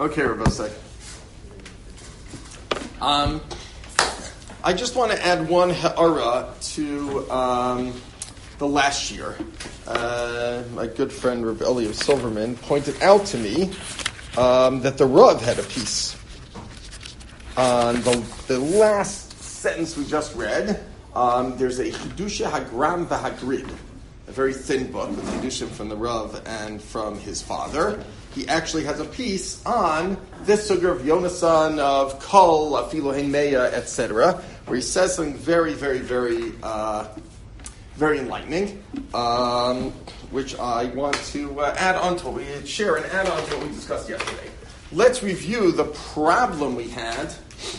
Okay, Rabosai. I just want to add one ha'ara to the last year. My good friend Rav Elliot Silverman pointed out to me that the Rav had a piece on the last sentence we just read. There's a Chidusha Hagram v'Hagrid, a very thin book with Chidushim from the Rav and from his father. He actually has a piece on this sugar of Yonasan, of Kol, Afilu Hein Meya, etc., where he says something very, very, very, very enlightening, which I want to add on to what we share and add on to what we discussed yesterday. Let's review the problem we had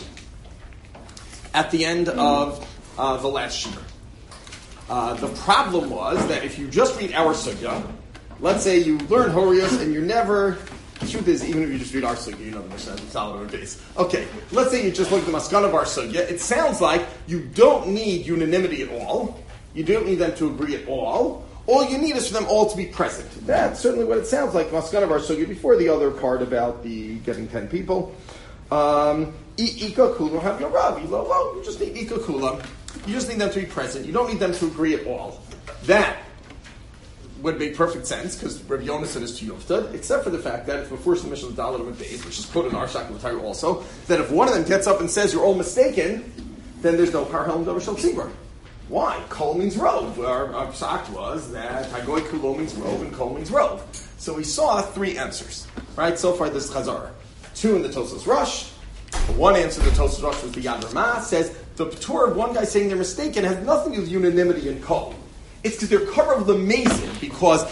at the end of the last year. The problem was that if you just read our sugya, let's say you learn Horios and you never, the truth is, even if you just read our sugya, you know the Mishnah, it's solid on base. Okay, let's say you just look at the maskan of our sugya, it sounds like you don't need unanimity at all. You don't need them to agree at all. All you need is for them all to be present. That's certainly what it sounds like, maskan of our sugya, before the other part about the getting 10 people. Ika kulam have your Rav. You just need Ika kulam. You just need them to be present. You don't need them to agree at all. That would make perfect sense, because Rav Yonasan is to Yofta, except for the fact that if before submission of Dalit of Beis, which is quoted in our Shakal Torah also, that if one of them gets up and says you're all mistaken, then there's no Par Helm Davar Shel Tzibur. Why? Kol means rove. Our psak was that Hagoy Kulo means rove and Kol means rove. So we saw 3 answers. Right? So far this is Chazar. 2 in the Tosas Rush. One answer to the Tosas Rush was the Yad Ramah, says the Torah of one guy saying they're mistaken has nothing to do with unanimity in Kol. It's because they're cover of the Mazin, because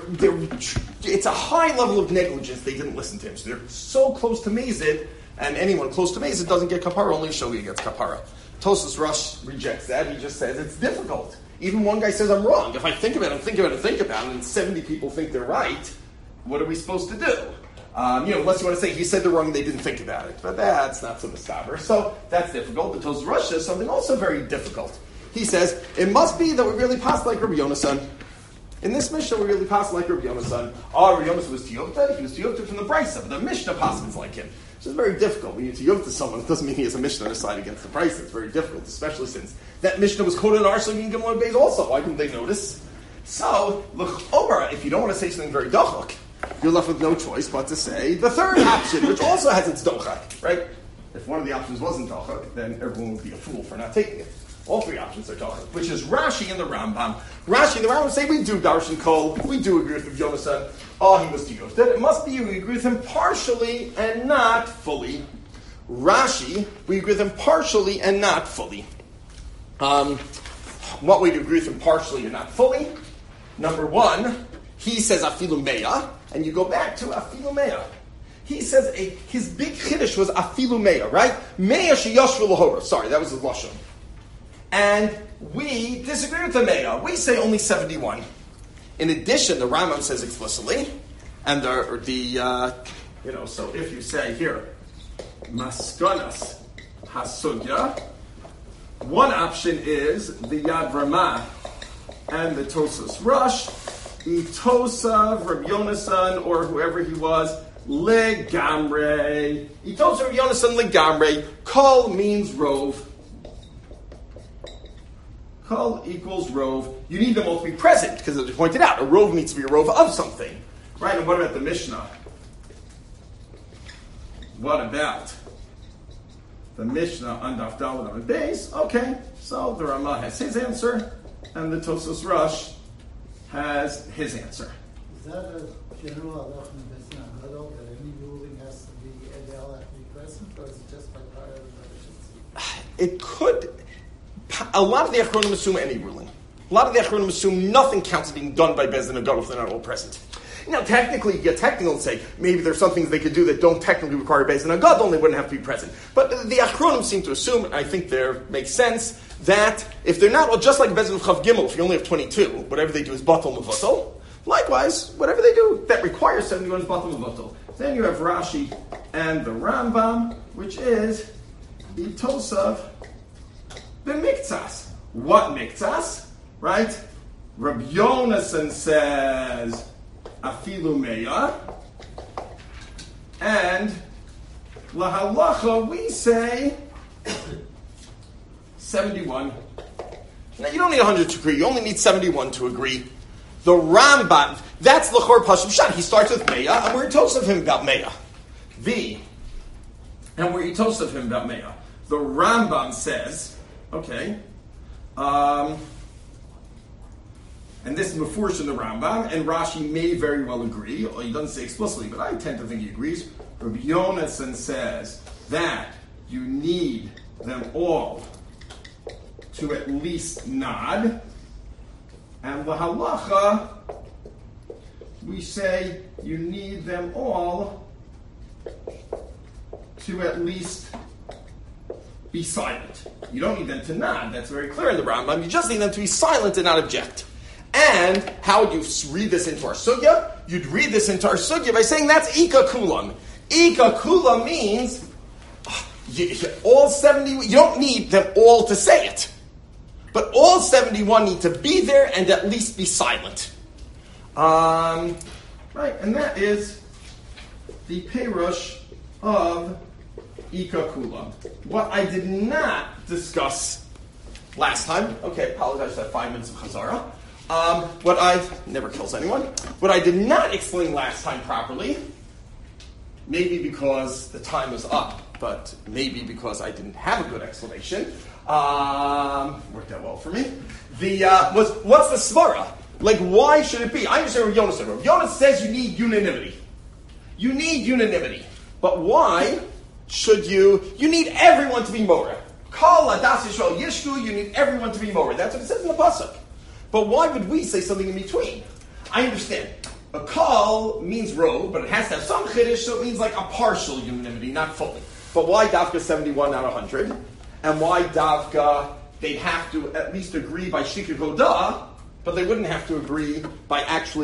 it's a high level of negligence they didn't listen to him. So they're so close to Mazin, and anyone close to Mazin doesn't get kapara, only Shoghi gets kapara. Tosas Rush rejects that. He just says it's difficult. Even one guy says I'm wrong. If I think about it, and 70 people think they're right, what are we supposed to do? Unless you want to say he said they're wrong and they didn't think about it. But that's not so mustaber. So that's difficult. The Tosas Rush says something also very difficult. He says, it must be that we really pass like Rabbi Yonasan. In this Mishnah, we really pass like Rabbi Yonasan. Rabbi Yonasan was Tiyovta. He was Tiyovta from the Brisa, but the Mishnah passes like him. So it's very difficult. When you Tiyovta someone, it doesn't mean he has a Mishnah on his side against the Brisa. It's very difficult, especially since that Mishnah was quoted in our Sugi and Gemara Beis also. Why didn't they notice? So, l'chora, if you don't want to say something very dochak, you're left with no choice but to say the third option, which also has its dochak, right? If one of the options wasn't dochak, then everyone would be a fool for not taking it. All 3 options are dochak, which is Rashi and the Rambam. Rashi and the Rambam say we do darshan kol, we do agree with Yonasan. He was tiyuf. Then it must be you agree with him partially and not fully. Rashi, we agree with him partially and not fully. What way to agree with him partially and not fully? Number 1, he says afilu meya, and you go back to afilu meya. He says his big chiddush was afilu meya, right? Meya sheyashvu lahora. Sorry, that was his lashon. And we disagree with the meya. We say only 71. In addition, the Rambam says explicitly, and so if you say here, maskanas hasugya, one option is the Yad Ramah and the Tosas Rush, the Tosa, Rabbi Yonasan, or whoever he was, legamre. Itosa Rabbi Yonasan legamre. Kol means rove. Kol equals rove. You need them all to be present, because as we pointed out, a rove needs to be a rove of something. Right? And what about the Mishnah? What about the Mishnah on Daf Dalet on Beis? Okay, so the Ramah has his answer, and the Tosas Rush has his answer. Is that a general halacha in Beis Nagadol that any ruling has to be, they all have to be present, or is it just by prior traditions? It could. A lot of the Achronim assume any ruling. A lot of the Achronim assume nothing counts as being done by Beis Din Gadol if they're not all present. Now, technically, you get technical and say maybe there's some things they could do that don't technically require Beis Din Gadol, and they wouldn't have to be present. But the Achronim seem to assume, and I think there makes sense, that if they're not, well, just like Beis Din of Chav Gimel, if you only have 22, whatever they do is batal mevatel. Likewise, whatever they do that requires 71 is batal mevatel. Then you have Rashi and the Rambam, which is the Tosav, the Miktsas. What Miktsas? Right? Rabbi Yonasan says Afilu Meya, and And lahalacha, we say 71. Now, you don't need 100 to agree. You only need 71 to agree. The Rambam, that's l'chor pashut pshat. He starts with Meah, and we're toast of him about Meah. And we're toast of him about Meah. The Rambam says, okay, and this is Mefurish in the Rambam, and Rashi may very well agree, or he doesn't say explicitly, but I tend to think he agrees. Rabbi Yonason says that you need them all to at least nod, and the halacha, we say you need them all to at least be silent. You don't need them to nod, that's very clear in the Rambam. You just need them to be silent and not object. And how would you read this into our sugya? You'd read this into our sugya by saying that's Ika Kulam. Ika Kulam means all 70, you don't need them all to say it. But all 71 need to be there and at least be silent. Right, and that is the Perush of Ika Kulam. What I did not discuss last time, okay, apologize for that 5 minutes of Chazara. What I never kills anyone. What I did not explain last time properly, maybe because the time was up, but maybe because I didn't have a good explanation, worked out well for me. Was what's the svara? Like, why should it be? I understand what Jonas said. Jonas says you need unanimity. You need unanimity, but why should you? You need everyone to be moreh. Kol adas Yisrael yishku. You need everyone to be moreh. That's what it says in the pasuk. But why would we say something in between? I understand. A kol means row, but it has to have some chiddush, so it means like a partial unanimity, not fully. But why davka 71, not 100? And why davka, they'd have to at least agree by shikha godah, but they wouldn't have to agree by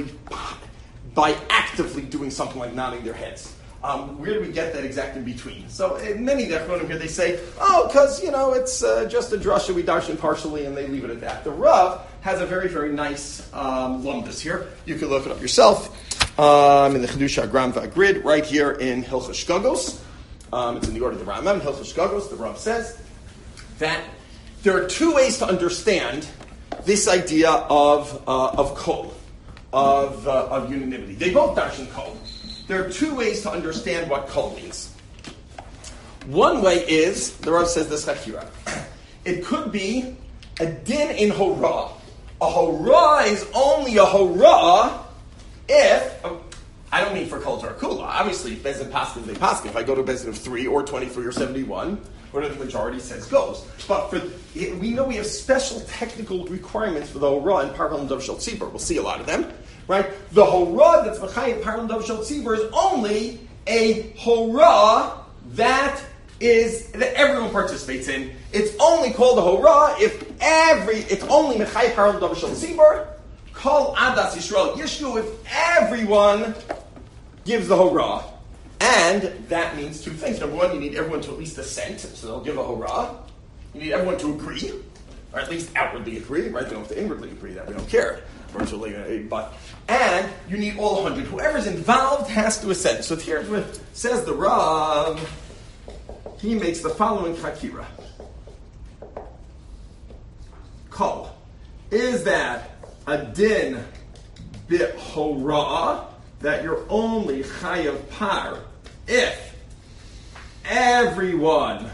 actively doing something like nodding their heads. Where do we get that exact in between? So in many Dechronim here they say, because, it's just a drasha, we darshan partially, and they leave it at that. The Rav has a very, very nice lumdus here. You can look it up yourself in the Chedush HaGram V'Agrid, right here in Hilchos Shkagos. It's in the order of the Rambam. Hilchos Shkagos, the Rav says that there are two ways to understand this idea of kol, of unanimity. They both darshan kol. There are two ways to understand what kol means. One way is, the Rav says this chakira, it could be a din in hora. A hora is only a hora if, I don't mean for kol tar kula, obviously bezin paskin they paskin, if I go to a bezin of 3 or 23 or 71, whatever the majority says goes. But we know we have special technical requirements for the hora in Parham Dov Shel Tzibur. We'll see a lot of them. Right? The hora that's Machayim Parham Dov Shel Tzibur is only a hora that everyone participates in. It's only called a hora if it's only Mechayim Parham Dov Shel Tzibur, Kol Adas Yisrael Yishku, if everyone gives the hora. And that means two things. Number one, you need everyone to at least assent, so they'll give a hora. You need everyone to agree, or at least outwardly agree, right? They don't have to inwardly agree, that we don't care. And you need all 100. Whoever's involved has to assent. So here's what says the Rav. He makes the following chakira. Kol. Is that a din bit hora, that you're only chayav par if everyone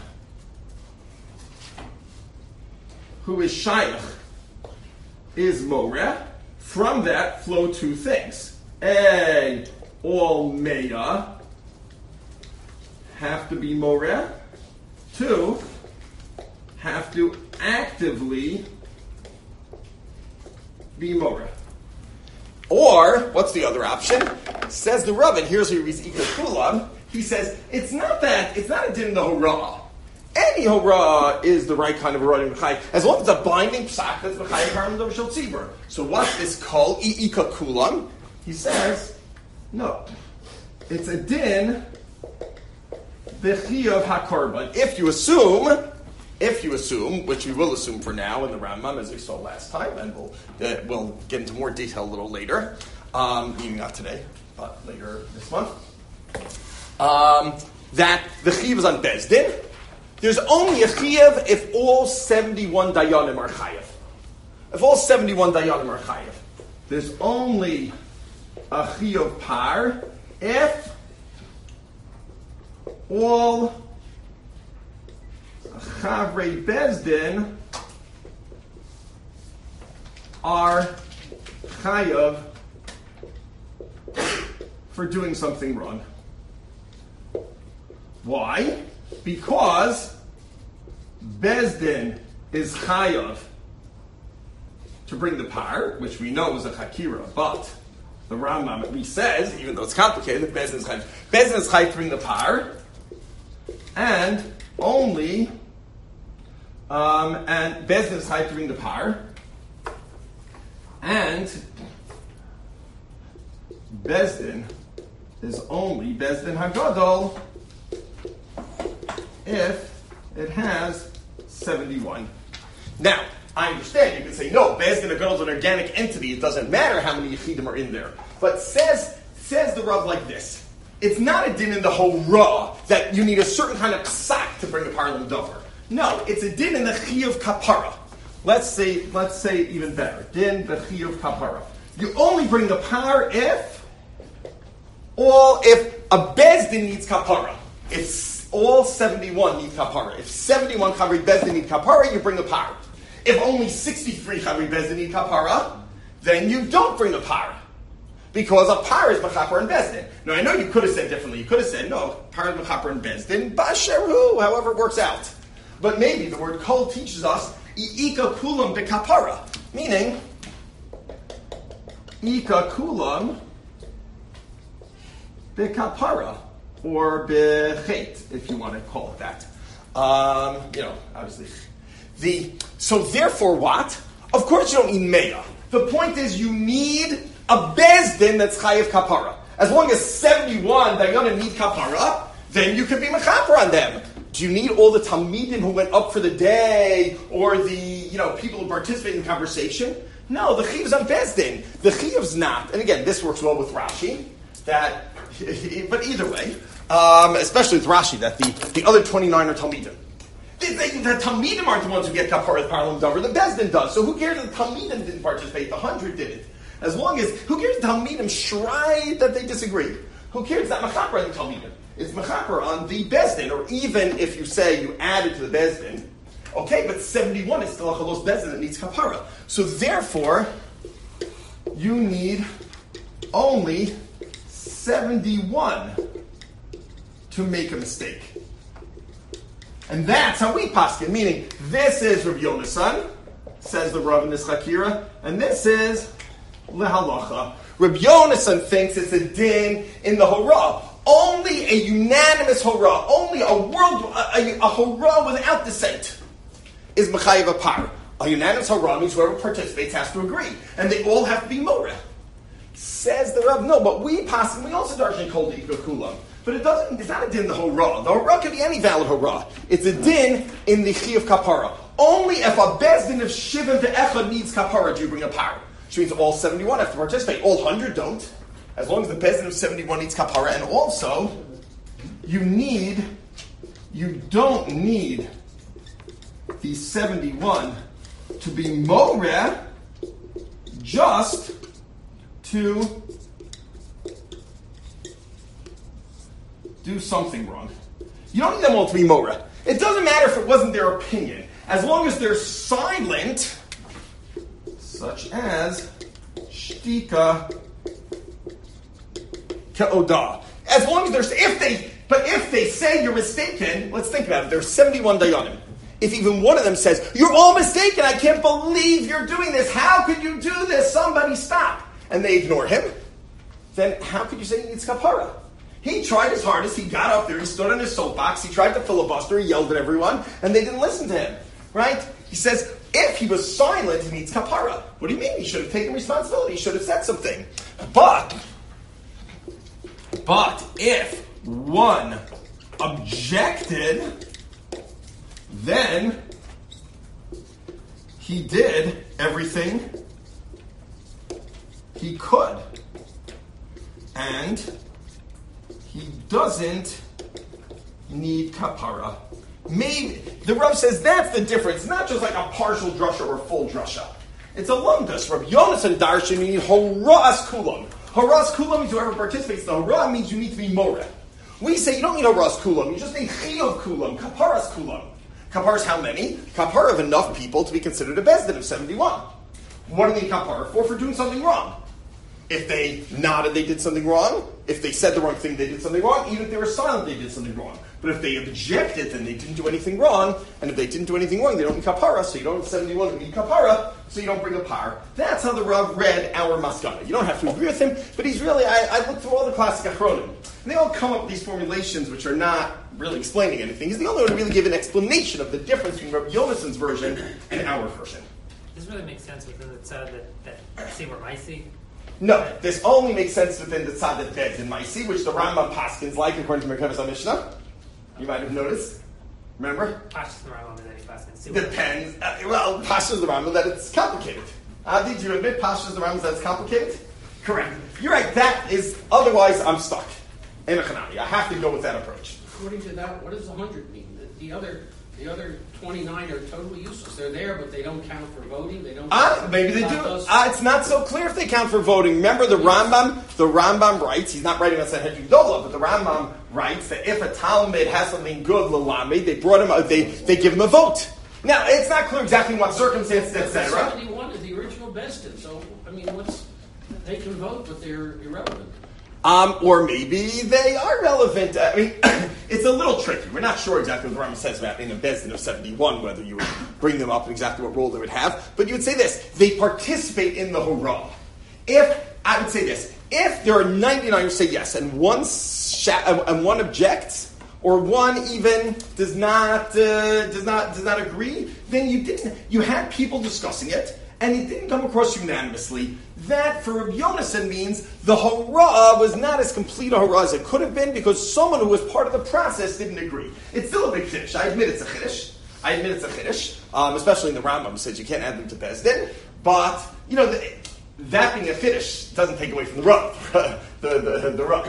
who is shaykh is moreh? From that flow two things. A, all meya have to be moreh. 2, have to actively be moreh. Or, what's the other option? Says the Rav, and here's where he reads Ika Kulam. He says, it's not a din in the hora. Any hora is the right kind of hora in Mechai. As long as it's a binding psak, that's Mechai Parham Dov Shel Tzibur. So what's this called? Ika Kulam. He says, no. It's a din b'chiyav hakorban. If you assume, which we will assume for now in the Rambam, as we saw last time, and we'll get into more detail a little later, maybe not today, but later this month. that the chiyuv is on Bezdin. There's only a chiyuv if all 71 dayanim are chayiv. If all 71 dayanim are chayiv. There's only a chiyuv par if all chavrei Bezdin are chayav for doing something wrong. Why? Because Bezdin is chayav to bring the par, which we know is a chakira, but the Rambam at least says, even though it's complicated, that Bezdin is chayav. Bezdin is chayav to bring the par, and only, and Bezdin is chayav to bring the par, and Bezdin is only Bezdin Hagadol if it has 71. Now, I understand, you can say, no, Bezdin Hagadol is an organic entity, it doesn't matter how many Yechidim are in there. But says the Rav like this, it's not a din in the whole Ra that you need a certain kind of psak to bring a parlam dover. No, it's a din in the Chiyuv Kapara. Let's say even better. Din the Chiyuv Kapara. You only bring the par if a Bezdin needs kapara. If all 71 need kapara. If 71 Chavri Bezdin need kapara, you bring the par. If only 63 Chavri Bezdin need kapara, then you don't bring the par. Because a par is Mechaper and Bezdin. Now I know you could have said differently. You could have said, no, par is Mechaper and Bezdin, Basheru, however it works out. But maybe the word kol teaches us, Ika kulam bekapara. Meaning, Ika kulam bekapara, or bechet, if you want to call it that. Obviously. So therefore what? Of course you don't need meya. The point is you need a bezdin that's chayiv kapara. As long as 71 dayanim need kapara, then you can be mechaper on them. Do you need all the talmidim who went up for the day, or the people who participate in the conversation? No, the chiyuv's on bezdin. The chiyuv's not. And again, this works well with Rashi. But either way, especially with Rashi, that the other 29 are talmidim. The talmidim aren't the ones who get kapara with parlam dover. The bezdin does. So who cares that the talmidim didn't participate? The 100 didn't. As long as who cares the talmidim shried that they disagreed? Who cares that mechaper on the talmidim? It's mechaper on the bezdin, or even if you say you added to the bezdin, okay, but 71 is still a chalos bezdin that needs kapara. So therefore, you need only 71 to make a mistake. And that's how we paskin, meaning this is Rabbi Yonasan, says the Rav in this Chakira, and this is Lehalacha. Rabbi Yonasan thinks it's a din in the Hora. Only a unanimous Hora, only a Hora without dissent is Mechayiv a par. A unanimous Hora means whoever participates has to agree. And they all have to be Moreh. Says the Rav, no, but we paskin, we also darshan kol de'ika kulam. But it's not a din in the Hora. The Hora can be any valid Hora. It's a din in the Chiyuv Kapara. Only if a bezdin of Shiva ve'echad needs Kapara do you bring a par. Which means all 71 have to participate. All 100 don't. As long as the bezdin of 71 needs Kapara. And also, you don't need the 71 to be Moreh just to do something wrong. You don't need them all to be Moreh. It doesn't matter if it wasn't their opinion. As long as they're silent, such as shtika ke'odah. As long as there's, if they say you're mistaken, let's think about it. There's 71 dayanim. If even one of them says, you're all mistaken, I can't believe you're doing this, how could you do this? Somebody stop. And they ignore him, then how could you say he needs kapara? He tried his hardest, he got up there, he stood on his soapbox, he tried to filibuster, he yelled at everyone, and they didn't listen to him. Right? He says, if he was silent, he needs kapara. What do you mean? He should have taken responsibility, he should have said something. But if one objected, then he did everything he could. And he doesn't need kapara. Maybe the Rav says that's the difference, not just like a partial drasha or a full drasha. It's a lumdus. Rabbi Yonasan Darshan, you need horas kulam. Horas kulam means whoever participates. The hora means you need to be moreh. We say you don't need horas kulam, you just need chiyuv kulam, kaparas kulam. Kaparas how many? Kapara of enough people to be considered a bezdin of 71. What do they need kapara for? For doing something wrong. If they nodded, they did something wrong. If they said the wrong thing, they did something wrong. Even if they were silent, they did something wrong. But if they objected, then they didn't do anything wrong. And if they didn't do anything wrong, they don't need kapara. So you don't have 71 who need kapara, so you don't bring a par. That's how the Rav read our maskana. You don't have to agree with him, but he's really, I looked through all the classic achronim. And they all come up with these formulations which are not really explaining anything. He's the only one to really give an explanation of the difference between Rabbi Yonasan's version and our version. This really makes sense within the tzad that say we're Maisi. No, this only makes sense within the tzad that beds in Maisi, which the Rambam paskins like according to Merkavas HaMishnah. You might have noticed. Remember? Pashas the Rambam is any paskins. Depends. Well, Pashas the Rambam that it's complicated. Did you admit Pashas the Rambam that it's complicated? Correct. You're right. That is. Otherwise, I'm stuck. In a Chanami. I have to go with that approach. According to that, what does 100 mean? The other 29 are totally useless. They're there, but they don't count for voting. They don't. Maybe they do. It's not so clear if they count for voting. Remember the Rambam. The Rambam writes. He's not writing on Sanhedrin Dola, but the Rambam writes that if a Talmud has something good, l'lamid, they brought him. They give him a vote. Now it's not clear exactly in what circumstances, etc. 71 is the original Bestin. So I mean, they can vote, but they're irrelevant. Or maybe they are relevant. I mean, it's a little tricky. We're not sure exactly what the Rambam says about in a Bezdin of 71, whether you would bring them up and exactly what role they would have. But you would say this: they participate in the hurrah. I would say this: if there are 99 who say yes and one objects, or one even does not agree, then you had people discussing it. And it didn't come across unanimously. That, for Rabbi Yonasan, means the hurrah was not as complete a hurrah as it could have been because someone who was part of the process didn't agree. It's still a big chiddush. I admit it's a chiddush. Especially in the Rambam says you can't add them to Bezdin. But, that being a chiddush doesn't take away from the Rav. the Rav.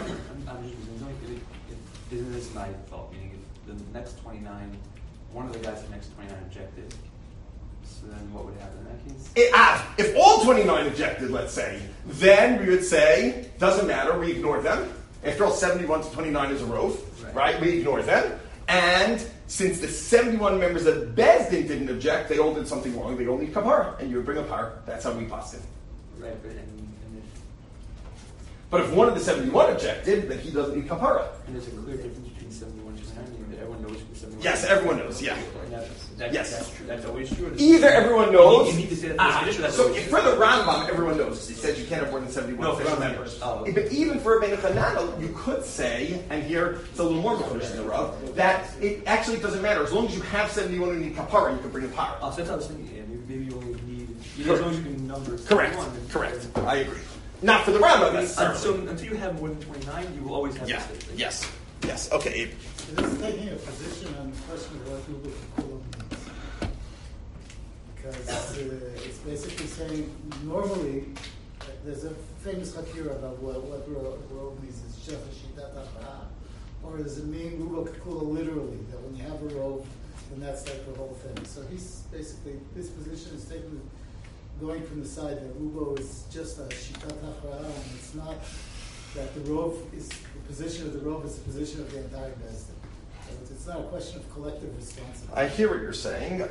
Isn't this my thought? Meaning if the next 29, one of the guys in the next 29 objected, so then what would happen in that case? If all 29 objected, let's say, then we would say, doesn't matter, we ignore them. After all, 71 to 29 is a rove, right? We ignore them. And since the 71 members of Bezdin didn't object, they all did something wrong, they all need kapara, and you would bring a par. That's how we pass it. Right, but if one of the 71 objected, then he doesn't need kapara. And there's a clear difference between 71 and 29, everyone knows who 71 Yes, everyone knows, yeah. Yes. That's true. That's always true. Either everyone knows. You need to say that. So for the Rambam, everyone knows. He says you can't have more than 71 members. But even for Rabbeinu Chananel, you could say, and here it's a little more bullish in the Rav, that it actually doesn't matter. As long as you have 71 who need kapara, you can bring a par. So that's how I was thinking. Maybe you only need, as long as you can number 71. Correct. I agree. Not for the Rambam necessarily. So until you have more than 29, you will always have this thing. Yes. Okay. This is taking a position on the question of what Google means. Because it's basically saying, normally, there's a famous hakira about what rov means. It's just a shitat ha'ara. Or does it mean Google Kula literally, that when you have a rov, then that's like the whole thing. So he's basically, this position is going from the side that Ubo is just a shitat ha'ara, and it's not that the rov is, the position of the rov is the position of the entire Bezdin. So it's not a question of collective responsibility. I hear what you're saying.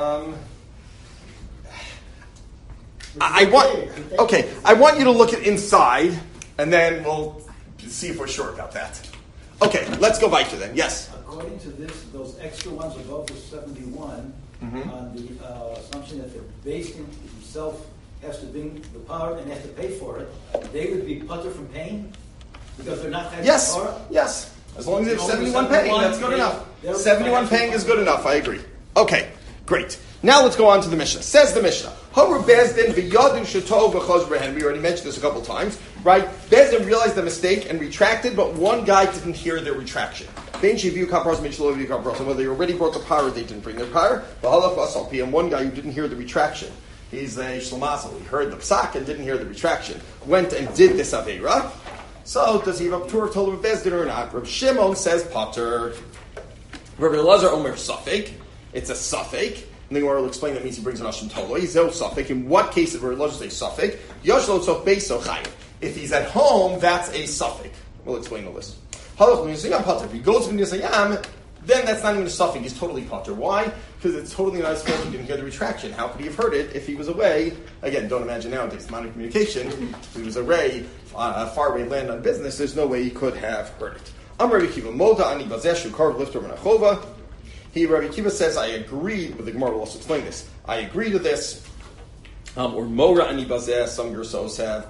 I want you to look at inside, and then we'll see if we're sure about that. Okay, let's go back to then. Yes? According to this, those extra ones above the 71, on the assumption that the basin himself has to bring the power and has to pay for it, they would be putter from paying because they're not having power? Yes. As long as it's 71 paying, that's good enough. 71 paying is good enough, I agree. Okay, great. Now let's go on to the Mishnah. Says the Mishnah, Haru Bezdin v'yadu shetov v'chaz brehen. We already mentioned this a couple times, right? Bezdin realized the mistake and retracted, but one guy didn't hear their retraction. Whether they already brought the power, they didn't bring their power. And one guy who didn't hear the retraction, he's a shlamazel. He heard the psak and didn't hear the retraction. Went and did this aveira. So does he have a Ptur told him Bezdin or not? Rav Shimon says Potter. Rav Elazar Omer Safek. It's a Safek. And the Gemara will explain that means he brings an Ashim Tolo. He's no Safek. In what case of Rav Elazar say Safek? Yoshlo Tzof Beiso Chayiv. If he's at home, that's a Safek. We'll explain all this. If he goes to Nisayam, then that's not even a Safek. He's totally Potter. Why? Because it's totally not his fault he didn't hear the retraction. How could he have heard it if he was away? Again, don't imagine nowadays modern communication. If he was away, far away land on business, there's no way he could have heard it. Rabbi Kiva Moda Ani Bazeshu Karv Lifter Menachova. Rabbi Kiva says, I agree with the Gemara. Will also explain this. I agree to this. Or Mora Ani Bazeh. Some Gersos have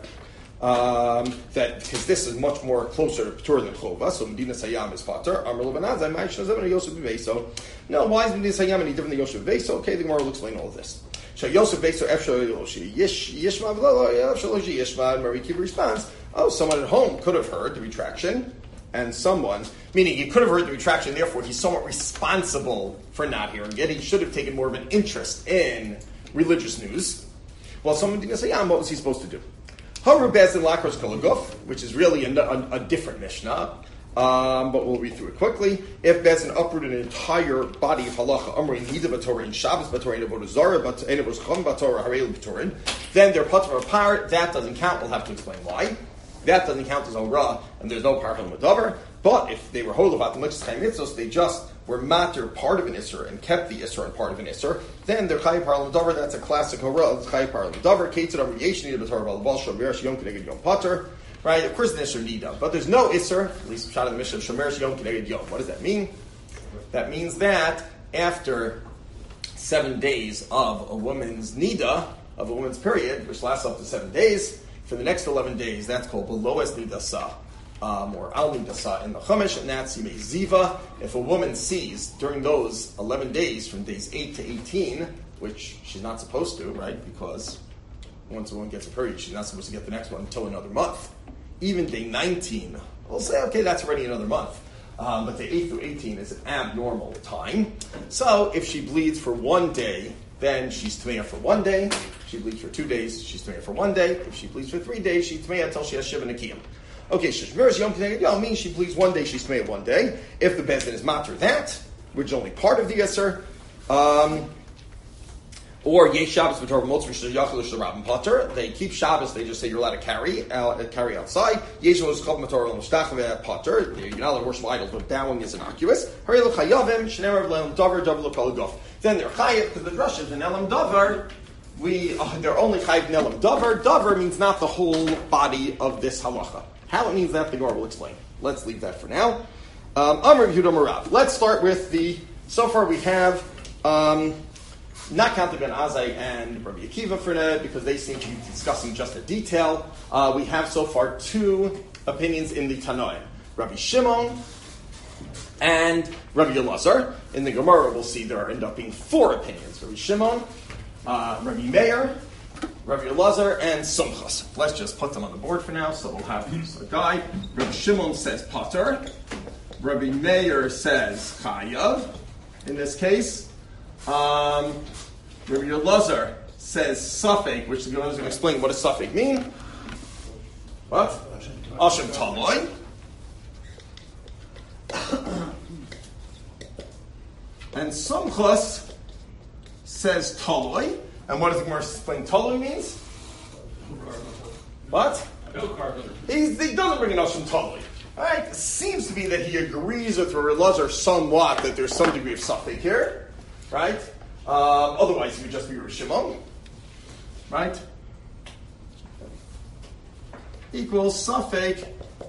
that because this is much more closer to Ptur than Chova. So Medina Sayyam is Pater. Amr Lebanazai Ma'ay Shnazem and Yosef Beveso. No, why is Medina Sayyam any different than Yosef Beveso? Okay, the Gemara will explain all of this. So Yosef Beveso Efshel Yishma V'lo Efshel Yishma. And Rabbi Kiva responds, oh, someone at home could have heard the retraction. And someone, meaning he could have heard the retraction, therefore he's somewhat responsible for not hearing it. He should have taken more of an interest in religious news. Well, someone didn't say, what was he supposed to do? Haru Bezdin Lakros Kolaguf, which is really a different Mishnah, but we'll read through it quickly. If Bezdin uprooted an entire body of halacha, Amrin Nida Batorin, Shabbos Batorin, Avodah Zarah, and it was Chum Batorah, Harel Batorin, then they're put from a part. That doesn't count. We'll have to explain why. That doesn't count as Orah, and there's no Parhal Madavar. But if they were Holavat and Lichas Chaim Mitzvos, they just were matter part of an Isser and kept the Isser and part of an Isser, then they're Chayiv Parhal Madavar. That's a classic Orah. It's Chayiv Parhal Madavar. Ketzad Amr Yesh Nida B'Torah B'Alabal Shomer Yom Keneged Yom Pater. Right? Of course, the Isser Nida, but there's no Isser. At least shot in the Mishnah Shomer Yom Keneged Yom. What does that mean? That means that after 7 days of a woman's Nida, of a woman's period, which lasts up to 7 days. For the next 11 days, that's called Beloes Nidasa, or Al Nidasa in the Chumash, and that's Yimei Ziva. If a woman sees during those 11 days, from days 8 to 18, which she's not supposed to, right, because once a woman gets a period, she's not supposed to get the next one until another month. Even day 19, we'll say, okay, that's already another month. But day 8 through 18 is an abnormal time. So if she bleeds for 1 day, then she's Tmeya for 1 day. If she bleeds for 2 days, she's Tmeya for 1 day. If she bleeds for 3 days, she's Tmeya until she has Shiva Nekiyim. Okay, Shishmeres Yom Keneged Yom means she bleeds 1 day, she's Tmeya 1 day. If the Bezdin is matter that, which is only part of the Yisr, or Yesh Shabbos B'Torah Motzri Sheyachal Sh'Rabban Potter, they keep Shabbos, they just say you're allowed to carry outside. Yesh Los Chav B'Torah L'Shtach Potter, you're not allowed to worship idols, but bowing is innocuous. Harei L'Chayavim Shnemer L'Elam Davar Davar L'Kol Guf. Then they're Chayav, because the drush is an Elam Davar. They're only Chayav in Elam Davar. Davar means not the whole body of this halacha. How it means that, the Gemara will explain. Let's leave that for now. Amr Yehuda Marav. Let's start with so far we have, not counting Ben Azai and Rabbi Akiva for that, because they seem to be discussing just a detail. We have so far 2 opinions in the Tanoim. Rabbi Shimon and Rabbi Elazar. In the Gemara, we'll see there end up being 4 opinions. Rabbi Shimon, Rabbi Meir, Rabbi Elazar, and Sumchas. Let's just put them on the board for now, so we'll have a guide. Rabbi Shimon says Pater. Rabbi Meir says Chayav, in this case. Rabbi Elazar says Safek, which the Gemara is going to explain what does Safek mean. What? Ashim Taloi. And Sumchas says Taloi. And what does the Gemara explain Taloi means? What? He doesn't bring an Ashim Taloi. Alright, it seems to be that he agrees with Rabbi Elazar somewhat that there's some degree of Safek here. Right? Otherwise, he would just be Rabbi Shimon. Right? Equals Safek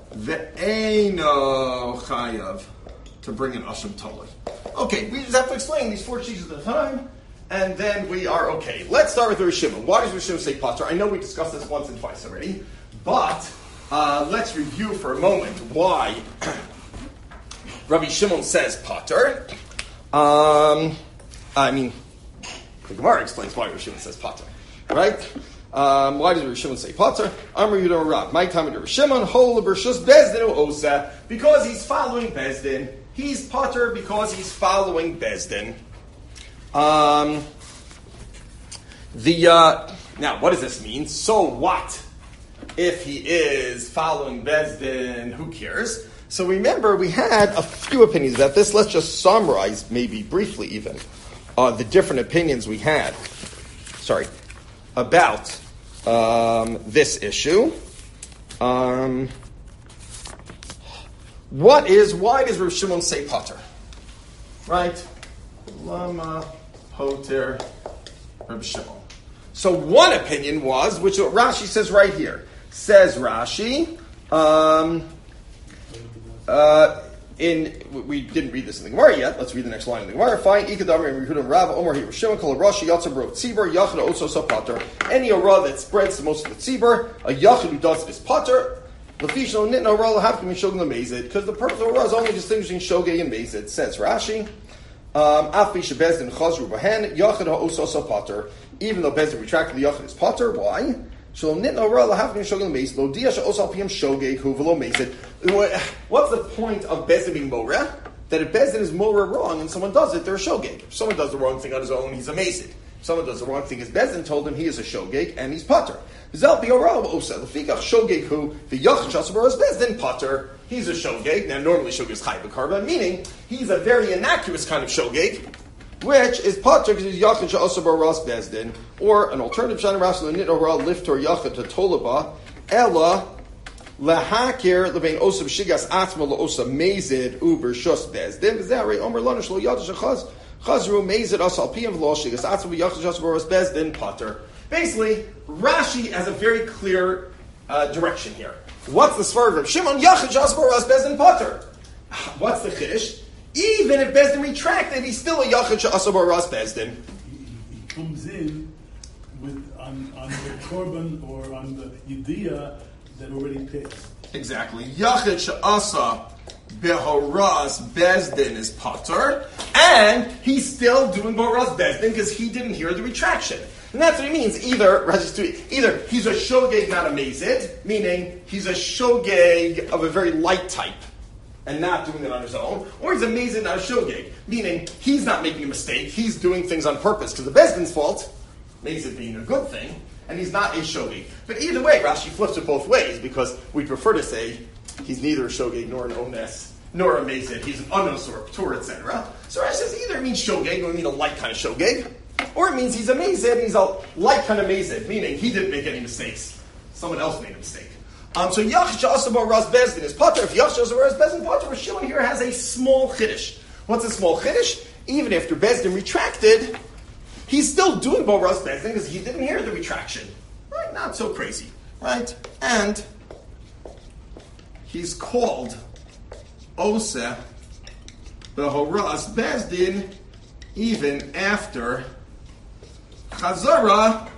ve'eno chayav to bring an Ashim Taloi. Okay, we just have to explain these 4 cheeses at a time, and then we are okay. Let's start with Rabbi Shimon. Why does Rabbi Shimon say Pater? I know we discussed this once and twice already, but let's review for a moment why Rabbi Shimon says Pater. The Gemara explains why Rabbi Shimon says Pater, right? Why does Rabbi Shimon say Pater? Amr Yehuda Rav. My time with Rabbi Shimon, Hol Bershus Bezdin Osa, because he's following Bezdin. He's Pater because he's following Bezdin. Now, what does this mean? So what? if he is following Bezdin, who cares? So remember, we had a few opinions about this. Let's just summarize, maybe briefly even, the different opinions we had. About this issue. Why does Rav Shimon say Potter? Right? Lama Poter Rav Shimon. So one opinion was, which Rashi says right here. Says Rashi, we didn't read this in the Gemara yet. Let's read the next line in the Gemara. Fine. Ikadamar and Yehuda Rav Omar Rav Shimon Kol Rashi Yatzav Rov Tzibur Yachid Oso Pater. Any Ora that spreads to most of the Tzibur, a Yachid who does it is Pater. Because the purpose of Ora is only distinguishing Shogeg and Mezid. Says Rashi. Even though Bezdin retracted the Yachid is Pater, why? What's the point of Bezdin being Moreh? That if Bezdin is Moreh wrong and someone does it, they're a Shogeg. If someone does the wrong thing on his own, he's a Mezid. If someone does the wrong thing, as Bezdin told him, he is a Shogeg and he's Pater. He's a Shogeg. Now, normally Shogeg is Chai B'Karba, meaning he's a very innocuous kind of Shogeg, which is Pater because he's Yachid Sha'asar Ras Bezdin, or an alternative Shana Rashi L'nit Ora Liftor Yachid to Tolaba Ella Lahakir Lebein Osa B'Shigas Atma LaOsa Mezid Uber Shus Bezdin V'Zarei Omer Lanish Lo Yadish Chazru Mezid Asal Piyam V'Lo Shigas Atma Yachid Sha'asar Ras Bezdin Pater. Basically, Rashi has a very clear direction here. What's the svar of Shimon? Yachid Sha'asar Ras Bezdin Pater. What's the chiddush? Even if Bezdin retracted, he's still a Yachid Sha'asar Ras Bezdin. He comes in with on the korban or on the yediyah that already paid. Exactly. Yachid Sha'asa Behoraz Bezdin is Pater, and he's still doing Behoraz Bezdin because he didn't hear the retraction. And that's what he means. Either he's a Shogeg, not a Mezid, meaning he's a Shogeg of a very light type, and not doing it on his own, or he's a Mezid, not a Shogeg, meaning he's not making a mistake, he's doing things on purpose, because the Bezdin's fault, Mezid being a good thing, and he's not a Shogeg. But either way, Rashi flips it both ways, because we prefer to say he's neither a Shogeg nor an Ones, nor a Mezid, he's an Unos or a Ptur, etc. So Rashi says either it means Shogeg, or it means a light kind of Shogeg, or it means he's a Mezid, and he's a light kind of Mezid, meaning he didn't make any mistakes, someone else made a mistake. So Yachid Sha'asar Ras Bezdin is Pater. If Yachid Sha'asar Ras Bezdin Pater, Shimon here has a small chiddush. What's a small chiddush? Even after Bezdin retracted, he's still doing Bo Ras Bezdin because he didn't hear the retraction. Right? Not so crazy. Right? And he's called Oseh Behoraz Bezdin even after Chazara,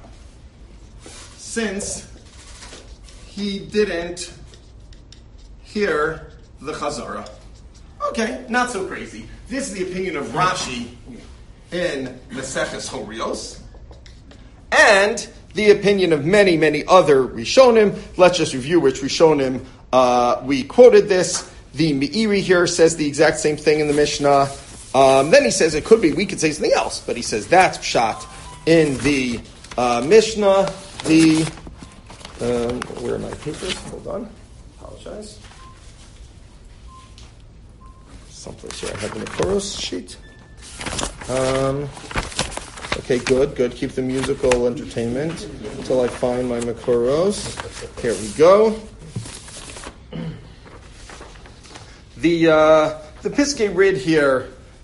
since he didn't hear the Chazara. Okay, not so crazy. This is the opinion of Rashi in Maseches Horios, and the opinion of many, many other Rishonim. Let's just review which Rishonim we quoted this. The Meiri here says the exact same thing in the Mishnah. Then he says it could be, we could say something else, but he says that's pshat in the Mishnah. Where are my papers? Hold on. Apologize. Someplace here I have the Makoros sheet. Okay, good. Keep the musical entertainment until I find my Makoros. Here we go. The Piskei Rid here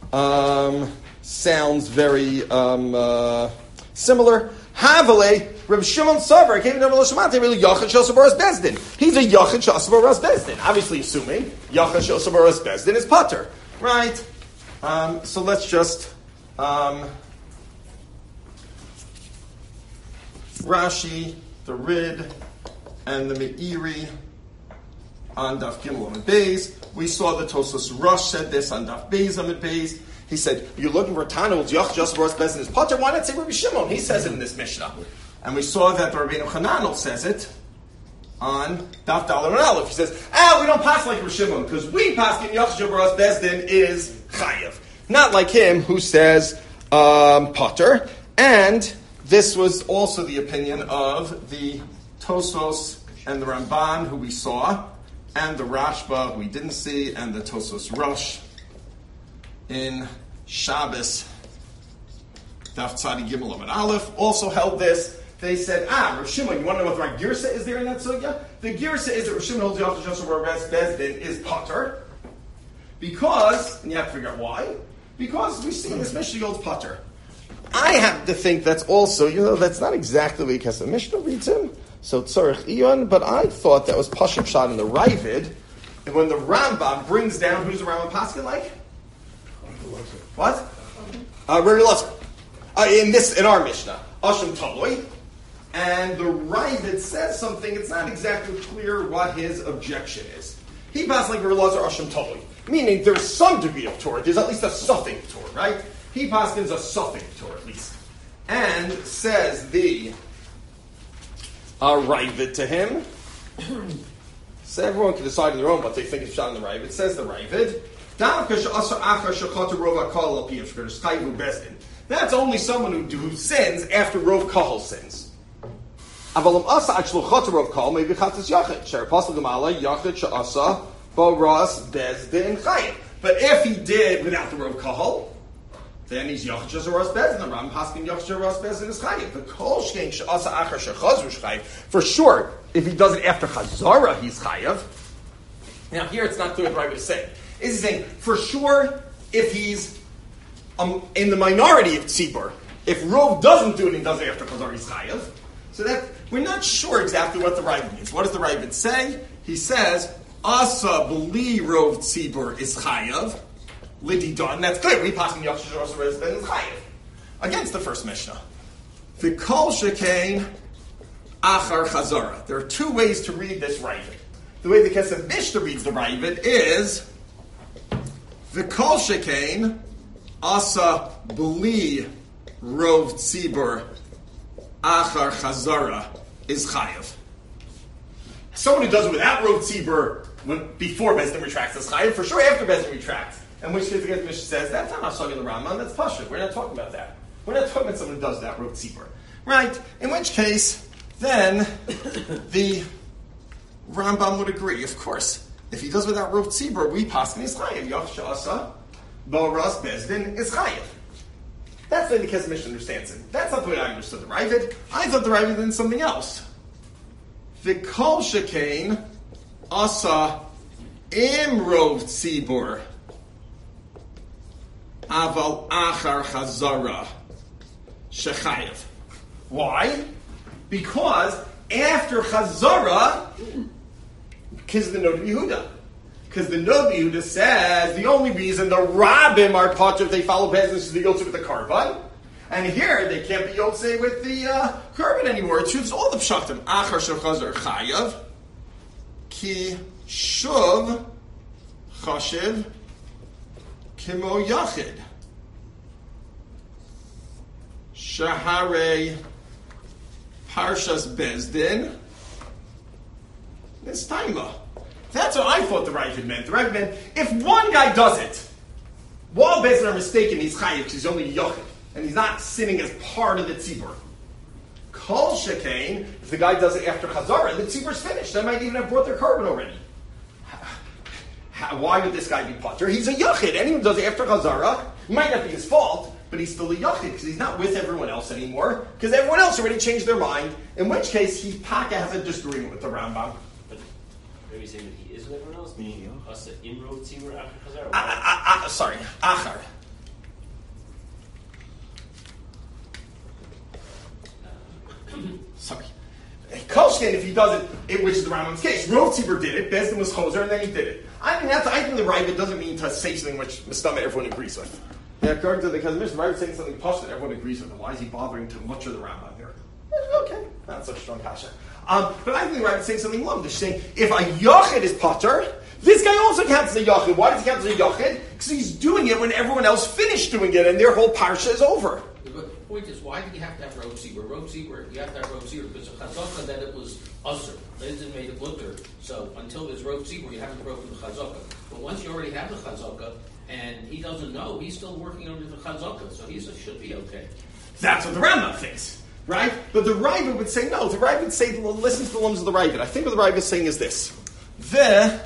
sounds very similar. Havale, Reb Shimon Savar came to Shamate really Yachid Sha'asar Ras Bezdin. He's a Yachid Sha'asar Ras Bezdin. Obviously, assuming Yachid Sha'asar Ras Bezdin is Pater, right? So let's just Rashi, the Rid, and the Meiri on Daf Gimel and Beis. We saw the Tosfos Rosh said this on Daf Beis and Beis. He said, you're looking for Tana, it's Yachid Sha'asar Ras Bezdin is Pater. Why not say Rabbi Shimon? He says it in this Mishnah. And we saw that the Rabbeinu Hananel says it on Daf Dalar and Aleph. He says, we don't pass like Rabbi Shimon, because we pass in Yachid Sha'asar Ras Bezdin is Chayev. Not like him, who says Pater. And this was also the opinion of the Tosfos and the Ramban, who we saw, and the Rashba, who we didn't see, and the Tosos Rosh in Shabbos, Daf Tzadi Gimel Amud Aleph, also held this. They said, Rav Shimon, you want to know what the right girsa is there in that sugya? The girsa is that Rav Shimon holds Yachid Shosha Res Bezdin is Potter, because, and you have to figure out why, because we see in this Mishnah holds Potter. I happen to think that's also, that's not exactly the way the Mishnah reads him, so Tzorich Iyon, but I thought that was Pashut Shad in the Ravid, and when the Rambam brings down, who's the Rambam Paskin like? What? Rabbi Elazar. In our Mishnah, Asham Taloi, and the Ravid says something, it's not exactly clear what his objection is. He passed like Rabbi Elazar Asham Taloi, meaning there's some degree of Torah, there's at least a suffix Torah, right? He paskins a suffix Torah at least. And says the Ravid to him. So everyone can decide on their own what they think is shot in the Ravid. Says the Ravid. That's only someone who sins after Rov Kahal sins. But if he did without the Rov Kahal, then he's Yachid Shazaras Bezdin. The Ram Paskin Yachid Shazaras Bezdin is Chayiv. The Kol Shkein She'asa Achar Shechazru Chayiv. For sure, if he does it after Chazara, he's Chayiv. Now here it's not clear what the Rebbe is saying. Is he saying, for sure, if he's in the minority of Tzibur, if Rov doesn't do it and does it after Chazara, he's Chayiv. So that, we're not sure exactly what the Rebbe means. What does the Rebbe say? He says, Asa B'li Rov Tzibur is Chayiv. Lidi done. That's clear. We pass in Yachid Shazaras Bezdin is Chayiv. Against the first Mishnah. The Kol Shekain Achar Chazara. There are two ways to read this Ravid. The way the Kesef Mishnah reads the Ravid is the Kol Shekain Asa B'li Rov Tzibur Achar Chazara is Chayiv. Someone who does it without Rov Tzibur before Bezdin retracts is Chayiv. For sure after Bezdin retracts. And which case the Mishnah says, that's not Hasag in the Rambam, that's Pashut. We're not talking about that. We're not talking about someone who does that, Rov Tzibur. Right? In which case, then, the Rambam would agree, of course. If he does without Rov Tzibur, we paskin is Chayiv. Yach Sha'asa, Ba'ras Bezdin is Chayiv. That's the way the Kesef Mishnah understands it. That's not the way I understood the Ravid. I thought the Ravid meant something else. V'kol Shekain Asa Im Rov Tzibur Aval Achar Chazara Shechayev. Why? Because after Chazara, because the Nod Yehuda. Because the Nod Yehuda says the only reason the Rabbim are Potter if they follow Bezdin is the Yotzei with the Karban. And here they can't be Yotzei with the Karban anymore. It shoots all the Pshachtim. Achar Shechazar Chayev. Ki Shuv Chashiv Kimo Yachid. Shaharei Parshas Bezdin Nistaima. That's what I thought the Ravid meant. The Ravid meant, if one guy does it, while Bezdin are mistaken, he's Chayiv because he's only Yachid, and he's not sinning as part of the Tzibur. Kol Shekain, if the guy does it after Chazara, the Tzibur's finished. They might even have brought their carbon already. Why would this guy be Potter? He's a Yachid. Anyone who does it after Chazara, it might not be his fault, but he's still a Yachid because he's not with everyone else anymore, because everyone else already changed their mind, in which case he has a disagreement with the Rambam. But are you saying that he is with everyone else? Meaning us in Rov Tzibur after Chazara? Sorry, Achar. Sorry. Kolshkin, if he does it, which is the Rambam's case, Rov Tzibur did it, Bezdin was Choser, and then he did it. I think the Ravid doesn't mean to say something which Mistama everyone agrees with. Yeah, according to the Kesef, the Ravid saying something posh that everyone agrees with, and why is he bothering to butcher the Rambam here? Okay, not such a strong kasha. But I think the Ravid saying something long. They're saying, if a Yachid is Potter, this guy also counts as a Yachid. Why does he count as a Yachid? Because he's doing it when everyone else finished doing it, and their whole parsha is over. The point is, why did you have to have Rov Tzibur? Rov Tzibur, you have to have Rov Tzibur because of Chazaka, then it was Usr. Bezdin made it Lutter. So until there's Rov Tzibur, you haven't broken the Chazaka. But once you already have the Chazaka, and he doesn't know, he's still working under the Chazaka, so he should be okay. That's what the Rambam thinks. right? But the Ravid would say no. The Ravid would say, listen to the limbs of the Ravid. I think what the Ravid is saying is this: the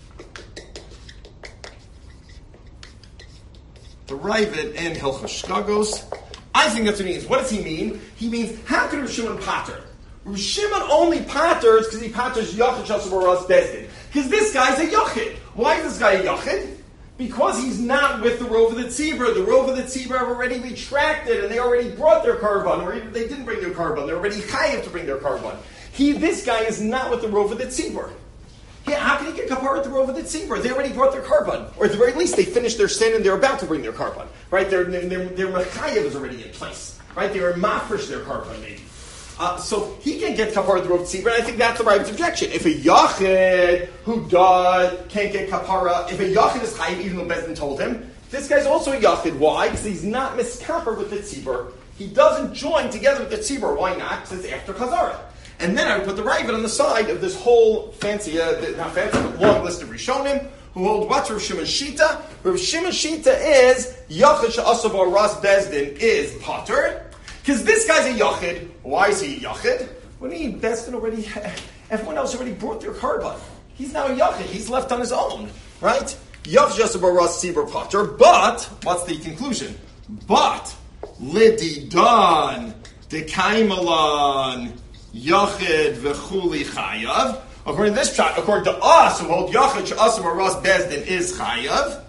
Ravid in Hilchos Shkagos. I think that's what he means. What does he mean? He means, how could Rav Shimon pater? Rav Shimon only paters because he paters Yachid Shasav Ras Bezdin. Because this guy's a Yachid. Why is this guy a Yachid? Because he's not with the Rov of the Tzibur. The Rov of the Tzibur have already retracted and they already brought their Karban, or even they didn't bring their Karban. They're already chayav to bring their Karban. This guy is not with the Rov of the Tzibur. Yeah, how can he get kapara at the Rov of the Tzibur? They already brought their Karban. Or at the very least, they finished their sin and they're about to bring their Karban. Right? Their Mechayev is already in place. Right? They are mafresh their Karban, maybe. So he can get kapara at the Rov of the Tzibur, and I think that's the right objection. If a Yachid who can't get kapara, if a Yachid is chayiv, even though Bezdin told him, this guy's also a Yachid. Why? Because he's not miskaper with the Tzibur. He doesn't join together with the Tzibur. Why not? Because it's after Chazara. And then I would put the Ravid on the side of this whole fancy, not fancy, but long list of Rishonim, who hold what's Rav Shimon Shita. Rav Shimon Shita is, Yachid She'asav Ras Bezdin is Potter. Because this guy's a Yachid. Why is he a Yachid? What do you mean? Bezdin already, everyone else already brought their Karban. He's now a Yachid. He's left on his own. Right? Yachid She'asav Ras Tzibur Potter. But, what's the conclusion? But, Lidi Don, Dekaimalan, Yachid v'chuli chayav. According to this shot, according to us, who hold Yachid she'asav Ras Bezdin is chayav.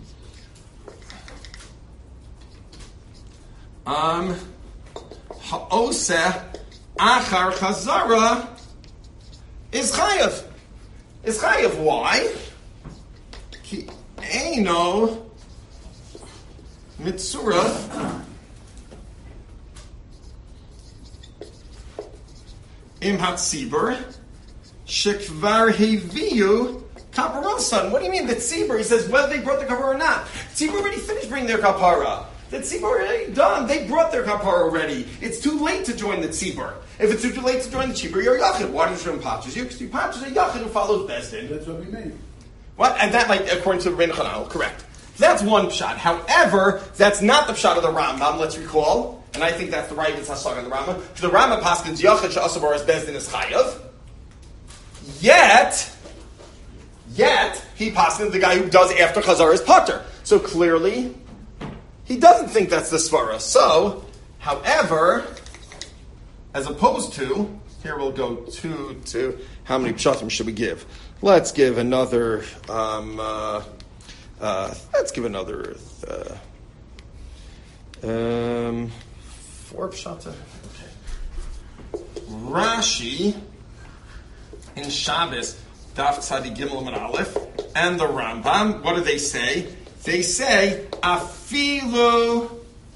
Ha'oseh achar chazara is chayav. Is chayav. Why? Ki eino mitzura Im Hatzibur, Shekvar Heviyu, Kaparosan. What do you mean, the Tzibur? He says, whether they brought the kapara or not. Tzibur already finished bringing their kapara. The Tzibur already done. They brought their kapara already. It's too late to join the Tzibur. If it's too late to join the Tzibur, you're a Yachid. Why does Shem patches you? Because you patches a Yachid who follows Bezdin. That's what we mean. What? And that might, according to Rebbeinu Chananel, correct. That's one pshat. However, that's not the pshat of the Rambam, let's recall. And I think that's the right Hasag on the Rambam. Because the Rambam paskins Yachid she'asav Ras Bezdin is chayav. Yet, he paskins the guy who does after Chazar is Potter. So clearly, he doesn't think that's the Svara. So, however, as opposed to, here we'll go to how many pshatim should we give? Let's give another, four pshata. Okay. Rashi in Shabbos, Daf Tzadi Gimel and Aleph, and the Rambam. What do they say? They say afilu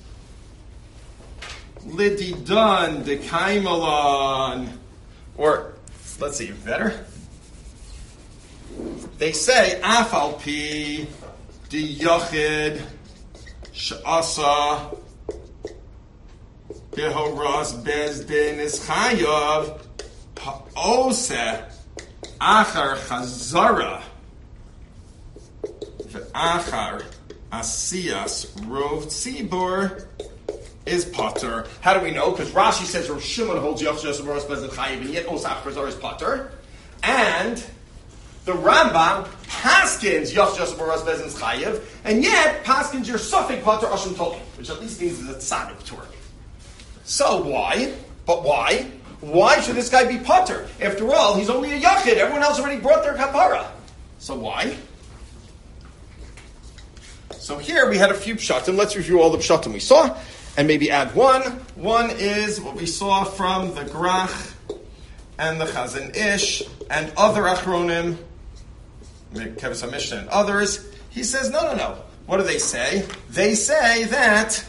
lididan dekaimalan, or let's see, better. They say afal pi di yachid she'asa Behoras Bezdin is chayav ha'oseh achar chazara ve'achar asiyas rov tzibur is potter. How do we know? Because Rashi says Rav Shimon holds Yachid She'asav Ras Bezdin chayav, and yet oseh achar chazara is potter. And the Rambam paskins Yachid She'asav Ras Bezdin is chayav, and yet paskins your suffix potter ashim tolim, which at least means that it's tzaddik Torah. So why? But why? Why should this guy be Potter? After all, he's only a Yachid. Everyone else already brought their kapara. So why? So here we had a few pshatim. Let's review all the pshatim we saw and maybe add one. One is what we saw from the Grach and the Chazon Ish and other Achronim, Kevis HaMishnah and others. He says, no. What do they say? They say that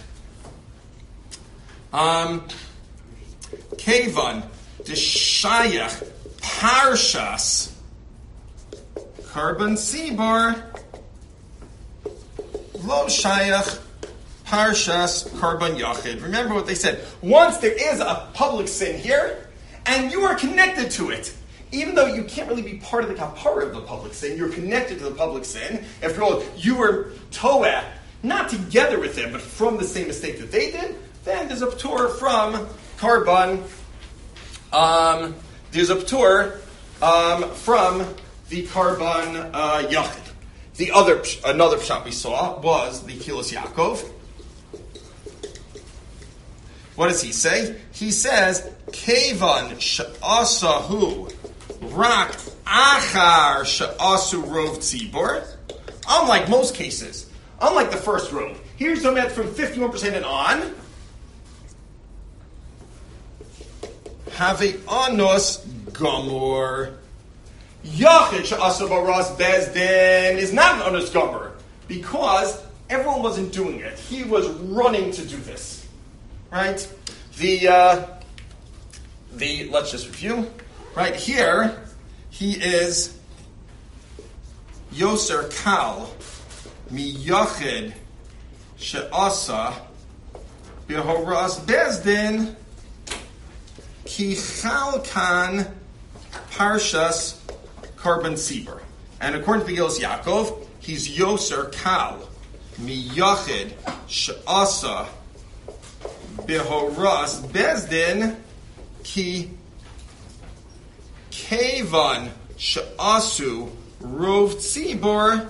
Kevan Deshayach Parshas Karban Sibor Lo Shayach Parshas Karban Yachid. Remember what they said. Once there is a public sin here, and you are connected to it, even though you can't really be part of the kapara of the public sin, you're connected to the public sin. After all, you were toeh, not together with them, but from the same mistake that they did. then there's a p'tur from Karban. There's a p'tur from the Karban Yachid. Another pshat we saw was the Kilos Yaakov. What does he say? He says, Kevan she'asahu rak achar she'asu rov tzibor. Unlike most cases, unlike the first rov, here's talking about from 51% and on. Have a anus gamor. Yachid she'asu baras bezdin is not an anus gamor because everyone wasn't doing it. He was running to do this. Right? Let's just review. Right here, he is Yoser Kal Miyachid She'asa Behoras Bezdin Ki Chalkan Parshas Karban Sibur. And according to the Gilus Yaakov, he's Yoser Kal Miyachid She'asa Behoras Bezdin Ki Kevan She'asu Rov Tzibor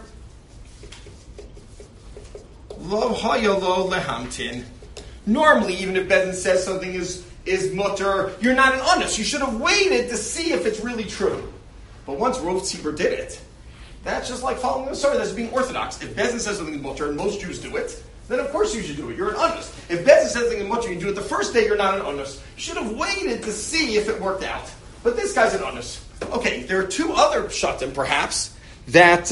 Lo Hayalo Lehamtin. Normally, even if Bezdin says something is mutter, you're not an honest. You should have waited to see if it's really true. But once Rov Tzibor did it, that's just like following the story. That's being orthodox. If Bezdin says something is mutter, and most Jews do it, then of course you should do it. You're an honest. If Bezdin says something in mutter, you do it the first day, you're not an honest. You should have waited to see if it worked out. But this guy's an honest. Okay, there are two other pshatim, perhaps, that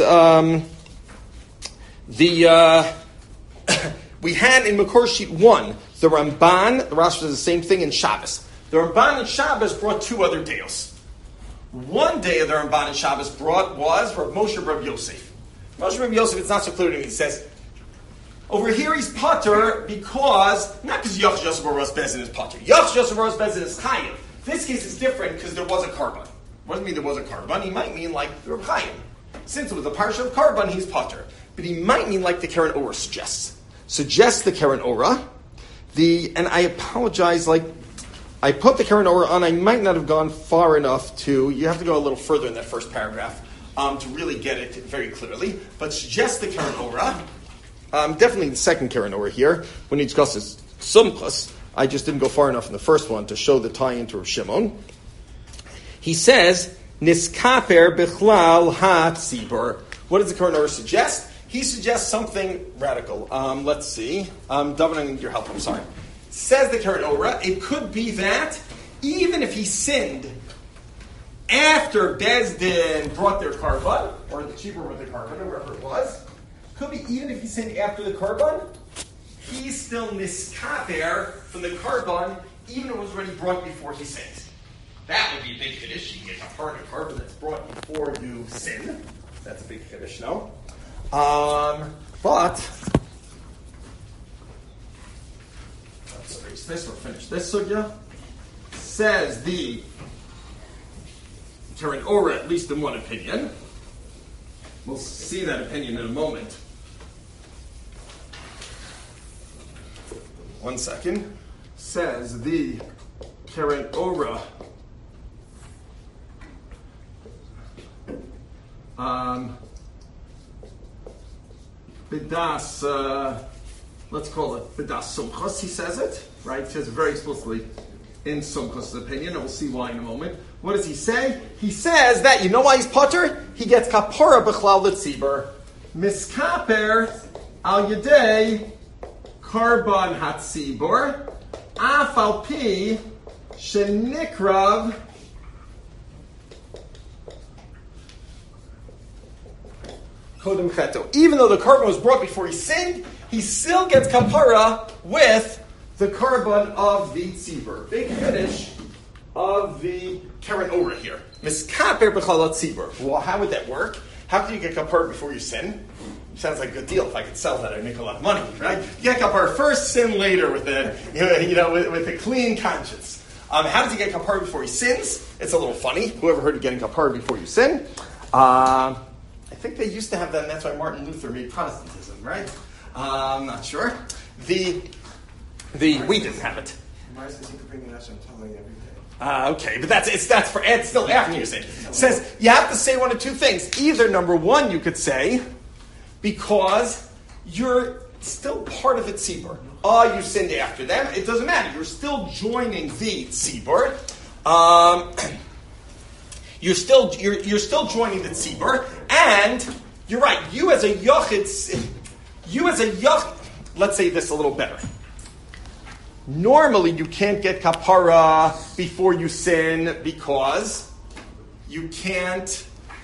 we had in Makor Sheet 1. The Ramban, the Rashi does the same thing in Shabbos. The Ramban in Shabbos brought two other deos. One day the Ramban in Shabbos brought was Rav Moshe Rav Yosef. Moshe Rav Yosef, it's not so clear to me. He says, over here he's pater because, not because Yach Yosef Baros Bezin is pater. Yach Yosef Baros Bezin is Chayiv. This case is different because there was a Karban. What does it mean there was a Karban? He might mean like the Reb Chaim. Since it was a parsha of Karban, he's pater. But he might mean like the Keren Orah suggests. Suggests the Keren Orah. And I apologize, I put the Keren Orah on, I might not have gone far enough you have to go a little further in that first paragraph to really get it very clearly. But suggests the Keren Orah. Definitely the second Keren Orah here, when he discusses Sumchas. I just didn't go far enough in the first one to show the tie into Rav Shimon. He says, Niskaper Bichlal Ha-Tzibur. What does the Keren Orah suggest? He suggests something radical. Let's see. David, I need your help. I'm sorry. Says the Keren Orah, it could be that even if he sinned after Bezdin brought their Karban, or the Tzibur with the Karban, or wherever it was, could be even if he sinned after the Karban, he's still niskaper from the Karban, even if it was already brought before he sinned. That would be a big Kiddush. You get a part of Karban that's brought before you sin. That's a big Kiddush, no? But let's erase this or finish this sugya. Says the Keren Orah, at least in one opinion. We'll see that opinion in a moment. One second. Says the Keren Orah. Bidas, let's call it Bidas Sumchos, he says it, right? He says it very explicitly in Sumchos' opinion, and we'll see why in a moment. What does he say? He says that, you know why he's pater? He gets kapara b'chlal l'tzibur. Miskaper al yedei karban hatzibur af al pi shenikrav kodem cheto. Even though the karban was brought before he sinned, he still gets kapara with the karban of the tzibur. Big finish of the Keren Orah here. Miskaper b'chlal tzibur. Well, how would that work? How can you get kapara before you sin? Sounds like a good deal. If I could sell that, I'd make a lot of money, right? You get kapara first, sin later with a clean conscience. How does he get kapara before he sins? It's a little funny. Whoever heard of getting kapara before you sin? I think they used to have that, and that's why Martin Luther made Protestantism, right? I'm not sure. We didn't have it. Mine says you can bring an Hashem Tamei every day. Okay, but it's still after you say. It says you have to say one of two things. Either number one, you could say, because you're still part of the tzibur. You sinned after them. It doesn't matter. You're still joining the tzibur. You're still joining the tzibur, and you're right. You as a yachid. Let's say this a little better. Normally, you can't get kapara before you sin because you can't.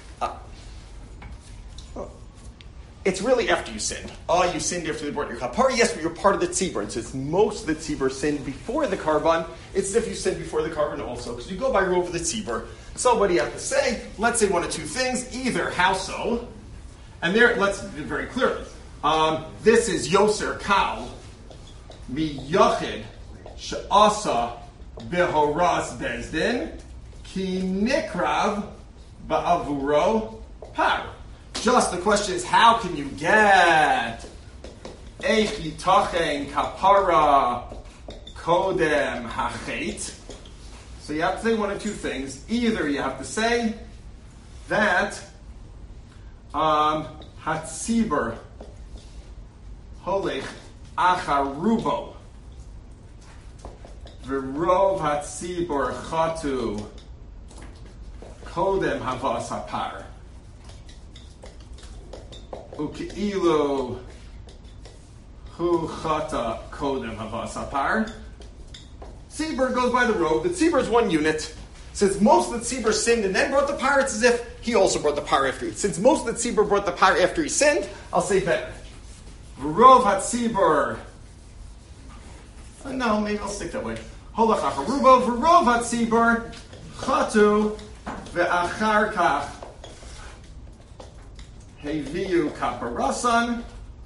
It's really after you sinned. You sinned after they brought your kapara. Yes, but you're part of the tzibur. And since most of the tzibur sinned before the karban, it's as if you sinned before the karban also, because you go by rule of the tzibur. So what do you have to say? Let's say one of two things. Either how so, and there, let's do it very clearly. This is Yoser Kal mi Yachid she'asa behoras bezdin ki nikrav ba'avuro par. Just the question is, how can you get Eichi Tachen Kapara Kodem Hachet? So you have to say one of two things. Either you have to say that Hatzibur Holech Acharubo V'rov Hatzibur Chatu Kodem Havas Hapar Uki'ilu Hu Chata Kodem Havas Hapar. Tzibur goes by the robe. The tzibur is one unit. Since most of the tzibur sinned and then brought the par, it's as if he also brought the par after he. Since most of the tzibur brought the par after he sinned, I'll say better. V'rov hatzibur. No, maybe I'll stick that way. Holach acharubo v'rov hatzibur chatu ve'achar kach heviu kaparasan.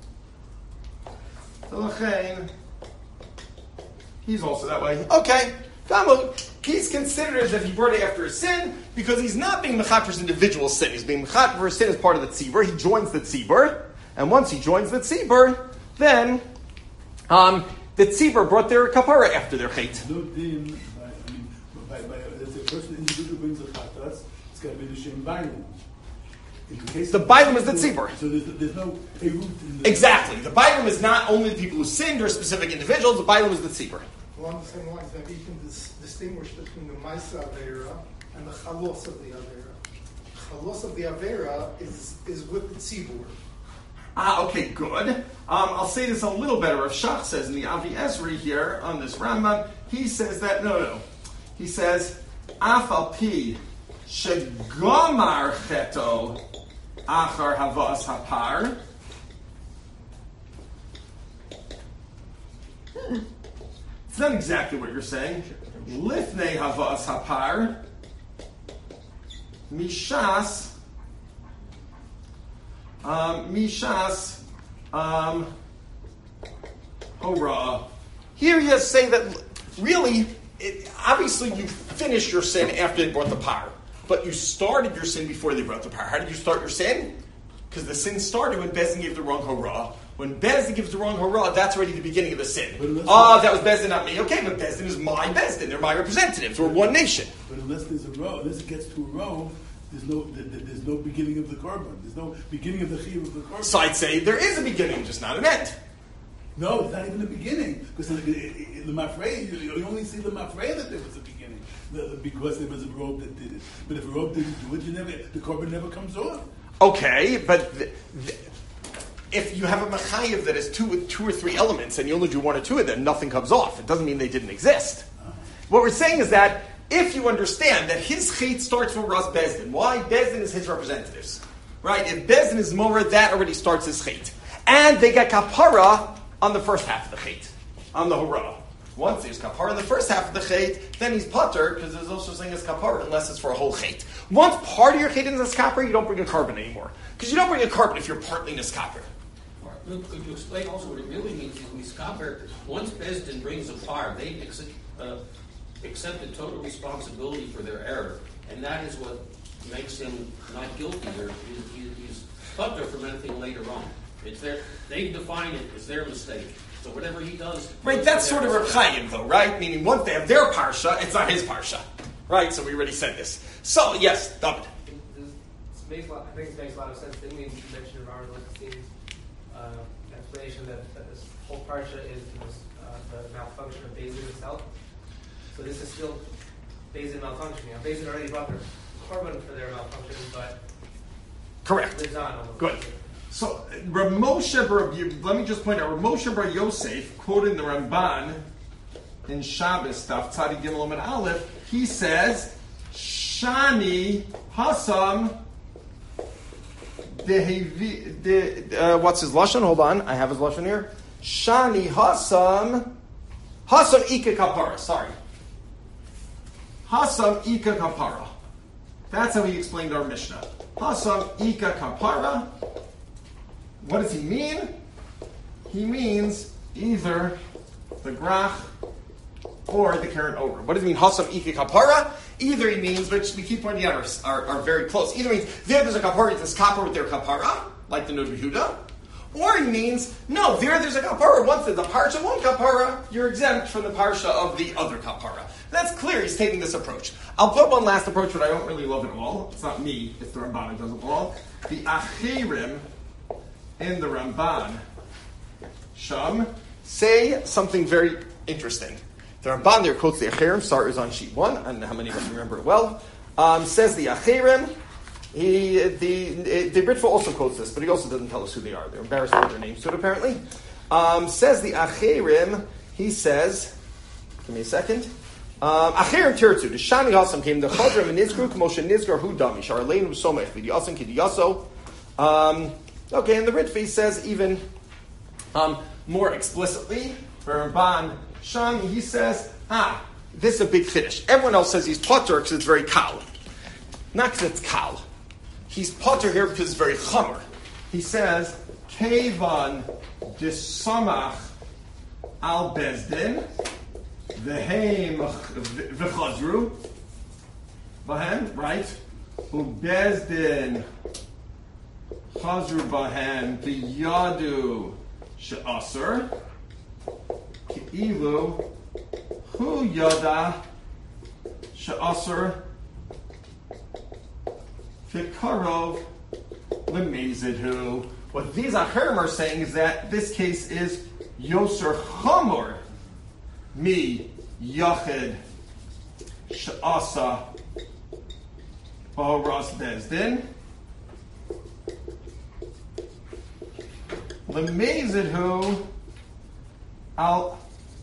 L'chein. He's also that way. Okay. He's considered as if he brought it after a sin because he's not being mechat for his individual sin. He's being mechat for his sin as part of the tzibur. He joins the tzibur. And once he joins the tzibur, then the tzibur brought their kapara after their chait. No din, if the person individual brings a chatas, it's got to be the shem bailim. The bailim is the tzibur. So there's no erut in the... Exactly. The bailim is not only the people who sinned or specific individuals. The bailim is the tzibur. Along the same lines, maybe you can distinguish between the Maisa Avera and the Chalos of the Avera. Chalos of the Avera is with the Tzibur. Okay, good. I'll say this a little better. Rav Shach says in the Avi Ezri here on this Rambam, he says that, no. He says, Afal pi shegomar cheto achar havas hapar. It's not exactly what you're saying. Lifnei havas hapar mishas hora. Here you say that really, obviously you finished your sin after they brought the par, but you started your sin before they brought the par. How did you start your sin? Because the sin started when Bezdin gave the wrong hora. When Bezdin gives the wrong hora, that's already the beginning of the sin. That was Bezdin, not me. Okay, but Bezdin is my Bezdin. They're my representatives. We're one nation. But unless there's a row, unless it gets to a row, there's no beginning of the korban. There's no beginning of the chiyuv of the korban. So I'd say there is a beginning, just not an end. No, it's not even a beginning. Because in the mafrei, you only see the mafrei that there was a beginning. Because there was a robe that did it. But if a robe didn't do it, the korban never comes off. Okay, but if you have a mechayiv that has two or three elements and you only do one or two of them, nothing comes off. It doesn't mean they didn't exist. What we're saying is that if you understand that his chait starts from Ras Bezdin, why? Bezdin is his representatives. Right? If Bezdin is Morer, that already starts his chait. And they get kapara on the first half of the chait, on the hora. Once there's kapara in the first half of the chait, then he's pater, because there's also saying as kapara, unless it's for a whole chait. Once part of your chait is niskaper, you don't bring a carbon anymore. Because you don't bring a carbon if you're partly niskaper. Could you explain also what it really means is niskaper? Once Bezdin brings a par, they accept the total responsibility for their error, and that is what makes him not guilty. He's pater from anything later on. It's their, they define it as their mistake. So whatever he does, Right, that's sort of Reb Chaim, though, right? Meaning once they have their parsha, it's not his parsha, right? So we already said this. So yes, David. I think it makes a lot of sense. Didn't we mention in our explanation that this whole parsha is the malfunction of Beis Din itself? So this is still Beis Din malfunctioning. Now, Beis Din already brought their korban for their malfunction, but Correct. lives on almost. Good. So Rav Moshe Bar, let me just point out, Rav Moshe Bar Yosef, quoting the Ramban in Shabbos stuff, Tzadi Gimel and Aleph, he says, Shani Hasam what's his lashon? Hold on, I have his lashon here. Shani Hasam Ika Kapara. Sorry, Hasam Ika Kapara. That's how he explained our Mishnah. Hasam Ika Kapara. What does he mean? He means either the grach or the keren over. What does he mean? Hasam Ika Kapara. Either he means, which we keep pointing out are very close. Either means there's a kapara, there's kapara with their kapara, like the Nod Yehuda, or he means no, there's a kapara. Once there's a parsha of one kapara, you're exempt from the parsha of the other kapara. That's clear. He's taking this approach. I'll put one last approach, but I don't really love it all. It's not me. It's the Ramban who does it all. The Achirim in the Ramban Sham say something very interesting. The Ramban there quotes the Achirim. Start is on sheet 1. I don't know how many of us remember it well. Says the Achirim. The Ritva also quotes this, but he also doesn't tell us who they are. They're embarrassed with their names to it, apparently. Says the Achirim. He says, give me a second. Achirim tirtu. The Shani Hasam came. The Chodram and Nizgru Kmoshe Nizgar Hu Dami Shar Aleinu Somech V'Diyasan Kidiyaso. Okay, and the Ritva says even more explicitly for Ramban Shami, he says, this is a big chiddush. Everyone else says he's potter because it's very kal. Not because it's kal. He's potter here because it's very chomer. He says, Kevan disamach al bezdin v'heim v'chazru v'hem, right? U'bezdin chazru v'hem v'yadu she'aser Ilu hu yada she'aser fikarov lemezidhu. What these achirim are saying is that this case is yoser chamor mi yachid she'asa ba'oras bezdin lemezidhu al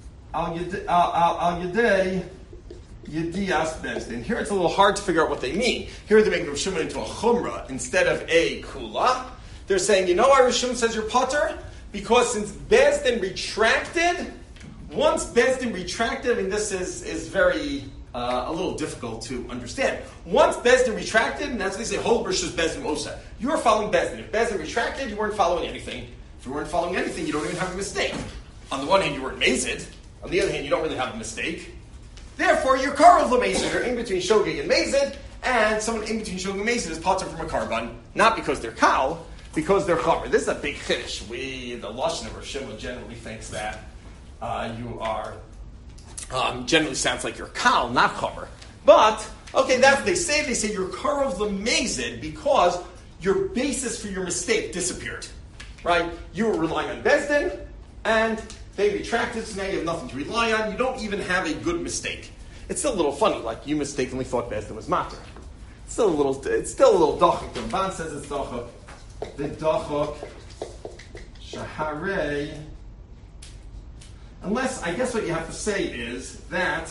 Yedei Yedias Bezdin. Here it's a little hard to figure out what they mean. Here they're making Rav Shimon into a chumrah instead of a kula. They're saying, you know why Rav Shimon says you're potter? Because since Bezdin retracted, once Bezdin retracted, I mean this is very a little difficult to understand. Once Bezdin retracted, and that's what they say, Hol Rishus Bezdin Osa. You were following Bezdin. If Bezdin retracted, you weren't following anything. If you weren't following anything, you don't even have a mistake. On the one hand, you weren't mazed. On the other hand, you don't really have a mistake. Therefore, you're karov l'mazed. You're in between shogeg and mazed, and someone in between shogeg and mazed is potter from a karban, not because they're kal, because they're chamer. This is a big chiddush. The lashon of Rav Shimon generally thinks that you are generally sounds like you're kal, not chamer. But okay, that's what they say. They say you're karov l'mazed because your basis for your mistake disappeared. Right? You were relying on Bezdin, and they retracted, so now you have nothing to rely on. You don't even have a good mistake. It's still a little funny, like you mistakenly thought Bezdin was matter. It's still a little dachuk. The Ramban says it's dachuk. The dachuk shaharei. Unless, I guess what you have to say is that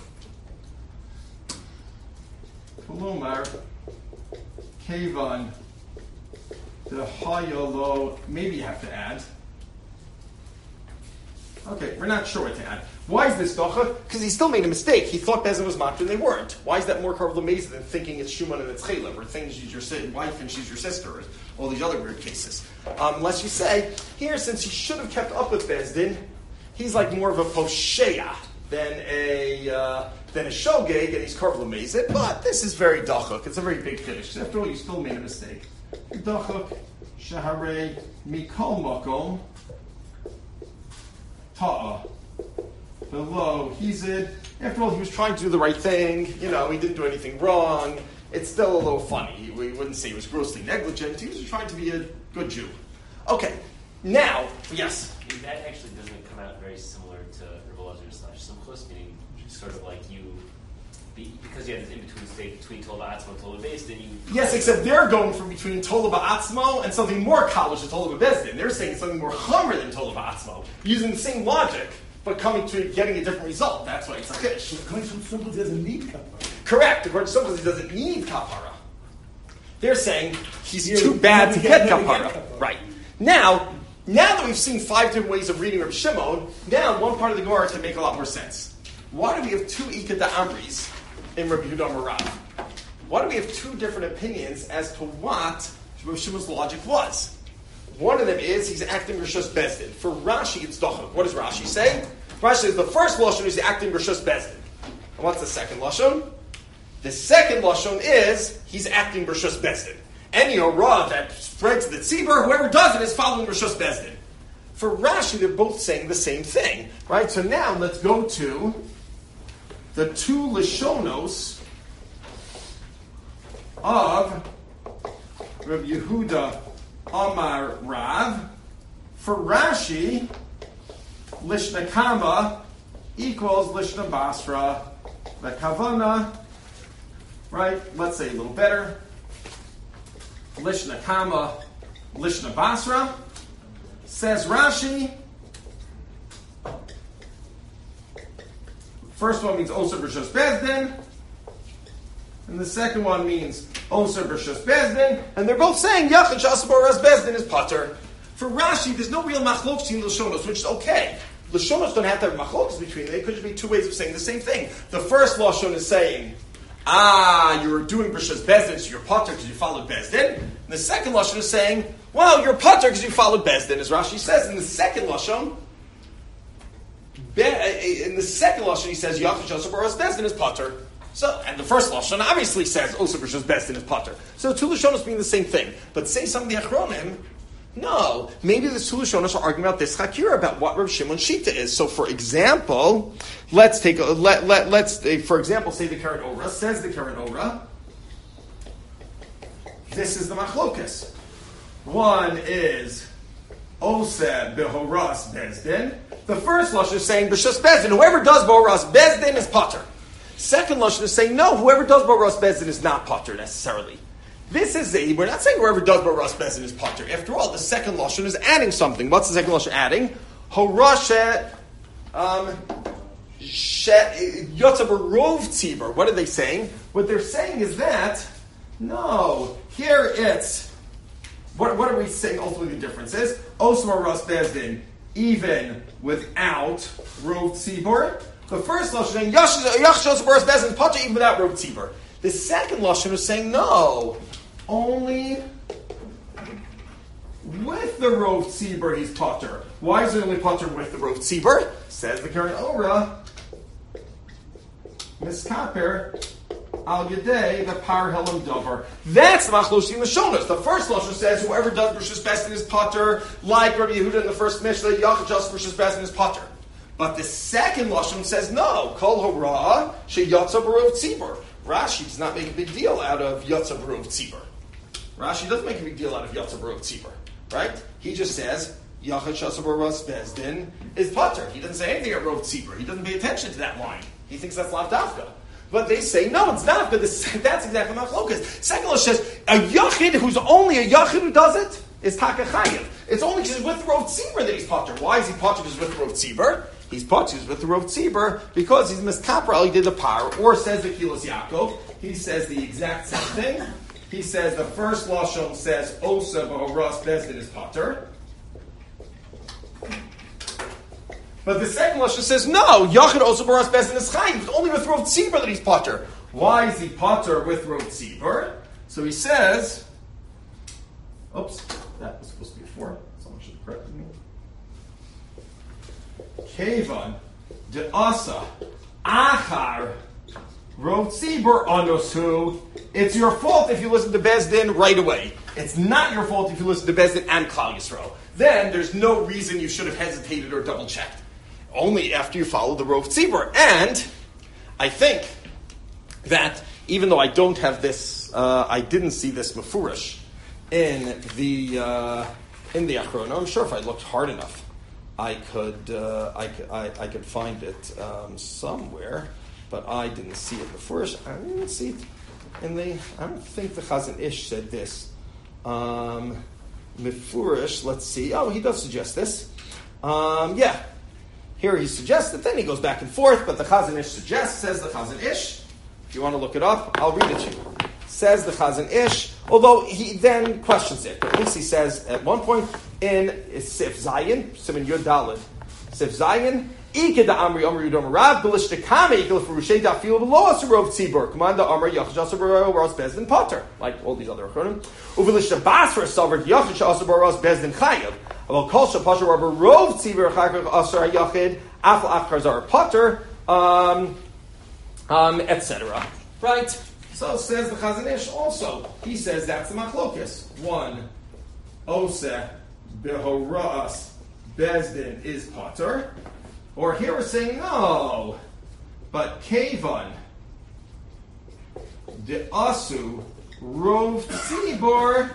Kolomar Kevan the hayolo. Maybe you have to add. Okay, we're not sure what to add. Why is this dacha? Because he still made a mistake. He thought Bezdin was matzah and they weren't. Why is that more karov l'mezid than thinking it's Shuman and it's Chaylev, or thinking she's your wife and she's your sister, or all these other weird cases? Unless you say, here, since he should have kept up with Bezdin, he's like more of a posheya than a shogeg, and he's karov l'mezid. But this is very dachuk. It's a very big chiddush. After all, you still made a mistake. Dachuk shaharei mikol makom. ta'a below hizid. After all, he was trying to do the right thing. He didn't do anything wrong. It's still a little funny. We wouldn't say he was grossly negligent. He was trying to be a good Jew. Okay, now, yes? That actually doesn't come out very similar to Rebbe Elazar/Simchus, meaning sort of like because you have this in-between state between Tola Ba'atzmo and Tola Beis, then you... Yes, except they're going from between Tola Ba'atzmo and something more college than Tola Beis. They're saying it's something more Hummer than Tola Ba'atzmo, using the same logic, but coming to getting a different result. That's why it's a chish. According to Simple, he doesn't need kapara. Correct. According to Simple, he doesn't need kapara. They're saying he's too bad to get kapara. Right. Now that we've seen 5 different ways of reading Reb Shimon, now one part of the Gemara can make a lot more sense. Why do we have 2 Ikad Amris in Reb Yehuda Marav? Why do we have 2 different opinions as to what Reb Shimon's logic was? One of them is he's acting Rishus Bezdin. For Rashi, it's Dochok. What does Rashi say? Rashi says the first Lashon is acting Rishus Bezdin. And what's the second Lashon? The second Lashon is he's acting Rishus Bezdin. Any Hora that spreads to the Tzibur, whoever does it is following Rishus Bezdin. For Rashi, they're both saying the same thing. Right? So now let's go to the 2 Lashonos of Reb Yehuda Amar Rav. For Rashi, Lishna Kama equals Lishna Basra. The Kavana, right? Let's say a little better. Lishna Kama, Lishna Basra. Says Rashi, first one means Oser B'Rishus Bezdin, and the second one means Oser B'Rishus Bezdin, and they're both saying Yachid Sh'Aseh B'Oras Bezdin is Pater. For Rashi, there's no real machlokes in Lashonos, which is okay. Lashonos don't have to have machlokes between them. They could just be 2 ways of saying the same thing. The first Lashon is saying, you're doing B'Rishus Bezdin, so you're Pater because you followed Bezdin. And the second Lashon is saying, well, you're Pater because you followed Bezdin, as Rashi says. In the second Lashon, he says, Yachid Sh'Aseh B'Oras Bezdin is Pater. So, and the first Lashon obviously says, Oser B'Rishus Bezdin is Pater. So 2 Lashonos mean the same thing. But say some of the Achronim, no, maybe the 2 Lashonos are arguing about this Chakira, about what Reb Shimon Shita is. So, for example, let's say the Karen Ora. Says the Karen Ora, this is the Machlokas. One is Oseh Behoras Bezdin. The first Lashon is saying B'Rishus Bezdin. Whoever does Behoras Bezdin is Pater. Second Lashon is saying no, whoever does Behoras Bezdin is not Pater necessarily. We're not saying whoever does Behoras Bezdin is Pater. After all, the second Lashon is adding something. What's the second Lashon adding? Horashet Yotza B'Rov Tzibur. What are they saying? What they're saying is that, no, here it's, what are we saying ultimately the difference is? Osem Behoras Bezdin, even without Rov Tzibur. The first Lashon is saying, Yachid Behoras Bezdin is Pater even without Rov Tzibur. The second Lashon is saying, no, only with the Rov Tzibur he's Pater. Why is it only Pater with the Rov Tzibur? Says the Karen Ora, Miskaper Al Yadei, the Par Helam Dover. That's the Machloshim Lashonos. The first Lashon says, whoever does B'Rishus Bezdin is Pater, like Rabbi Yehuda in the first Mishnah, Yachid B'Rishus Bezdin is Pater. But the second Lashon says, no, Kol Hora Sheyatza B'Rov Tzibur. Rashi does not make a big deal out of Yotza B'Rov Tzibur. Rashi doesn't make a big deal out of Yotza B'Rov Tzibur, right? He just says Yachid Sh'Aseh B'Oras Bezdin is Pater. He doesn't say anything at Rov Tzibur. He doesn't pay attention to that line. He thinks that's Lav Dafka. But they say no, it's not. But that's exactly my focus. Second Lashon says a Yachid who's only a Yachid who does it is Taka Chayiv. It's only because he's with Rov Tzibur that he's Pater. Why is he Pater? Because he's with Rov Tzibur. He's Pater with the Rov Tzibur because he's Miskaper. He did the power, or says the Kilos Yaakov. He says the exact same thing. He says the first Lashon says Osa B'Horas Bezdin is Pater, but the second Lashon says no. Yachid Osa B'Horas Bezdin is Chayiv. It's only with Rov Tzibur that he's Pater. Why is he Pater with Rov Tzibur? So he says, oops, that was supposed to be 4. Someone should have corrected me. Kevan de Asa Achar Rov Tzibur Anosu. It's your fault if you listen to Bezdin right away. It's not your fault if you listen to Bezdin and Klal Yisrael. Then there's no reason you should have hesitated or double checked. only after you follow the Rov Tzibur. And I think that even though I don't have this, I didn't see this mefurish in the Achronim. I'm sure if I looked hard enough, I could find it somewhere, but I didn't see it mefurish. I didn't see it in the. I don't think the Chazon Ish said this. Mefurish. Let's see. Oh, he does suggest this. Yeah. Here he suggests it, then he goes back and forth, but the Chazon Ish suggests, says the Chazon Ish. If you want to look it up, I'll read it to you. Says the Chazon Ish, although he then questions it. But at least he says at one point in Sif Zayin, Siman Yud Daled, Sif Zayin, Ike da Amri Amri Yudom Rav, Belishtekame, Ikil Furushay Dafil Below Asarov Tzibur, Commander Amri Yachash Asabur Ros Bezdin Potter, like all these other Achronim. Uvelishta Basra Savar Yachash Asabur Ros Bezdin Chayav. About Kolsha Pasha Rabber Rov Tzibur Chakach Asar Yachid, Afal Afkarzar Potter, etc. Right? So says the Chazon Ish also. He says that's the Machlokes. One, Oseh Behora'as Bezdin is Potter. Or here we're saying no. But Kevan De Asu Rov Tzibur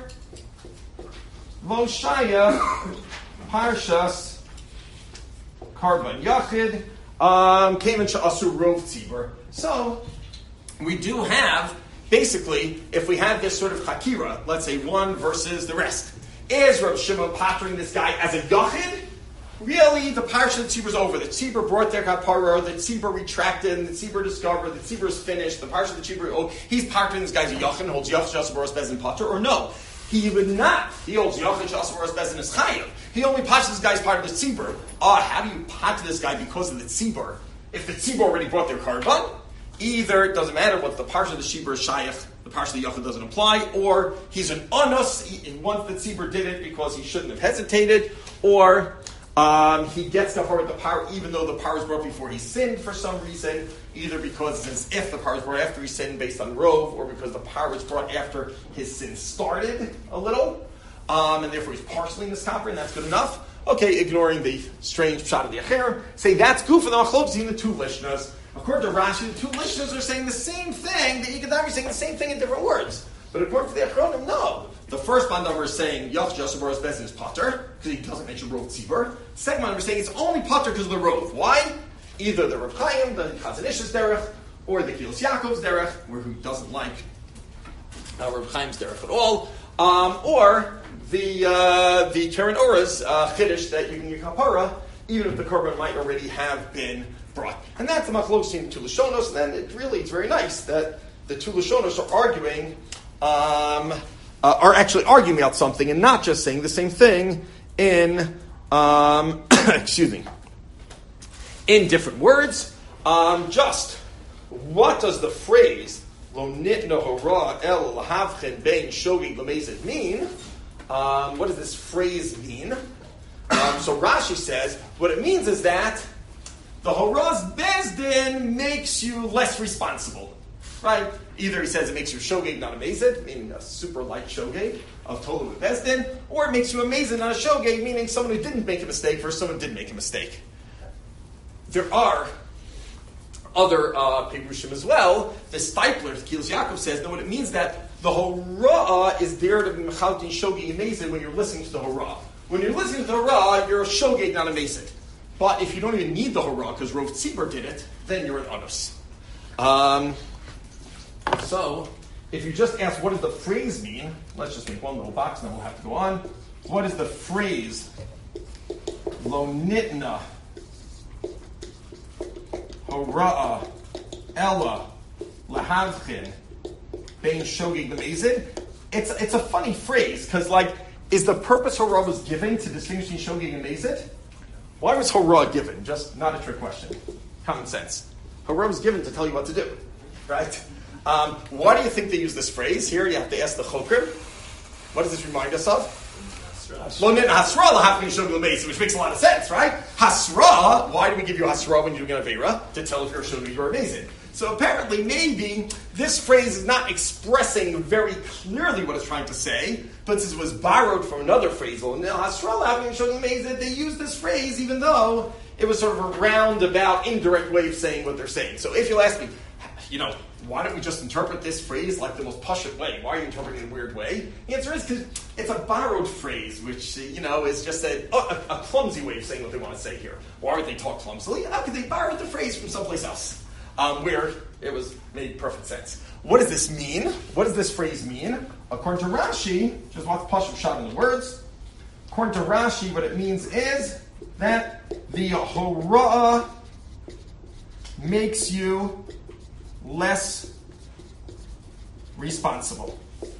Voshaya Parshas Karban Yachid Kevan Sha'asu Rov Tzibur. So we do have, basically, if we have this sort of chakira, let's say one versus the rest, is Rav Shimon pottering this guy as a yachid? Really, the parsha of the tzibur is over. The tzibur brought their kapara, the tzibur retracted, and the tzibur discovered, the tzibur is finished, the parsha of the tzibur, he's pottering this guy as a yachid, holds yachid shasaboros bezin potter, or no? He would not. He holds yachid shasaboros bezin as chayav. He only potters this guy as part of the tzibur. How do you potter this guy because of the tzibur? If the tzibur already brought their karban, either it doesn't matter what the parsha of the tzibur is shayach, the parsha of the yachid doesn't apply, or he's an onus, once the tzibur did it because he shouldn't have hesitated, or he gets the the power even though the power is brought before he sinned for some reason, either because it's as if the power is brought after he sinned based on Rov, or because the power was brought after his sin started a little, and therefore he's partially in the stopper, and that's good enough. Okay, ignoring the strange pshat of the Acher, say that's good for the Machlokes in the two Lishnas. According to Rashi, the two Lishnas are saying the same thing, the Ikadami is saying the same thing in different words. But according to the Achronim, no. The first Bandavar is saying Yach Jasaboros Bezin is Potter, because he doesn't mention Rov Tzibur. Second Bandavar is saying it's only Potter because of the Rov. Why? Either the Rav Chaim, the Chazon Ish's derech, or the Kilos Yaakov's derech, who doesn't like Rav Chaim's derech at all, or the Karen Ora's Chiddush that you can get kapara, even if the korban might already have been brought. And that's the Machlokes in the two Lashonos, and then it's very nice that the two Lashonos are arguing, are actually arguing about something and not just saying the same thing in, in different words. Just, what does the phrase, Lo nitna hora el lahavchen bein shogig lemezid mean? What does this phrase mean? So Rashi says, what it means is that the Horaz Bezdin makes you less responsible. Right? Either he says it makes you shogeg, not a mezid, meaning a super light shogeg of Tola with Bezdin, or it makes you a mezid, not a shogeg, meaning someone who didn't make a mistake versus someone who did make a mistake. There are other Pirushim as well. The Stipler, Kilos Yaakov says, no, what it means that the Horah is there to be Mechaltin shogeg and mezid when you're listening to the Horah. When you're listening to the Horah, you're a shogeg, not a mezid. But if you don't even need the Horah because Rov Tzibur did it, then you're an Anus. So, if you just ask what does the phrase mean, let's just make one little box and then we'll have to go on. What is the phrase? Lo nitna hora'a ella lahavchin bein shogeg lemezid. It's a funny phrase because is the purpose Horah was given to distinguish between shogeg and mezid? Why was Horah given? Just not a trick question. Common sense. Horah was given to tell you what to do, right? Why do you think they use this phrase? Here you have to ask the Chokrim. What does this remind us of? Lo nit hasra lahafkin shogeg l'meisa, which makes a lot of sense, right? Hasra, why do we give you hasra when you're doing an avera? To tell if you're shogeg or amazing. So apparently, maybe this phrase is not expressing very clearly what it's trying to say, but since it was borrowed from another phrase, lo nit hasra lahafkin shogeg l'meisa, they use this phrase even though it was sort of a roundabout, indirect way of saying what they're saying. So if you'll ask me, why don't we just interpret this phrase like the most pashut way? Why are you interpreting it in a weird way? The answer is because it's a borrowed phrase, which, is just a clumsy way of saying what they want to say here. Why would they talk clumsily? Because they borrowed the phrase from someplace else, where it was made perfect sense. What does this mean? What does this phrase mean? According to Rashi, just watch the pashut shot in the words. According to Rashi, what it means is that the hora'ah makes you less responsible.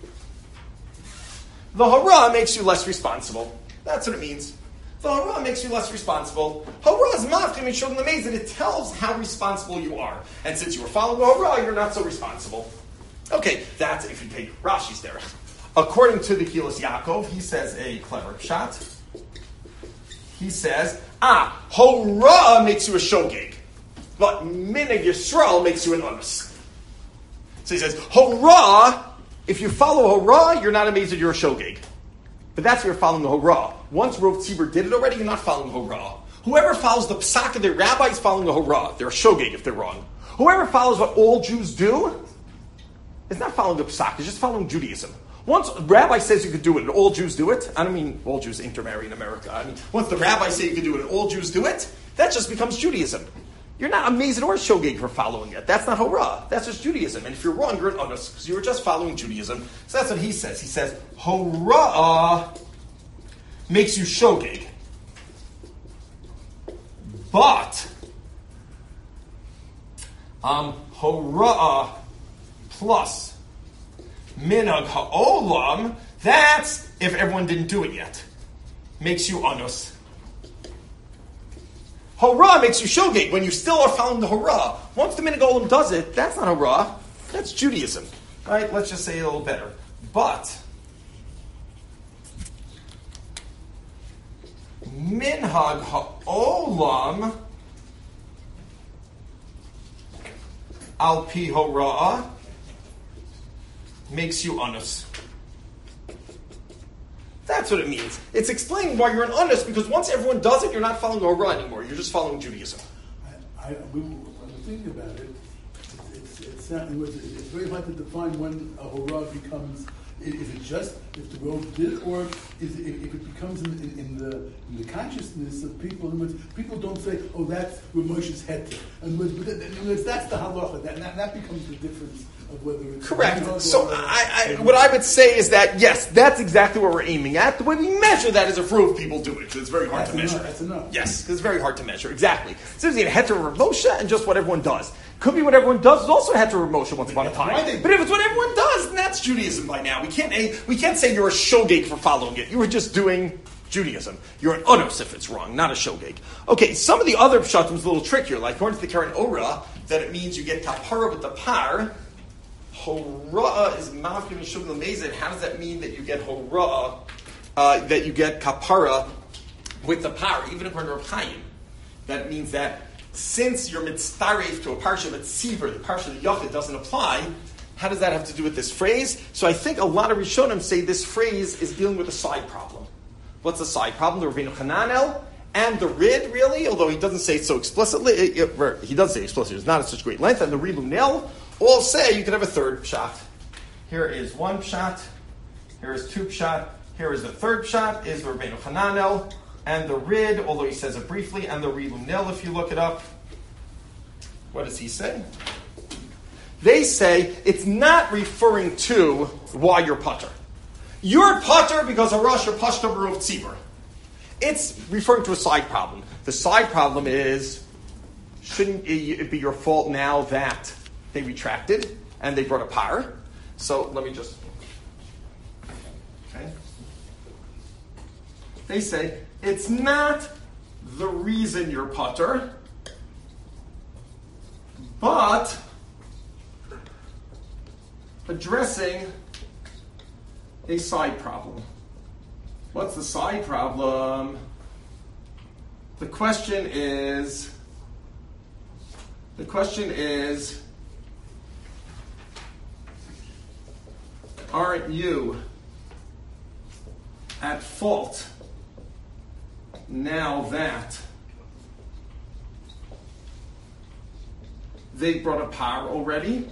The hara makes you less responsible. That's what it means. The hara makes you less responsible. Hara is mafkim in shogeg l'meisa. It tells how responsible you are. And since you were following the hara, you're not so responsible. Okay, that's if you take Rashi's derech. According to the Kilos Yaakov, he says a clever shot. He says, hara makes you a shogeg. But Minhag Yisrael makes you an onus. So he says, hora, if you follow hora, you're not amazed, you're a shogeg. But that's where you're following the hora. Once Rov Tzibur did it already, you're not following the hora. Whoever follows the psak of their rabbi is following the hora. They're a shogeg if they're wrong. Whoever follows what all Jews do is not following the psak, it's just following Judaism. Once the rabbi says you could do it and all Jews do it, I don't mean all Jews intermarry in America. I mean, once the rabbi says you can do it and all Jews do it, that just becomes Judaism. You're not amazed or shogeg for following it. That's not hora. That's just Judaism. And if you're wrong, you're an onus because you were just following Judaism. So that's what he says. He says, hora makes you shogeg. But hora plus minhag ha'olam, that's if everyone didn't do it yet, makes you onus. Hora makes you shogeg when you still are following the hora. Once the minhag ha'olam does it, that's not hora, that's Judaism. All right, let's just say it a little better. But minhag ha'olam al pi hora makes you onus. That's what it means. It's explaining why you're an honest, because once everyone does it, you're not following Hora anymore. You're just following Judaism. When we think about it, it's very hard to define when a Hora becomes. Is it just if the road did it, or is it, if it becomes in the consciousness of people? In words, people don't say, "Oh, that's where Moshe's heter," and that's the halacha. That becomes the difference of whether it's correct. So, what I would say is that yes, that's exactly what we're aiming at. The way we measure that is if road people do it, because it's very hard to measure. That's enough. Yes, because it's very hard to measure. Exactly. So it's a heter of Moshe and just what everyone does. Could be what everyone does is also a heter of Moshe once upon a time. But if it's what everyone does, then that's Judaism by now. We can't say you're a shogeg for following it. You were just doing Judaism. You're an onus if it's wrong, not a shogeg. Okay, some of the other pshatim is a little trickier. Like according to the Karen Ora, that it means you get kapara with the par. Hora is mafkim and shogeg l'meized. How does that mean that you get hora, that you get kapara with the par, even according to Rav Chaim? That means that since you're mitzaref to a parsha of tzibur, the parsha of Yachid doesn't apply. How does that have to do with this phrase? So I think a lot of Rishonim say this phrase is dealing with a side problem. What's the side problem? The Rabbeinu Hananel and the Rid, really, although he doesn't say it so explicitly. He does say explicitly. It's not at such great length. And the Ribunel all say you could have a third pshat. Here is one pshat. Here is two pshat. Here is the third pshat, is the Rabbeinu Hananel and the Rid, although he says it briefly, and the Ribunel, if you look it up. What does he say? They say it's not referring to why you're putter. You're putter because Harash or Pashta Barov Tzibur. It's referring to a side problem. The side problem is, shouldn't it be your fault now that they retracted and they brought a par? So let me just... Okay. They say it's not the reason you're putter, but addressing a side problem. What's the side problem? The question is, aren't you at fault now that they brought a par already?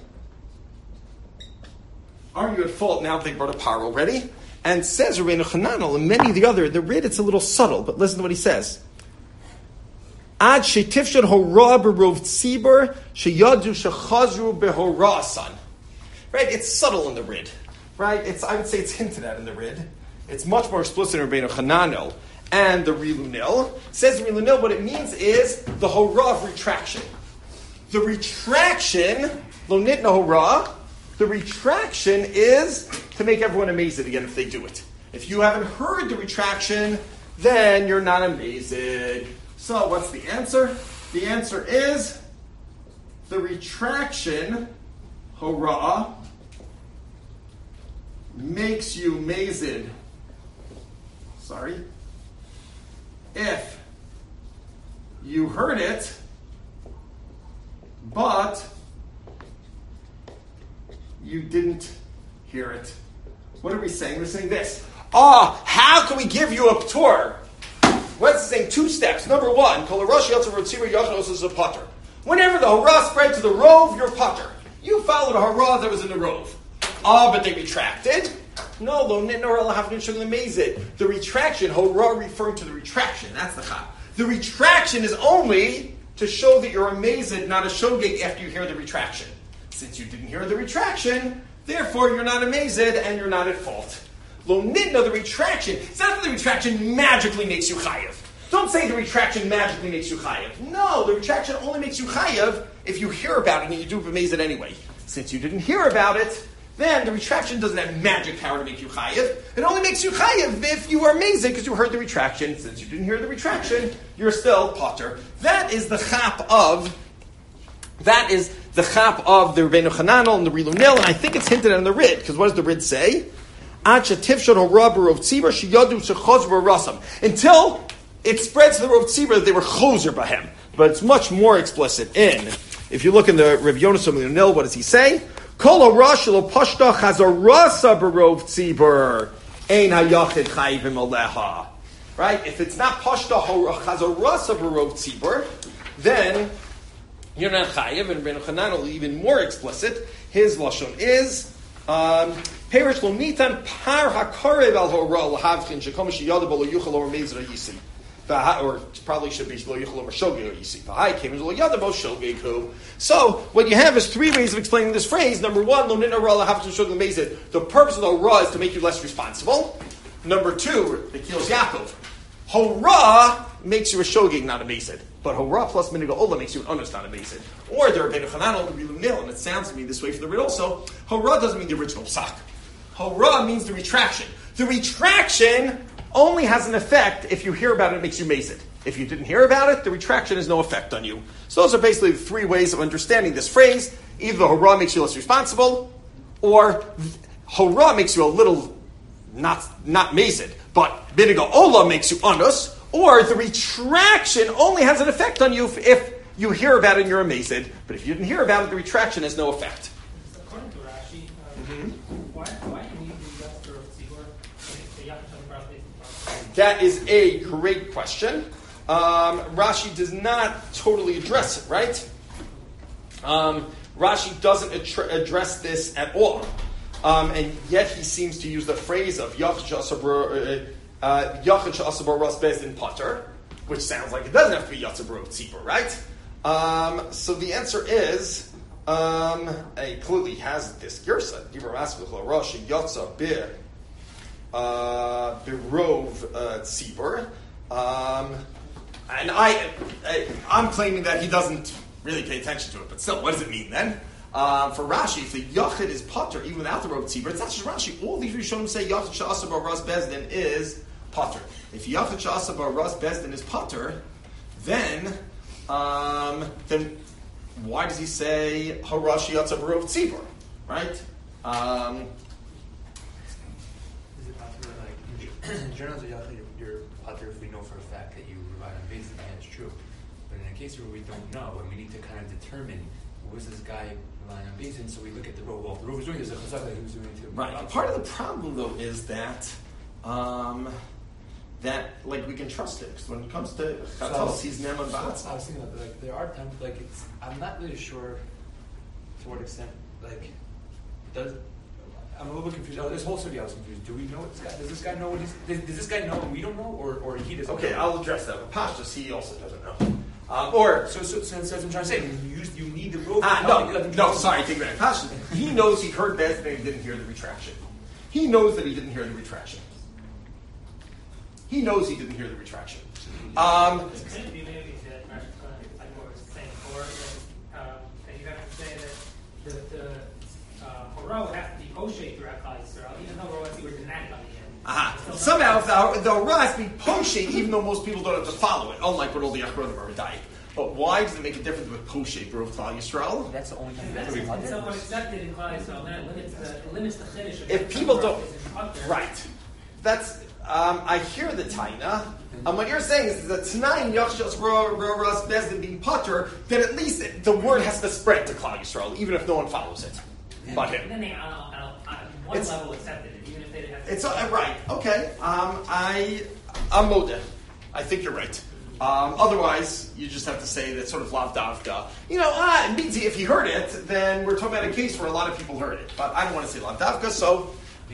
Aren't you at fault now that they brought a par already? And says Rabbeinu Chananel and many of the other, the Rid, it's a little subtle, but listen to what he says. Ad shetifshan hora berov tzibur sheyadu shechazru behorasan. Right? It's subtle in the Rid. Right? I would say it's hinted at in the Rid. It's much more explicit in Rabbeinu Chananel and the Rilunil. Says Rilunil, what it means is the hora of retraction. The retraction, lo nitna hora, the retraction is to make everyone amazed again if they do it. If you haven't heard the retraction, then you're not amazed. So what's the answer? The answer is the retraction, hora, makes you mazed. If you heard it, but you didn't hear it. What are we saying? We're saying this. How can we give you a p'tur? What's saying? 2 steps. Number 1, kol harashi yatzav rotzibur yachnos is a putter. Whenever the hara spread to the rove, you're putter. You followed a hara that was in the rove. But they retracted. No, lo nitnor el havnin shugel amazed. The retraction, hara referring to the retraction. That's the chap. The retraction is only to show that you're amazed, not a shogeg after you hear the retraction. Since you didn't hear the retraction, therefore you're not amazed and you're not at fault. Lo nitna, the retraction. It's not that the retraction magically makes you chayav. Don't say the retraction magically makes you chayav. No, the retraction only makes you chayav if you hear about it and you do amazed anyway. Since you didn't hear about it, then the retraction doesn't have magic power to make you chayav. It only makes you chayav if you are amazed because you heard the retraction. Since you didn't hear the retraction, you're still potter. That is the chap of the Rabbeinu Chananel and the Rilunil, and I think it's hinted in the Rid, because what does the Rid say? Until it spreads to the Rov Tzibur that they were choser by him. But it's much more explicit if you look in the Rav Yonason Rilunil, what does he say? Kol harashlo pashta chazarasa berov tzibur ein hayachid chayivim aleha. Right? If it's not pashta chazarasa berov tzibur, then you're not chayiv. And Rabbeinu Chananel even more explicit. His lashon is perish lo nitan par hakarev al hora lahavchin shekom sheyadav lo yuchal or mezra yisi. Or it probably should be lo yuchal or shogeg yisi. V'hai came lo yadav shogeg hu. So what you have is 3 ways of explaining this phrase. Number 1, lo nitna ra lahavchin shogeg mezid. The purpose of the ra is to make you less responsible. Number 2, it kills Yaakov. Hora makes you a shogeg, not a mezid. But hora plus miniga ola makes you an honest, not a mezid. Or there are Rabbeinu Chananel and Rilunil, and it sounds to me this way for the Rid also. Hora doesn't mean the original psak. Hora means the retraction. The retraction only has an effect if you hear about it, it makes you mazid. If you didn't hear about it, the retraction has no effect on you. So those are basically the 3 ways of understanding this phrase. Either the hora makes you less responsible, or hora makes you a little not mazid, but miniga ola makes you honest, or the retraction only has an effect on you if you hear about it and you're amazed. But if you didn't hear about it, the retraction has no effect. According to Rashi, why do you need the Yasser of Tzibur? That is a great question. Rashi does not totally address it, right? Rashi doesn't address this at all. And yet he seems to use the phrase of Yachid Sha'asabar Ras Bezdin Potter, which sounds like it doesn't have to be Yatzabro Tzibur, right? So the answer is, he clearly has this Gersa, Dibur Maskuch Rosh Yatza Birov Tzibur. And I'm claiming that he doesn't really pay attention to it, but still, what does it mean then? For Rashi, if the Yachid is Potter, even without the Rov Tzibur, it's not just Rashi. All these Rishonim say Yachid Sha'asabar Ras Bezdin is Potter. If Yachid Sha'asabar Ras Bezdin is Potter, then why does he say Harashi Yatzav Rov Tzibur? Right? Is it possible, like, in general, you're out there if we know for a fact that you relied on Beis Din, yeah, it's true. But in a case where we don't know, and we need to kind of determine, was this guy relying on Beis Din, so we look at the Rov. Well, the Rov was doing this, Chazaka, he was doing it too. Right. Part of the problem, though, is that like we can trust it. Because when it comes to Chatos, he's Neman Ba'atzmo. I was thinking that, like, there are times, like, I'm not really sure to what extent, like, I'm a little bit confused. This whole city I was confused. Do we know what this guy? Does this guy know what does this guy know and we don't know, or he doesn't? Okay, know? I'll address that. But Pashtus, he also doesn't know. So that's what I'm trying to say. You need the Rov. No, sorry, take it back. Pashtus, he knows he heard Beis Din and he didn't hear the retraction. He knows that he didn't hear the retraction. He knows he didn't hear the retraction. It could be maybe that like what we were saying before, that you have to say that the Hora would have to be Poshe throughout Klal Yisrael, even though Roatzi were denied by the end. Somehow, the Hora has to be Poshe, even though most people don't have to follow it, unlike what all the Achronim are dying. But why does it make a difference with Poshe for Klal Yisrael? That's the only time that's someone accepted in Klal Yisrael, then it limits the Chiddush. If people don't, right? That's I hear the Taina. What you're saying is that Tanaim Yachshas Ras Beis Din being Potter, then at least the word has to spread to Klal Yisrael, even if no one follows it. But him. And then they on one level accepted it, even if they didn't have to. It's right. Okay. I'm Modeh. I think you're right. Otherwise, you just have to say that sort of lav davka. It means if he heard it, then we're talking about a case where a lot of people heard it. But I don't want to say lav davka, so.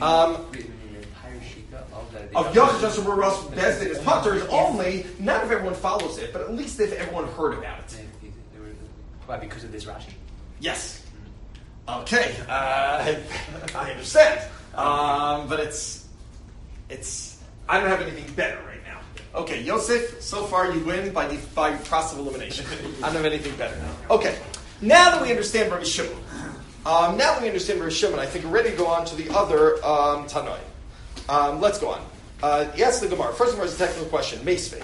Of Yachshas Ras Beis Din is Potter is only not if everyone follows it, but at least if everyone heard about it. Why? Because of this Rashi? Yes. Okay. I understand. But it's. I don't have anything better right now. Okay, Yosef. So far, you win by process of elimination. I don't have anything better. Okay. Now that we understand Rabbi Shimon, I think we're ready to go on to the other Tanoi. Let's go on. Yes, the Gemara. First of all, is a technical question. Meisvei.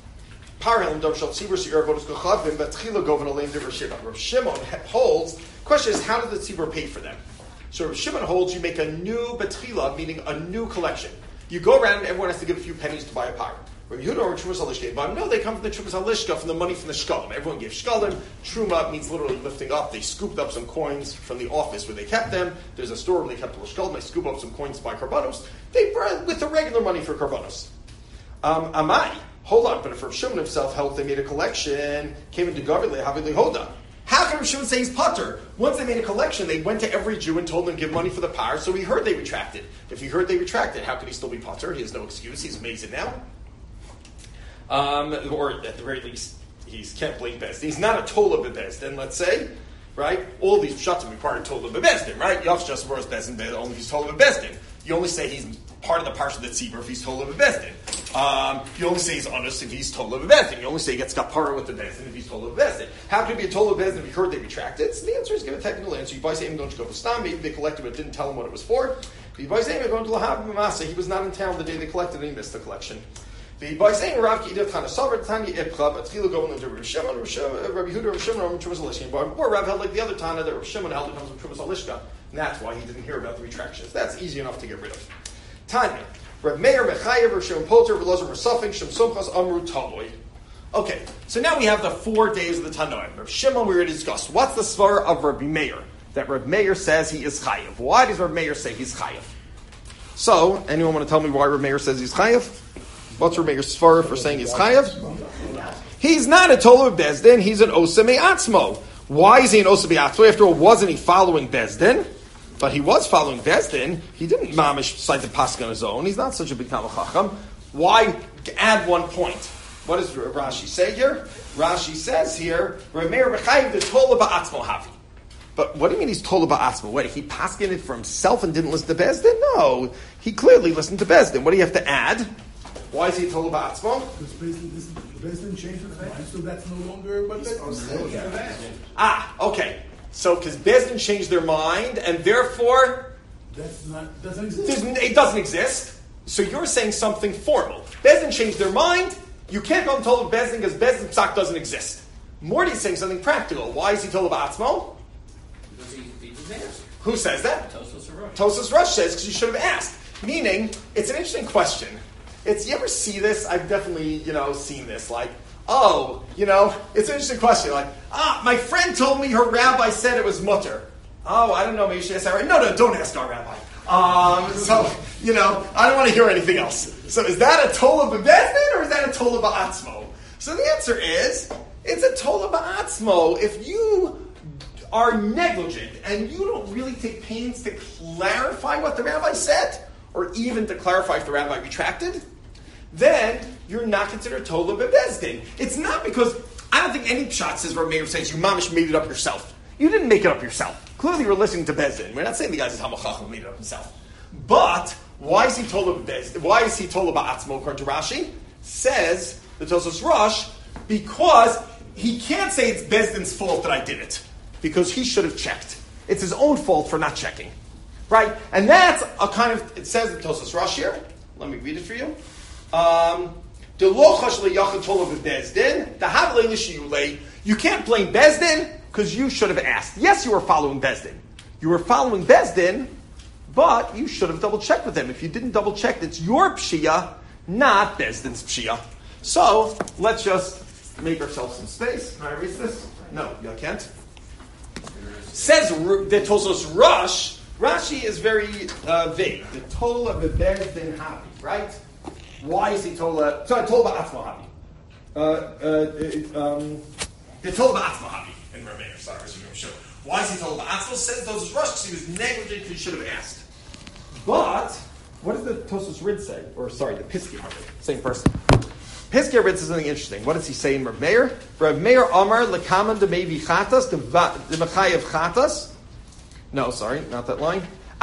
Rav Shimon holds. Question is, how did the tzibur pay for them? So Rav Shimon holds you make a new betchila, meaning a new collection. You go around and everyone has to give a few pennies to buy a par. Rabbi Yehuda or Trumas Halishka, but no, they come from the Trumas Halishka, from the money from the shkalim. Everyone gives shkalim. Truma means literally lifting up. They scooped up some coins from the office where they kept them. There's a store where they kept the shkalim. They scoop up some coins to buy karbanos. They brought with the regular money for karbanos. Amai, hold on, but if Rav Shimon himself held they made a collection, came into Gavile Havili Hoda. How can Rav Shimon say he's potter? Once they made a collection, they went to every Jew and told them to give money for the par, so he heard they retracted. If he heard they retracted, how could he still be potter? He has no excuse. He's amazing now. Or at the very least, he can't blame Beis Din. He's not a Tola Beis Din, let's say, right? All these pshatim require Tola Beis Din, right? Yachshas Ras Beis Din, only if he's Tola Beis Din. You only say he's part of the parsha that tzibur if he's Tola Beis Din. You only say he's honest if he's Tola Beis Din. You only say he gets kapara with the Beis Din if he's Tola Beis Din. How could it be a Tola Beis Din if he heard they retracted? So the answer is give a technical answer. You buy say don't you go to Stam, maybe they collected but didn't tell him what it was for. You buy say going to Lahav Masa, he was not in town the day they collected and he missed the collection. By saying Rav Ki'idah Tana Savar Tanya Ibcha, but Tchila going into Rav Shimon, Rabbi Yehuda, Rav Shimon, Rav Trumas Halishka, or Rav held like the other Tana that Rav Shimon held that comes from Trumas Halishka, and that's why he didn't hear about the retractions. That's easy enough to get rid of. Tanya, Rav Meir Mechayev, Rav Shimon Poter, Rav Elazar Rasafik, Shem Sumchas Amru Talmud. Okay, so now we have the 4 days of the Tanoim. Rav Shimon we already discussed. What's the svar of Rabbi Meir? That Rav Meir says he is chayev. Why does Rav Meir say he's chayev? So, anyone want to tell me why Rav Meir says he's chayev? What's Rav Meir's svar for saying he's chayev? He's not a Tola Beis Din, he's an Osa Me'atzmo. Why is he an Osa Me'atzmo? After all, wasn't he following Beis Din? But he was following Beis Din. He didn't mamish cite the pasuk on his own. He's not such a big Talmid Chacham. Why add 1 point? What does Rashi say here? Rashi says here, Rav Meir B'chayiv the Tola Ba'atzmo Havi. But what do you mean he's Tola Ba'atzmo? Wait, he paskin it for himself and didn't listen to Beis Din? No, he clearly listened to Beis Din. What do you have to add? Why is he Tola Ba'atzmo? Because Beis Din changed the mind, so that's no longer what okay. So, because Beis Din changed their mind, and therefore... doesn't exist. It doesn't exist. So you're saying something formal. Beis Din changed their mind, you can't go and Tola Beis Din because Beis Din Psak doesn't exist. Morty's saying something practical. Why is he Tola Ba'atzmo? Because he was theirs. Who says that? Tosfos Rosh. Tosfos Rosh says because you should have asked. Meaning, it's an interesting question. you ever see this? I've definitely, seen this. Like, oh, it's an interesting question. Like, my friend told me her rabbi said it was mutter. Oh, I don't know, maybe she asked that right. No, don't ask our rabbi. I don't want to hear anything else. So is that a tola b'bezdin or is that a tola ba'atzmo? So the answer is, it's a tola ba'atzmo. If you are negligent and you don't really take pains to clarify what the rabbi said, or even to clarify if the rabbi retracted, then you're not considered tola b'bezdin. It's not because, I don't think any pshat says, Rav Meir says, you mamish made it up yourself. You didn't make it up yourself. Clearly you're listening to Bezdin. We're not saying the guy's a Talmid Chacham made it up himself. But, why is he tola b'bezdin? Why is he tola ba'atzmo, according to Rashi? Says the Tosfos Rosh, because he can't say it's Bezdin's fault that I did it. Because he should have checked. It's his own fault for not checking. Right? And that's a kind of, it says in Tosfos Rosh here. Let me read it for you. You can't blame Bezdin because you should have asked. Yes, you were following Bezdin. You were following Bezdin, but you should have double checked with them. If you didn't double check, it's your pshia, not Bezdin's pshia. So let's just make ourselves some space. Can I erase this? No, you can't. Says the Tosfos Rosh. Rashi is very vague. The tola b'bezdin happy, right? Why is he tola? Sorry, tola ba'atzmo happy. The tola ba'atzmo happy in Rav Meir. Sorry, sure. Why is he tola ba'atzmo? Says Tosfos Rosh because he was negligent because he should have asked. But what does the Tosfos Rid say? Or sorry, the Piskei Rid, same person. Piskei Rid says something interesting. What does he say in Rav Meir? Rav Meir Amar lekaman demevi chatas demechayev chatas. No, sorry, not that line.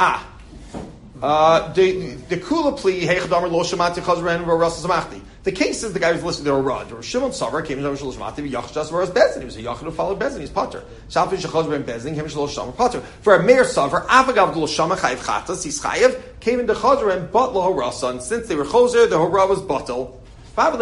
The kula plea heichadamar lo shamati chazran v'rasa zamachti. The case is the guy who's listening to a rod. Or Shimon Savar came to Shlosh Shamati v'yachdas v'ras Bezdin. He was a yachid who followed Bezdin. He's potter. Shalfi shechazran Bezdin him Shlosh Shamar potter. For a Meir Savar afagav lo shama chayiv chatas. He's chayiv came into chazran but lo harasa. And since they were chozer, the hara was batal. Just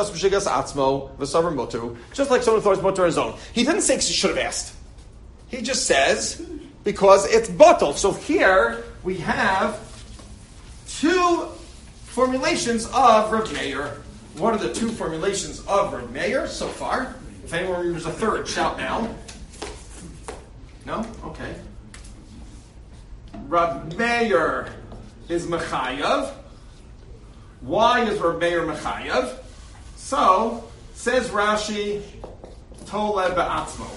like someone thought it's mutter on his own. He didn't say he should have asked. He just says because it's batal. So here we have two formulations of Rav Meir. What are the two formulations of Rav Meir so far? If anyone remembers a third, shout now. No? Okay. Rav Meir is Mechayav. Why is Rav Meir Mechayav? So, says Rashi, Tole Ba'atzmo.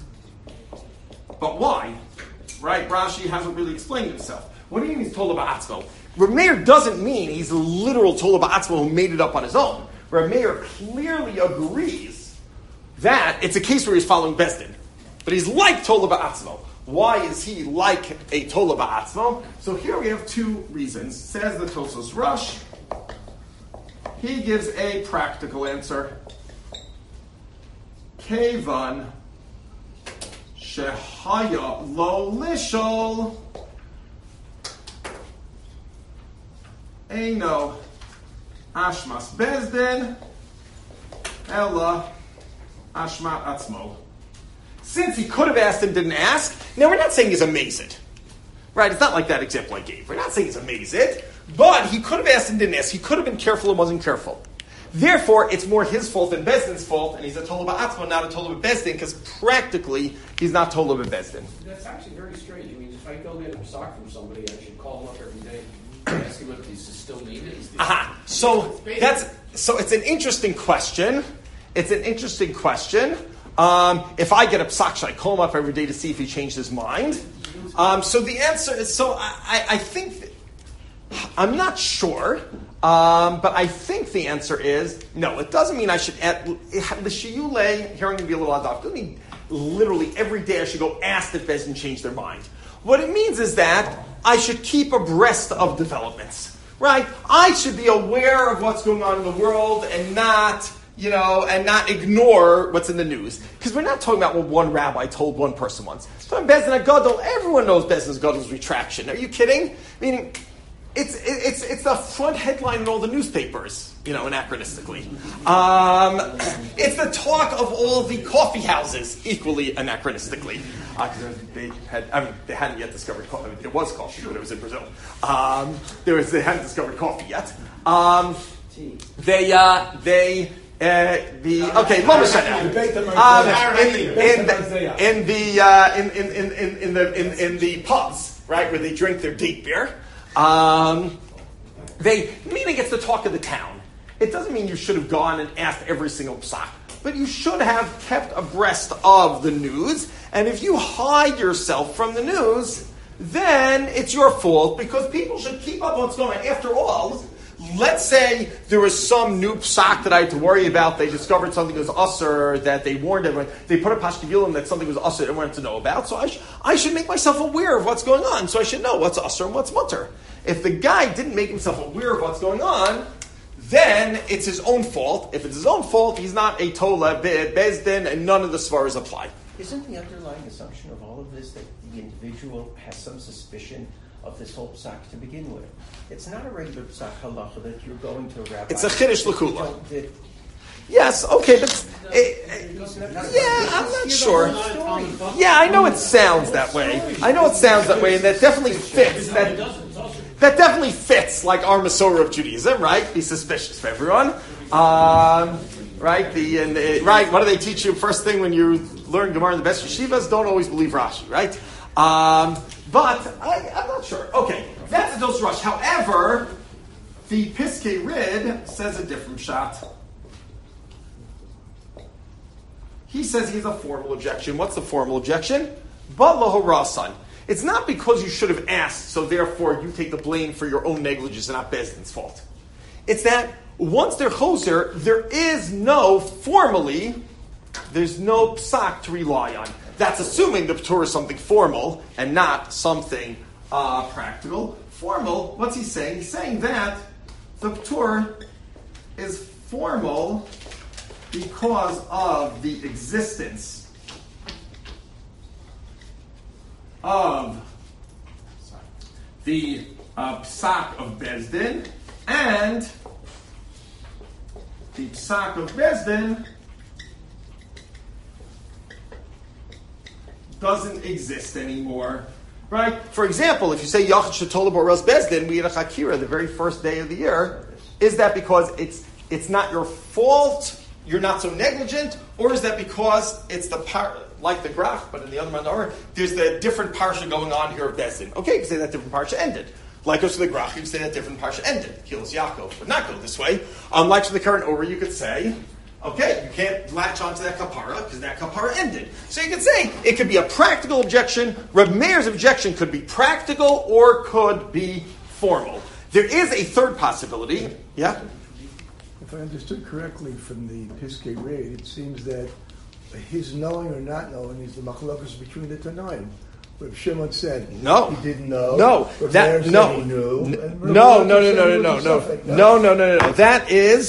But why? Right? Rashi hasn't really explained himself. What do you mean he's Tole Ba'atzmo? Rav Meir doesn't mean he's a literal Tole Ba'atzmo who made it up on his own. Rav Meir clearly agrees that it's a case where he's following Bezdin. But he's like Tole Ba'atzmo. Why is he like a Tole Ba'atzmo? So here we have two reasons. Says the Tosfos Rosh. He gives a practical answer. Kevan shehaya lo lishol eino ashmas bezdin ella ashmat atzmo. Since he could have asked and didn't ask, now we're not saying he's amazed. Right? It's not like that example I gave. We're not saying he's amazed. But he could have asked and didn't ask. He could have been careful and wasn't careful. Therefore, it's more his fault than Bezdin's fault, and he's a Tola Ba'atzmo, not a Tola B'Bezdin, because practically, he's not Tola B'Bezdin. That's actually very strange. I mean, if I go get a sock from somebody, I should call him up every day and ask him if he's still needed. So it's an interesting question. It's an interesting question. If I get a psak, should I call him up every day to see if he changed his mind? So the answer is, I think... I'm not sure, but I think the answer is no. It doesn't mean I should add the shiyule. Here I'm going to be a little odd. It doesn't mean literally every day I should go ask if Bezdin changed their mind. What it means is that I should keep abreast of developments. Right? I should be aware of what's going on in the world and not ignore what's in the news. Because we're not talking about what one rabbi told one person once. So in Bezdin Gadol, everyone knows Bezdin Gadol's retraction. Are you kidding? Meaning. It's the front headline in all the newspapers, anachronistically. It's the talk of all the coffee houses, equally anachronistically. They hadn't yet discovered coffee. It was coffee, but it was in Brazil. They hadn't discovered coffee yet. Okay, in the pubs, right, where they drink their date beer, meaning it's the talk of the town. It doesn't mean you should have gone and asked every single psak, but you should have kept abreast of the news. And if you hide yourself from the news, then it's your fault, because people should keep up what's going on. After all, let's say there was some new psak that I had to worry about. They discovered something was usher that they warned everyone. They put a pashkivilim that something was usher that everyone had to know about. So I should make myself aware of what's going on. So I should know what's usher and what's mutter. If the guy didn't make himself aware of what's going on, then it's his own fault. If it's his own fault, he's not a tola bezdin, and none of the svaras apply. Isn't the underlying assumption of all of this that the individual has some suspicion of this whole psak to begin with? It's not a regular psak halacha that you're going to a rabbi. It's a chiddush l'kula. Yes, okay, but I'm not sure. Yeah, I know it sounds that way. And that definitely fits. That definitely fits like our Masorah of Judaism, right? Be suspicious for everyone, right? Right. What do they teach you first thing when you learn Gemara in the best yeshivas? Don't always believe Rashi, right? But I'm not sure. Okay, that's a dos rush. However, the Piskei Rid says a different shot. He says he has a formal objection. What's the formal objection? But lahorasan. It's not because you should have asked, so therefore you take the blame for your own negligence and not Bezdin's fault. It's that once they're choser, there's no psak to rely on. That's assuming the P'tur is something formal and not something practical. Formal, what's he saying? He's saying that the P'tur is formal because of the existence of the psak of Bezdin, and the psak of Bezdin doesn't exist anymore. Right? For example, if you say Yachid Shetola Boros Bezdin, we had a Chakira the very first day of the year. Is that because it's not your fault, you're not so negligent, or is that because it's like the graph, but in the other mandar, there's the different parsha going on here of Bezdin? Okay, you can say that different parsha ended. Like us to the graph, you can say that different parsha ended. Kills Yaakov would not go this way. Unlike to the current over, you could say, okay, you can't latch onto that kapara because that kapara ended. So you could say it could be a practical objection. Reb Meir's objection could be practical or could be formal. There is a third possibility. Yeah? If I understood correctly from the Piskei Rid, it seems that his knowing or not knowing is the machlokas between the Tanoim. Reb Shimon said no, he didn't know. No, Reb that Meir no, said he knew. No. That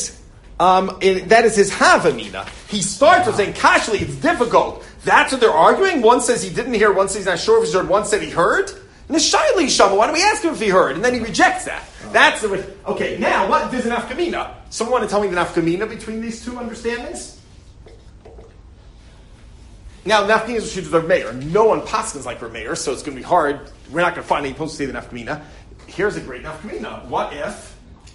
is his havamina. He starts with saying kashli. It's difficult. That's what they're arguing. One says he didn't hear. One says he's not sure if he heard. One said he heard. Nishayli shama. Why don't we ask him if he heard? And then he rejects that. That's the way. Okay. Now, what? There's an nafkamina. Someone want to tell me the nafkamina between these two understandings? Now, nafkamina is the Reb Meir. No one paskins like Reb Meir, so it's going to be hard. We're not going to find any post to say the nafkamina. Here's a great nafkamina. What if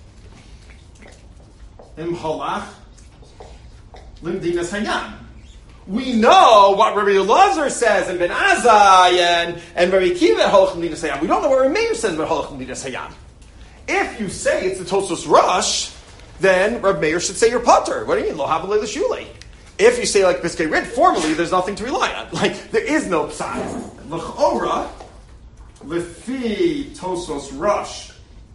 im halach limdinas hayam? We know what Rabbi Elazar says in Ben Azai and Rabbi Kiva halach limdinas hayam. We don't know what Reb Meir says about halach limdinas hayam. If you say it's the Tosfos Rush, then Reb Meir should say you're patur. What do you mean? Lo habalei l'shulei. If you say like Piskei Rid, formally, there's nothing to rely on. Like, there is no psak. L'chora, lefi Tosfos Rush,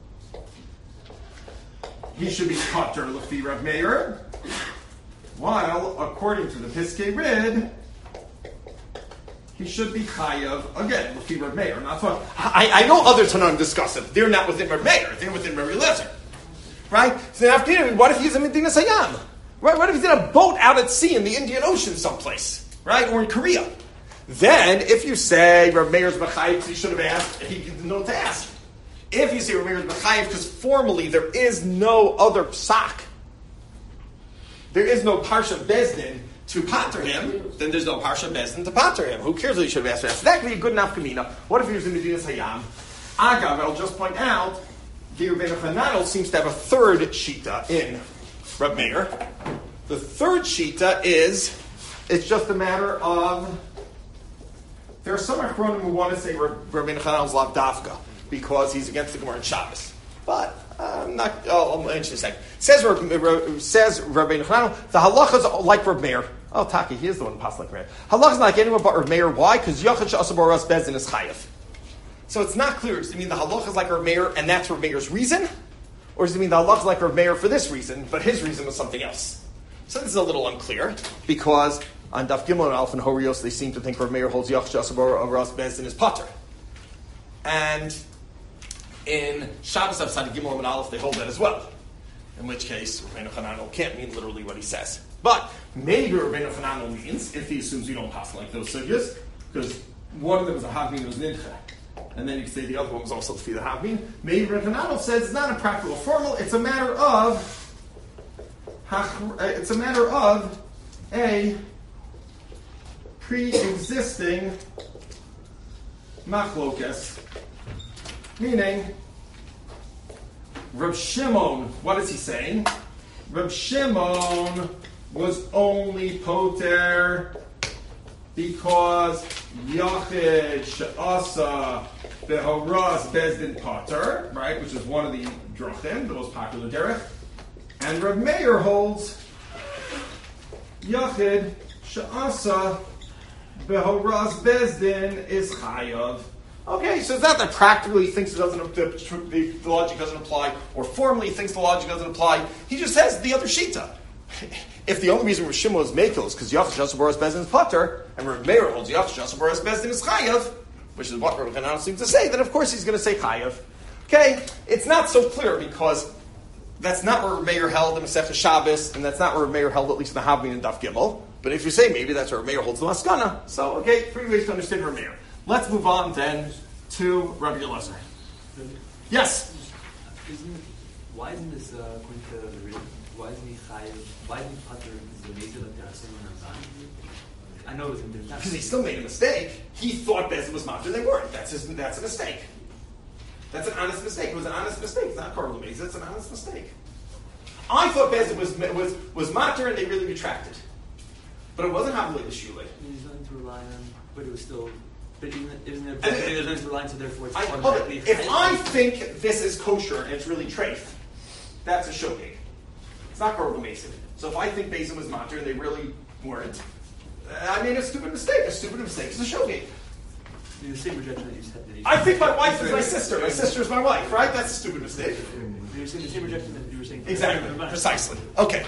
he should be patur lefi Reb Meir, while, according to the Piskei Rid, he should be chayav, again, lefi Reb Meir. Not talking. I know other Tanaim discuss it. They're not within Reb Meir. They're within Rabbi Elazar. Right? So then after, what if he's a Medinas Hayam? Right? What if he's in a boat out at sea in the Indian Ocean someplace? Right? Or in Korea? Then, if you say Reb Meir's Mechayiv, he should have asked, he didn't know to ask. If you say Reb Meir's Mechayiv, because formally there is no other psak, there is no Parsha Bezdin to pater him, then there's no Parsha Bezdin to pater him. Who cares what he should have asked for that? So that could be a good enough kamina. What if he was in Medinas Hayam? Agav, I'll just point out the Rabbeinu Hananel seems to have a third shita in Reb Meir. The third shita is, it's just a matter of, there are some Achronim who want to say Rabbeinu Hananel's lav dafka, because he's against the Gemara in Shabbos. But, I'll mention in a second. Says Rabbeinu Hananel, the halachas are like Reb Meir. Oh, Taki, he is the one who passed like Reb Meir. Halachas not like anyone but Reb Meir. Why? Because Yachid She'aseh B'Oras Bezdin is chayav. So it's not clear. Does it mean the halach is like Reb Meir and that's Reb Meir's reason? Or does it mean the halach is like Reb Meir for this reason, but his reason was something else? So this is a little unclear, because on Daf Gimel and Alf and Horios, they seem to think Reb Meir holds Yachid She'aseh B'Oras Bezdin is potter. And in Shabbos Avsad Gimel and Aleph, they hold that as well. In which case, Rabbeinu Hananel can't mean literally what he says. But maybe Rabbeinu Hananel means, if he assumes you don't pass like those sugyas, because one of them was a havmin, was nincha, and then you can say the other one was also to feed the havmin. Maybe Rabbeinu Hananel says it's not a practical formal; it's a matter of a pre-existing machlokas. Meaning, Reb Shimon, what is he saying? Reb Shimon was only poter because Yachid She'asa Behoras Bezdin Poter, right, which is one of the drachim, the most popular derech. And Reb Meir holds Yachid She'asa Behoras Bezdin is chayav. Okay, so it's not that practically he thinks the logic doesn't apply, or formally he thinks the logic doesn't apply. He just says the other shita. If the only reason Reb Shimon is Mekel is because Yachid She'aseh B'Oras Bezdin is potter, and Reb Meir holds Yachid She'aseh B'Oras Bezdin is chayav, which is what Reb Hananel seems to say, then of course he's going to say chayav. Okay, it's not so clear because that's not where Reb Meir held in Masechah Shabbos, and that's not where Reb Meir held at least in the Havmin and Daf Gimel. But if you say maybe that's where Reb Meir holds the Maskana, so okay, 3 ways to understand Reb Meir. Let's move on then to Rabbi Elazar. Yes? Why isn't this, according to the reading, why isn't he chayiv? Why isn't he pater because the major like the Asim and Ramzan? I know it was in different. Because he still made a mistake. He thought Bezin was matter, they weren't. That's a mistake. That's an honest mistake. It was an honest mistake. It's not Karl Lemez. It's an honest mistake. I thought Bezin was matter and they really retracted. But it wasn't Havli the Shule. He's nothing to rely on, but it was still. But isn't there there's nothing to rely on, so therefore it's automatically. If I think this is kosher and it's really treif, that's a shogeg. It's not Karl Lemez. So if I think Bezin was matter and they really weren't, I made a stupid mistake. A stupid mistake is a shogeg. The same rejection that you said. I think my wife is my sister. My sister is my wife, right? That's a stupid mistake. You're saying the same rejection that you were saying. Exactly. Precisely. Okay.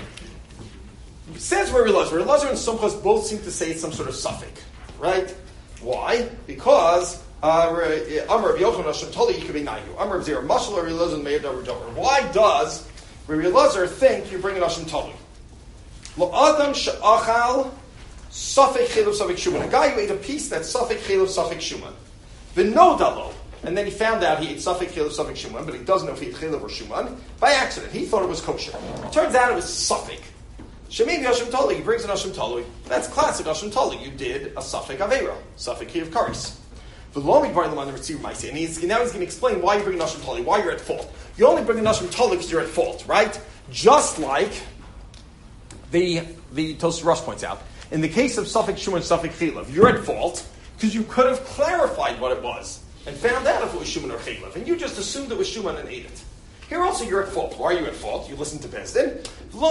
Says Rabbi Elazar. Rabbi Elazar and Sumchos both seem to say it's some sort of suffix, right? Why? Because Amar Rabbi Yochanan Hashem Toli Yikabi Nayu. Amar Rabbi Zera Mashal Rabbi Elazar and Meir Davar Dover. Why does Rabbi Elazar think you bring an Hashem Toli? Lo Adam She'achal Safek Chilav Safek Shuman. A guy who ate a piece that's Safek Chilav Safek Shuman. V'nodalo. And then he found out he ate Safek Chilav Safek Shuman, but he doesn't know if he ate Chilav or Shuman. By accident. He thought it was kosher. Turns out it was Safek. Shemini Hashem Toli. He brings an Hashem Toli. That's classic Hashem Toli. You did a Safek Aveira. Safek Chilav Karis. V'lomi Bar Laman Ritziv Maisi. And now he's going to explain why you bring an Hashem Toli, why you're at fault. You only bring an Hashem Toli because you're at fault, right? Just like the Tosfos Rosh points out. In the case of Safek Shuman and Safek Chilav, you're at fault because you could have clarified what it was and found out if it was Shuman or Chilav, and you just assumed it was Shuman and ate it. Here also you're at fault. Why are you at fault? You listen to Bezdin.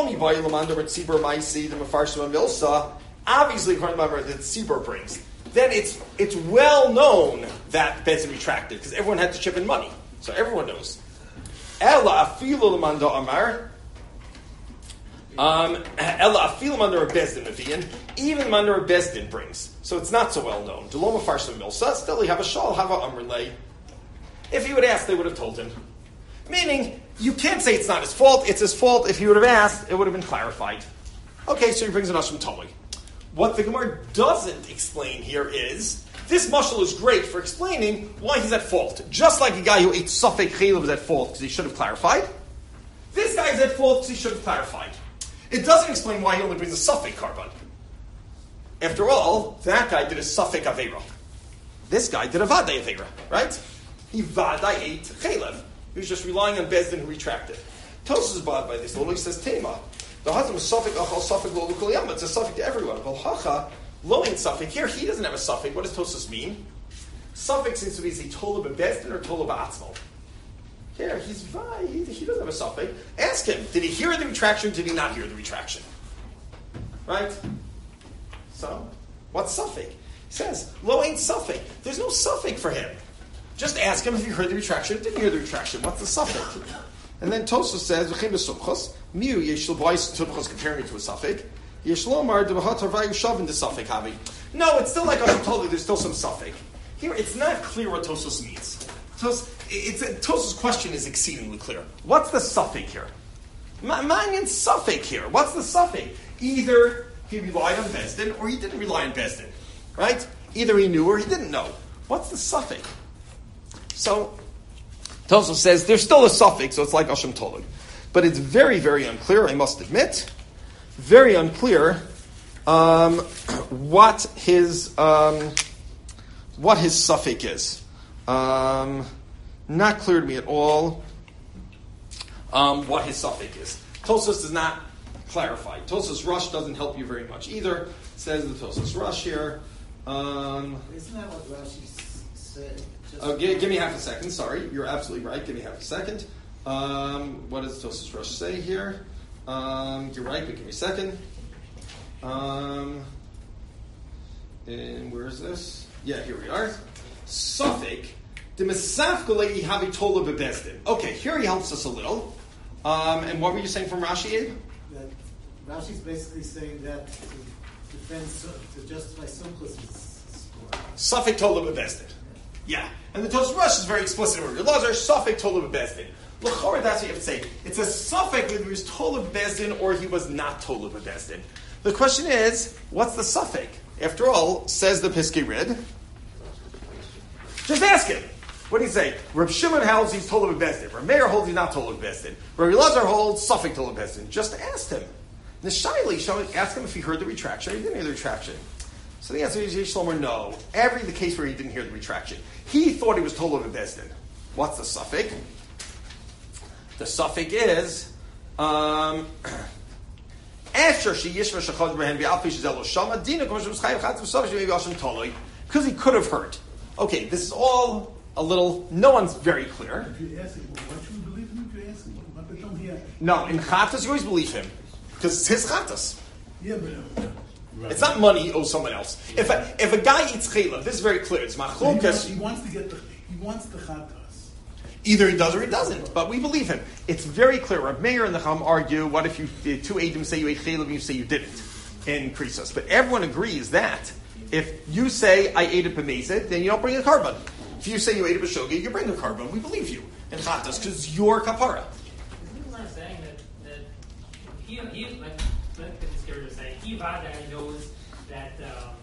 Obviously, according to my that Tzibur brings, then it's well known that Bezdin retracted because everyone had to chip in money, so everyone knows. Ella afilu lemanda amar. Ella afilu under a Bezdin Mavian, even under a Bezdin brings. So it's not so well known. Deloma farshim milsa, still you have a shal, have a amrlay. If he would ask, they would have told him. Meaning, you can't say it's not his fault, it's his fault. If he would have asked, it would have been clarified. Okay, so he brings an Hashem Toli. What the Gemara doesn't explain here is, this mashal is great for explaining why he's at fault. Just like a guy who ate Safek Chilav was at fault because he should have clarified. This guy is at fault because he should have clarified. It doesn't explain why he only brings a Safek Karban. After all, that guy did a Safek Aveira. This guy did a Vaday Aveira, right? He Vaday ate Chilav. He was just relying on Bezdin who retracted. Tosfos is bothered by this. He says, Tema. The husband was suffix, suffix lo l'kol. It's a suffix to everyone. Kol hacha, lo ain't suffix. Here, he doesn't have a suffix. What does Tosfos mean? Suffix seems to be, is he tola bebezdin or tola ba'atzmo? Here, he doesn't have a suffix. Ask him, did he hear the retraction, did he not hear the retraction? Right? So, what's suffix? He says, lo ain't suffix. There's no suffix for him. Just ask him if he heard the retraction or didn't hear the retraction. What's the suffix? And then Tosfos says, v'chim b'sumchos, miu yeshlo b'ais tumchos, comparing it to a suffix. Yeshlomar devahatar vayu shavin de suffix havi. No, it's still like I told you, there's still some suffix. Here, it's not clear what Tosfos means. Tosfos' question is exceedingly clear. What's the suffix here? Manyan suffix here. What's the suffix? Either he relied on Bezdin or he didn't rely on Bezdin. Right? Either he knew or he didn't know. What's the suffix? So, Tosfos says there's still a suffix, so it's like Asham Tolig. But it's very, very unclear, I must admit. Very unclear what his suffix is. Not clear to me at all what his suffix is. Tosfos does not clarify. Tosfos Rush doesn't help you very much either. It says the Tosfos Rush here. Isn't that what Rashi said? Give me half a second. Sorry, you're absolutely right. Give me half a second. What does Tosfos Rush say here? You're right, but give me a second. And where is this? Yeah, here we are. Suffix. Okay, here he helps us a little. And what were you saying from Rashi, Abe? That Rashi's basically saying that to defend, to justify Sumchus' score. Suffix tola bebestin. Yeah. And the Tosfos Rush is very explicit over Lazar, suffix tola bebestin. L'chora, that's what you have to say. It's a suffix whether he was tola bebestin or he was not tola bebestin. The question is, what's the suffix? After all, says the Piskei Rid. Just ask him. What do you say? Reb Shimon holds he's tola bebestin. Reb Meir holds he's not tola bebestin. Reb Elazar holds suffix tola bebestin. Just ask him. Nishayli, ask him if he heard the retraction or he didn't hear the retraction. So the answer is Yishlomer, no. The case where he didn't hear the retraction. He thought he was tola bebestin. What's the suffix? The suffix is after she yishva shachad brehen v'alpi shezelo shama dina k'mashim schayim chatzim suffix maybe ashim toloi because he could have heard. Okay, this is all a little. No one's very clear. If you ask him, why should we believe him? If you ask him, what the hell he asked? No, in chatas you always believe him because it's his chatas. Yeah, but right. It's not money he owes someone else. If a guy eats chayla, this is very clear. It's machlokas. He wants the chatas. Either he does or he doesn't, but we believe him. It's very clear. Reb Meir and the Chum argue, what if the two Eidim say you ate chaylev and you say you didn't in Krisos? But everyone agrees that if you say I ate it b'mezid, then you don't bring a carbon. If you say you ate it b'shogeg, you bring a carbon. We believe you in chatas because it's your kapara. Isn't he saying that he like the Piskei was saying, he knows that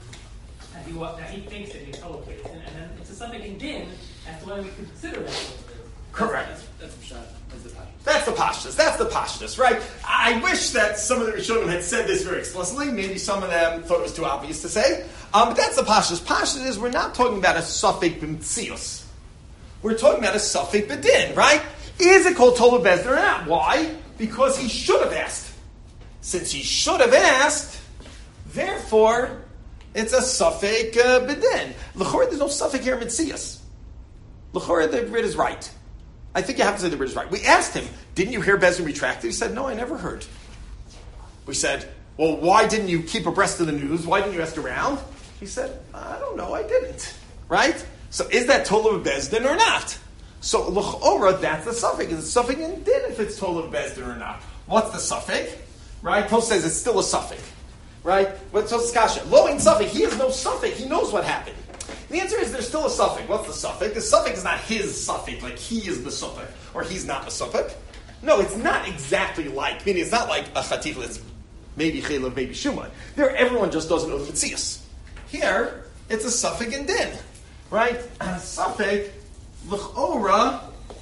he thinks that he's teleplated, and then it's a something in din as to whether we consider that. Correct. That's the pshat. That's the pashtus, right? I wish that some of the Rishonim had said this very explicitly. Maybe some of them thought it was too obvious to say. But that's the pashtus. Pashtus is we're not talking about a suffix b'mtzius. We're talking about a suffix b'din, right? Is it called tola bezdin or not? Why? Because he should have asked. Since he should have asked, therefore, it's a suffix b'din. L'chor, there's no suffix here mitzius. L'chor, the Brit is right. I think you have to say the Brit is right. We asked him, didn't you hear Bezdin retracted? He said, no, I never heard. We said, well, why didn't you keep abreast of the news? Why didn't you ask around? He said, I don't know, I didn't. Right? So is that Tola Bezdin or not? So l'chora, that's the suffix. Is it suffix in din if it's Tola Bezdin or not? What's the suffix? Right? Tos says it's still a suffix. Right? What's Tos Kasha? Lo in suffix. He has no suffix. He knows what happened. The answer is there's still a suffix. What's the suffix? The suffix is not his suffix, like he is the suffix, or he's not the suffix. No, it's not exactly like, meaning it's not like a chatif that's maybe chaylev, maybe shuman. There, everyone just doesn't know the mitzias. Here, it's a suffix in din. Right? Suffix, l'chora,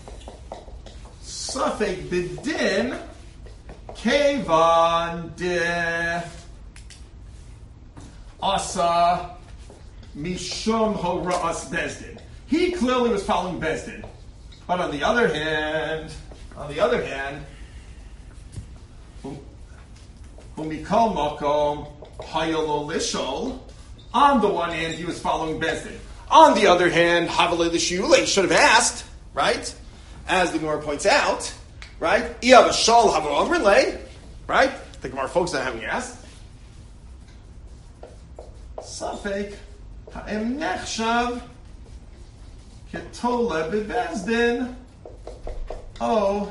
suffix b'din, kevan de asa mishum hora'as bezdin. He clearly was following bezdin. But on the other hand, Umikol Mokom Hayolo Lishol. On the one hand, he was following Bezdin. On the other hand, Havale Lishule should have asked, right? As the Gemara points out, right? Iav Shal Havo Amrle, right? The Gemara folks not having asked. Safek Ha'em Nechshav Ketole Bebezdin. Oh,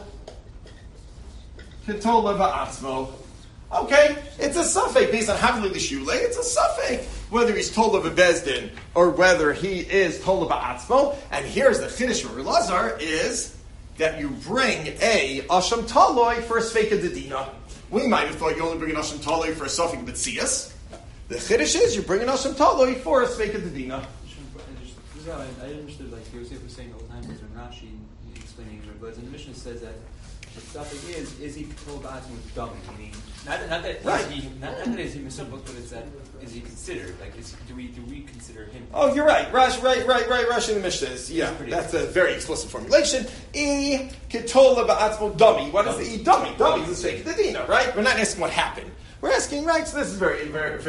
Ketole Ba'atzmo. Okay, it's a suffix based on Havli L'Shule. It's a suffix whether he's told of a Bezdin or whether he is told of Ba'atzmo. And here's the Chiddush of Lazar is that you bring a Asham Taloi for a Sveika Dedina. We might have thought you only bring an Asham Taloi for a suffix B'tzias. The Chiddush is you bring an Asham Taloi for a Sveika Dedina. I understood, like Yosef was saying the whole time, was when Rashi explaining it, but in the Mishnah says that the suffix is he told Ba'atzmo with dummy, meaning not that right. not that is he misubbook, but it's that is he considered? Like, do we consider him? Oh, you're right. Rashi in the Mishnah is that's a very explicit formulation. E ketola ba'atzmo dummy. What is the e dummy? Dummy is the Sveika Dedina, right? We're not asking what happened. We're asking, right? So this is very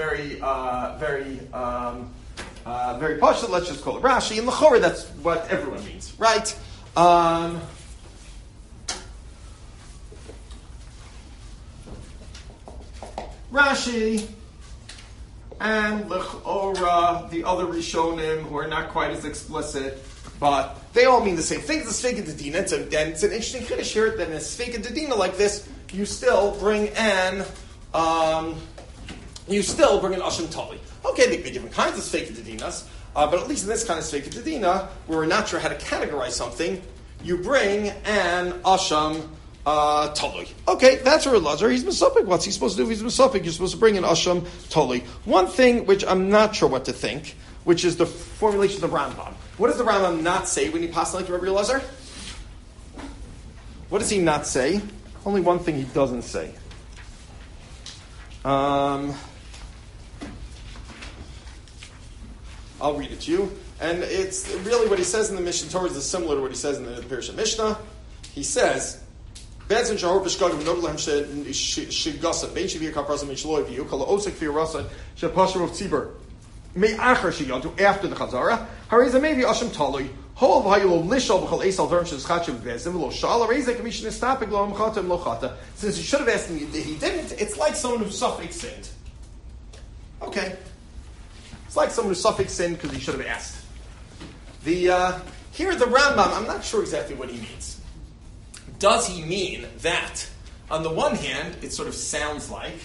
partial. Let's just call it Rashi. And l'chorah, that's what everyone means, right? Rashi and l'chorah, the other Rishonim who are not quite as explicit, but they all mean the same thing. It's a Sveika Dedina. It's an interesting chiddush here that in a Sveika Dedina like this, you still bring an Asham Tali. Okay, there could be different kinds of Sveika Dedinas, but at least in this kind of Sveika Dedina, where we're not sure how to categorize something, you bring an Asham Tali. Okay, that's a Lazar. He's Mesopik. What's he supposed to do if he's Mesopik? You're supposed to bring an Asham Tali. One thing which I'm not sure what to think, which is the formulation of the Rambam. What does the Rambam not say when he passes like Rabbi Elazar? What does he not say? Only one thing he doesn't say. I'll read it to you. And it's really what he says in the Mishnah Torah is similar to what he says in the Pirush Mishnah. He says, "Be'etzim shahor b'shkagim nodel lahem shegasa bein shevir kaprasa min shelo aviu kol osek fi rasa shepasher of tzibur me'achar sheyantu after the chazara hareza maybe asham talui hol v'hayilo lishol b'chol eisal dvarim sheschatchev be'ezim v'lo shal hareza kamishin estapik lo amchatem lo chata." Since he should have asked him, he didn't. It's like someone who suffix sinned. Okay. It's like someone who suffix sinned because he should have asked. Here the Rambam, I'm not sure exactly what he means. Does he mean that, on the one hand, it sort of sounds like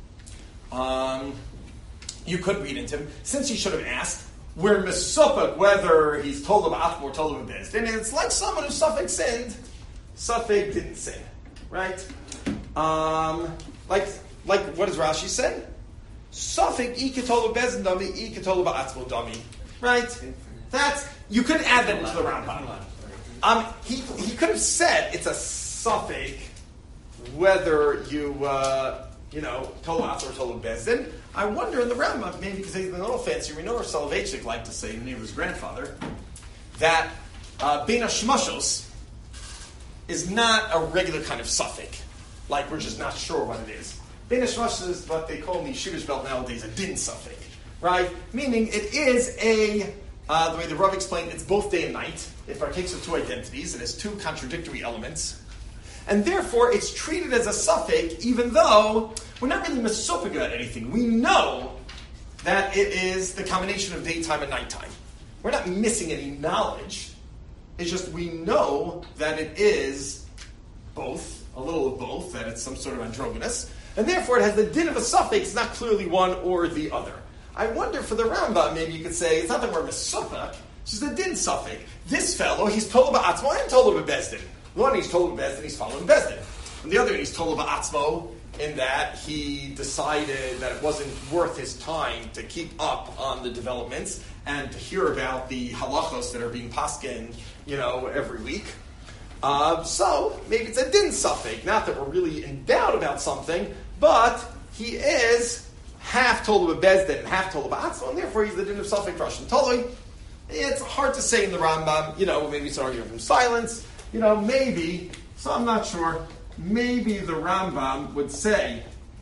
you could read into him, since he should have asked, we're mesupik whether he's told about or told about this. And it's like someone who suffix sinned, suffix didn't sin. Right? Like what does Rashi say? Safek ikatola bezin dami, ikatola ba'atzmo dami. Right? That's, you could add that into the Rambam. He could have said it's a suffix whether you tola atz or tola bezin. I wonder in the Rambam, maybe because he's a little fancy, we know where Soloveitchik liked to say in the name of his grandfather, that bein hashmashos is not a regular kind of suffix. Like we're just not sure what it is. Bein hashmashos is what they call in the Yeshivish belt nowadays a din suffix, right? Meaning it is the way the Rav explained, it's both day and night. It partakes of two identities. It has two contradictory elements. And therefore, it's treated as a suffix, even though we're not really mesupik about anything. We know that it is the combination of daytime and nighttime. We're not missing any knowledge. It's just we know that it is both, a little of both, that it's some sort of androgynous. And therefore, it has the din of a suffix, not clearly one or the other. I wonder for the Rambam, maybe you could say, it's not that we're mesupik, it's just a din suffix. This fellow, he's told about Atzmo and told about Bezdin. One, he's told about Bezdin, he's following Bezdin. And the other, he's told about Atzmo in that he decided that it wasn't worth his time to keep up on the developments and to hear about the halachos that are being paskin, every week. So, maybe it's a din suffix. Not that we're really in doubt about something, but he is half told about Bezdin and half told about Atzmo, and therefore he's the din of suffix Russian Toloi. It's hard to say in the Rambam, maybe it's an argument from silence. maybe, so I'm not sure, maybe the Rambam would say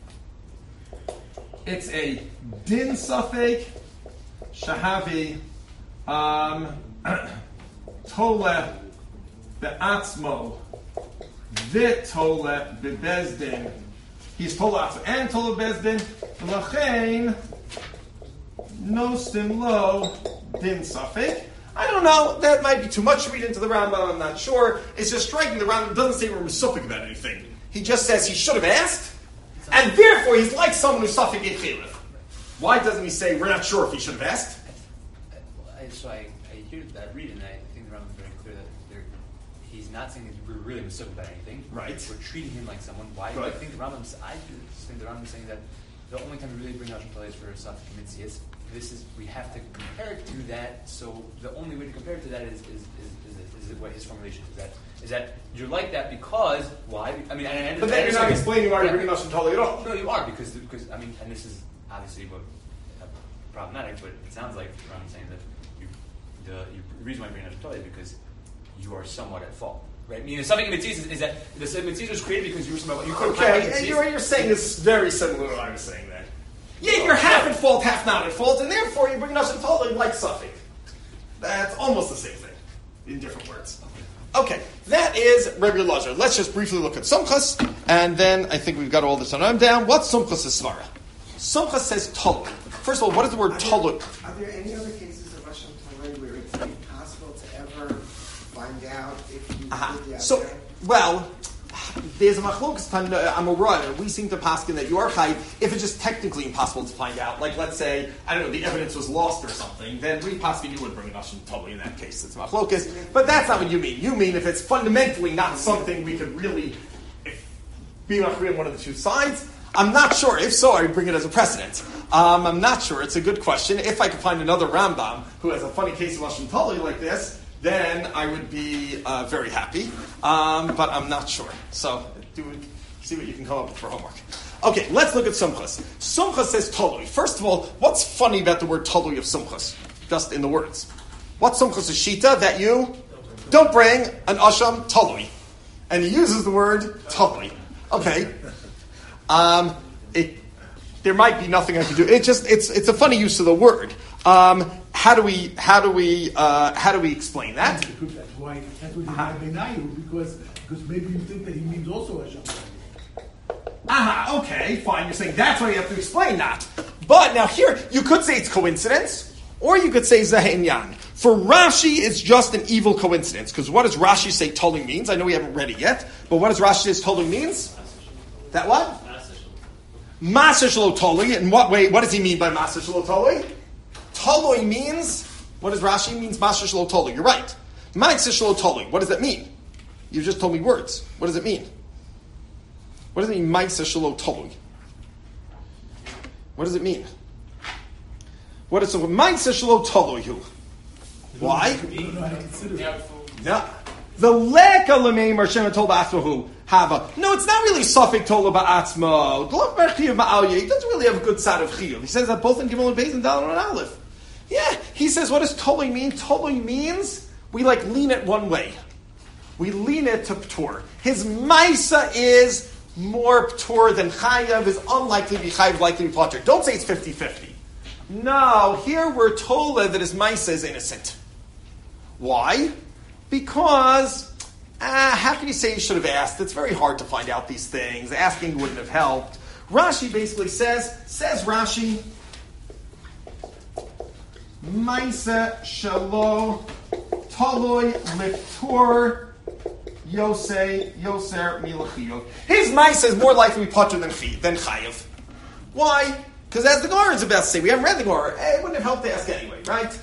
it's a din safek shahavi tole be'atzmo v'tole be'bezdin. He's tole atzmo and tole bezdin l'chein nostim lo din safek. I don't know. That might be too much to read into the Rambam. I'm not sure. It's just striking. The Rambam doesn't say we're mesupik about anything. He just says he should have asked, and therefore he's like someone who's safek yechilif. Why doesn't he say we're not sure if he should have asked? So I hear that read, and I think the Rambam is very clear that he's not saying that we're really mesupik about anything. Right. We're treating him like someone. Why? Right. I think the Rambam is saying that the only time we really bring out Shem is for safek mitzvah is. We have to compare it to that. So the only way to compare it to that is what his formulation is that you're like that because why? I mean, but then you're not explaining why you're bringing us from Tali at all. No, you are because I mean, and this is obviously problematic, but it sounds like I'm saying that the reason why you're bringing us from Tali is because you are somewhat at fault. Right? I mean, something in Mitzvah is that the Mitzvah was created because you were somewhat. And you're saying is very similar to what I was saying then. Yeah, you're half at fault, half not at fault, and therefore you're bringing us in totally like Suffolk. That's almost the same thing, in different words. Okay, that is Rebbe Elazar. Let's just briefly look at Sumchas, and then I think we've got all this on. I'm down. What's Sumchas' svara? Sumchas says tolu. First of all, what is the word tolu? Are there any other cases of Hashem Tolei where it's impossible to ever find out if you did the So, well, there's a machlokas Amorah. We seem to paskin that you are chayv if it's just technically impossible to find out. Like, let's say, I don't know, the evidence was lost or something, then we paskin you would bring an ashim totally in that case. It's machlokas. But that's not what you mean. You mean if it's fundamentally not something we could really be machri on one of the two sides. I'm not sure. If so, I would bring it as a precedent. I'm not sure. It's a good question. If I could find another Rambam who has a funny case of ashim totally like this, then I would be very happy. But I'm not sure. So see what you can come up with for homework. Okay, let's look at Sumchas. Sumchas says Tolui. First of all, what's funny about the word Tolui of Sumchas? Just in the words. What's Sumchas' shita? That you don't bring an Asham Tolui. And he uses the word Tolui. Okay. There might be nothing I can do. It's a funny use of the word. How do we explain that? That's why he might deny you because maybe you think that he means also Hashem. Okay, fine. You're saying that's why you have to explain that. But now here, you could say it's coincidence, or you could say Zahinyan. For Rashi, it's just an evil coincidence. Because what does Rashi say Tolling means? I know we haven't read it yet, but what does Rashi say Tolling means? That what? Maser Shelo Tolling. In what way? What does he mean by Maser Shelo Tolling? Toloi means, what does Rashi means? Maser Shelo Toloi. You're right. Maser Shelo Toloi. What does that mean? You just told me words. What does it mean? What does it mean, Maser Shelo Toloi? What does it mean? What is Maser Shelo Toloi? Why? No. The leka l'meim Hashem told Atzmahu Hava. No, it's not really Safek Tola Ba'atzmo. He doesn't really have a good side of Chiyuv. He says that both in Gimel and Beis and Daled and Aleph. Yeah, he says, what does Toloi mean? Toloi means we lean it one way. We lean it to P'tur. His Maisa is more P'tur than Chayav, is unlikely to be Chayav, likely to be P'tur. Don't say it's 50-50. No, here we're told that his Maisa is innocent. Why? Because, how can you say you should have asked? It's very hard to find out these things. Asking wouldn't have helped. Rashi basically says Rashi, Maisa Shelo Toloi Liptur Yoser Milachiyov. His Maisa is more likely to be Potter than Chayav. Why? Because as the Gemara is about to say, we haven't read the Gemara. It wouldn't have helped to ask anyway, right?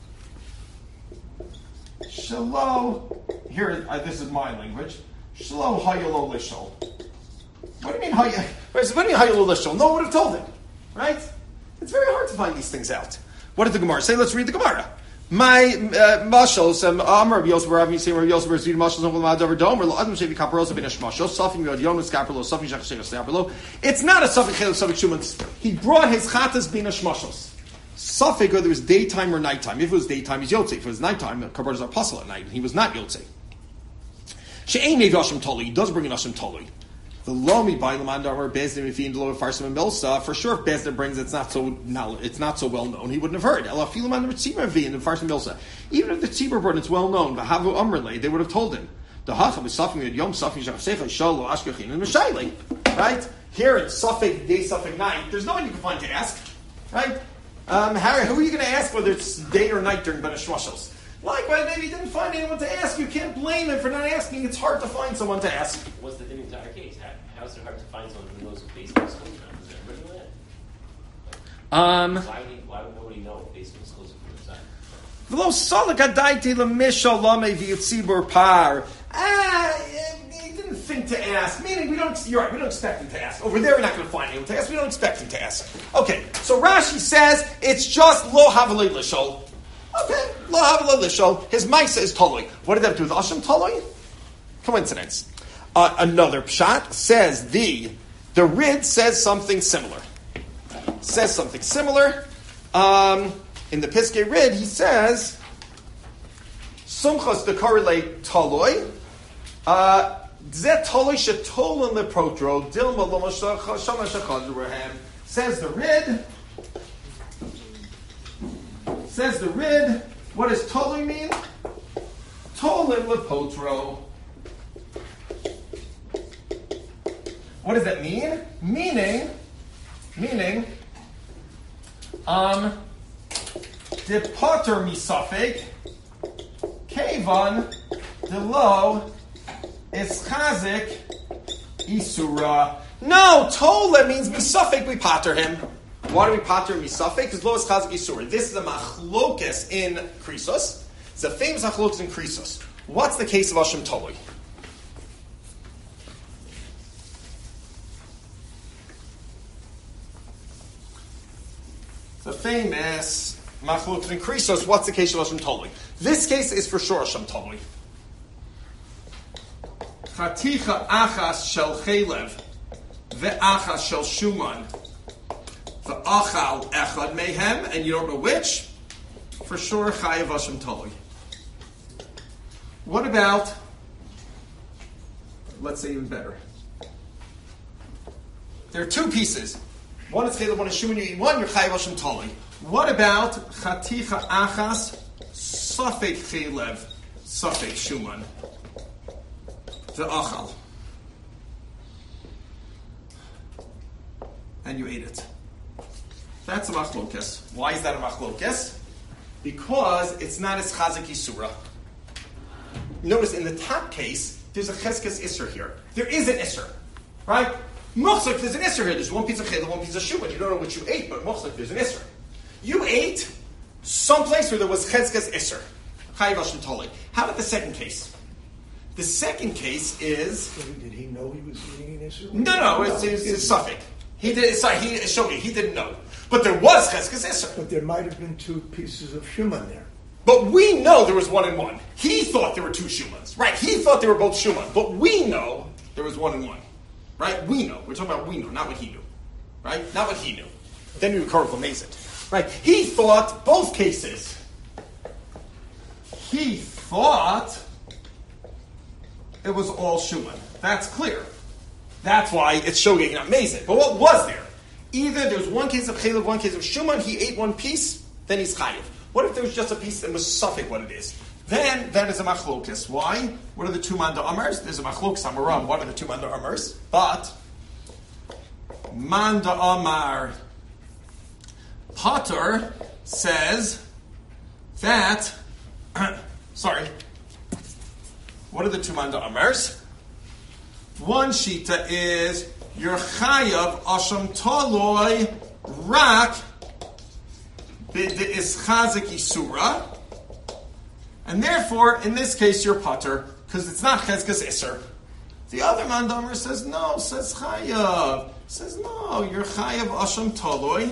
Shelo, here, this is my language. Shelo hayalo lishol. What do you mean hayalo lishol? No one would have told him, right? It's very hard to find these things out. What did the Gemara say? Let's read the Gemara. My mashals, Amar Yosef, Rav Yisrael, Rav Yosef, Rav mashals of Lamad Dom, or Adam Shevi Kaparos bin Ashmashos, Safin Yod Yonus Kaparlo, Safin Shachashech Snapperlo. It's not a Safin Chel Safin Shuman. He brought his chatas bin Ashmashos. Safek, whether it was daytime or nighttime. If it was daytime, he's Yotzei. If it was nighttime, Kabaras are apostle at night, and he was not Yotzei. She'ain nevi Asham Toli. He does bring an Asham Toli. The lomi by Laman Damar Bezdin Mifin Delo Farsim and Milsa. For sure, if Bezdin brings it's not so well known, he wouldn't have heard. Ela Filaman Tzibur Vin and Farsim Milsa. Even if the Tzibur brought it's well known, Vahavu Umrele, they would have told him. The Hacham is Safim Yod Yom Safim Shachsecha Shalo Ashkachin and Mishayli. Right here in Safik day Safik night, there's no one you can find to ask. Right, Harry, who are you going to ask whether it's day or night during Ben Shmashos? Likewise, maybe he didn't find anyone to ask. You can't blame him for not asking. It's hard to find someone to ask. What's the difference in our case? How is it hard to find someone who knows what baseball schools are? Is there everybody know that? Why would nobody know what baseball schools are from the side? V'lo salak adaiti l'mishal lame v'yitzibur par. He didn't think to ask. Meaning, you're right, we don't expect him to ask. Over there, we're not going to find anyone to ask. We don't expect him to ask. Okay, so Rashi says it's just lo havalei lishol. Okay, lo havalei lishol. His maisa is toloi. What did that do with Asham toloi? Coincidence. Another pshat says the Rid says something similar. In the Piskei Rid, he says, Sumchas the correlate taloi, Zet taloi shetolin lepotro, Dilma lomashach shama shachadurahem. Says the Rid, what does taloi mean? Tolin lepotro. What does that mean? Meaning, depater misafek, kevan, delo, ischazik, isura. No, tola means misafek, we pater him. Why do we pater misafek? Because lo ischazik isura. This is a machlokas in Krisos. It's a famous machlokas in Krisos. What's the case of Asham Toloi? The famous machlokes in Krisos. What's the case of Asham Toloi? This case is for sure Asham Toloi. Chaticha achas shel chelev ve'achas shel shuman ve'achal echad mehem, and you don't know which. For sure, chayav Asham Toloi. What about? Let's say even better. There are two pieces. One is chelev, one is shuman. You eat one, you're chayav Asham Toloi. What about chaticha achas safek chelev safek shuman ve'achal, and you ate it? That's a machlokas. Why is that a machlokas? Because it's not as chazik isura. Notice in the top case, there's a cheskes isser here. There is an isser, right? Muchzik, there's an isser here. There's one piece of chelev, one piece of shuman. You don't know what you ate, but muchzik, there's an isser. You ate someplace where there was cheskes isser. Chayav Asham Toloi. How about the second case? The second case is... Did he know he was eating an isser? No, it's suffix. He didn't know. But there was cheskes isser. But there might have been two pieces of shuman there. But we know there was one and one. He thought there were two shumans. Right, he thought they were both shuman. But we know there was one and one. Right, we know. We're talking about we know, not what he knew. Right, not what he knew. Then we would call it amazing. Right, he thought both cases. He thought it was all shuman. That's clear. That's why it's shogeg, not mazid. But what was there? Either there's one case of chelev, one case of shuman. He ate one piece, then he's chayiv. What if there was just a piece that was suffix what it is? Then that is a machlokas. Why? What are the two manda amars? There's a machlokas amaram. What are the two manda amars? But manda amar Potter says that. Sorry. What are the two manda amars? One shita is your chayav asham toloi rak is chazik isura, and therefore in this case you're pater because it's not cheskes iser. The other mandamer says no, says chayav, says no, you're chayav asham toloi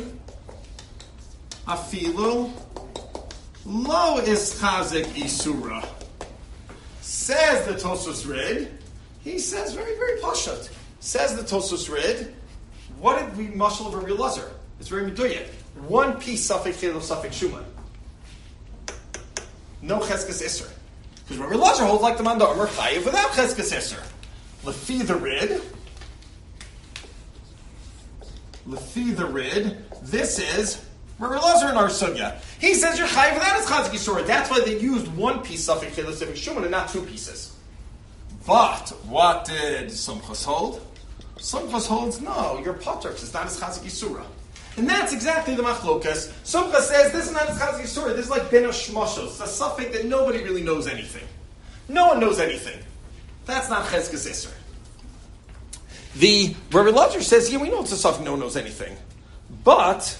afilu lo is chazik isura. Says the Tosfos Rid. He says very, very pashut. Says the Tosfos Rid. What did we mashal of a real lazar? It's very meduyek. One piece suffix chelev suffix shuman. No cheskes iser. Because Rabbi Elazar holds like the man da'amar chayiv without cheskes iser. Lefi the rid, this is Rabbi Elazar in our sugya. He says you're chayiv without his chazik yisura. That's why they used one piece suffix chelisivik shuman and not two pieces. But what did Sumchus hold? Sumchus holds no, you're potter because it's not his chazik yisura. And that's exactly the machlokas. Sumchus says this is not his chazik yisura. This is like ben hashmoshos. It's a suffix that nobody really knows anything. No one knows anything. That's not cheskes iser. The Rabbi Elazar says, yeah, we know it's a suffix, no one knows anything. But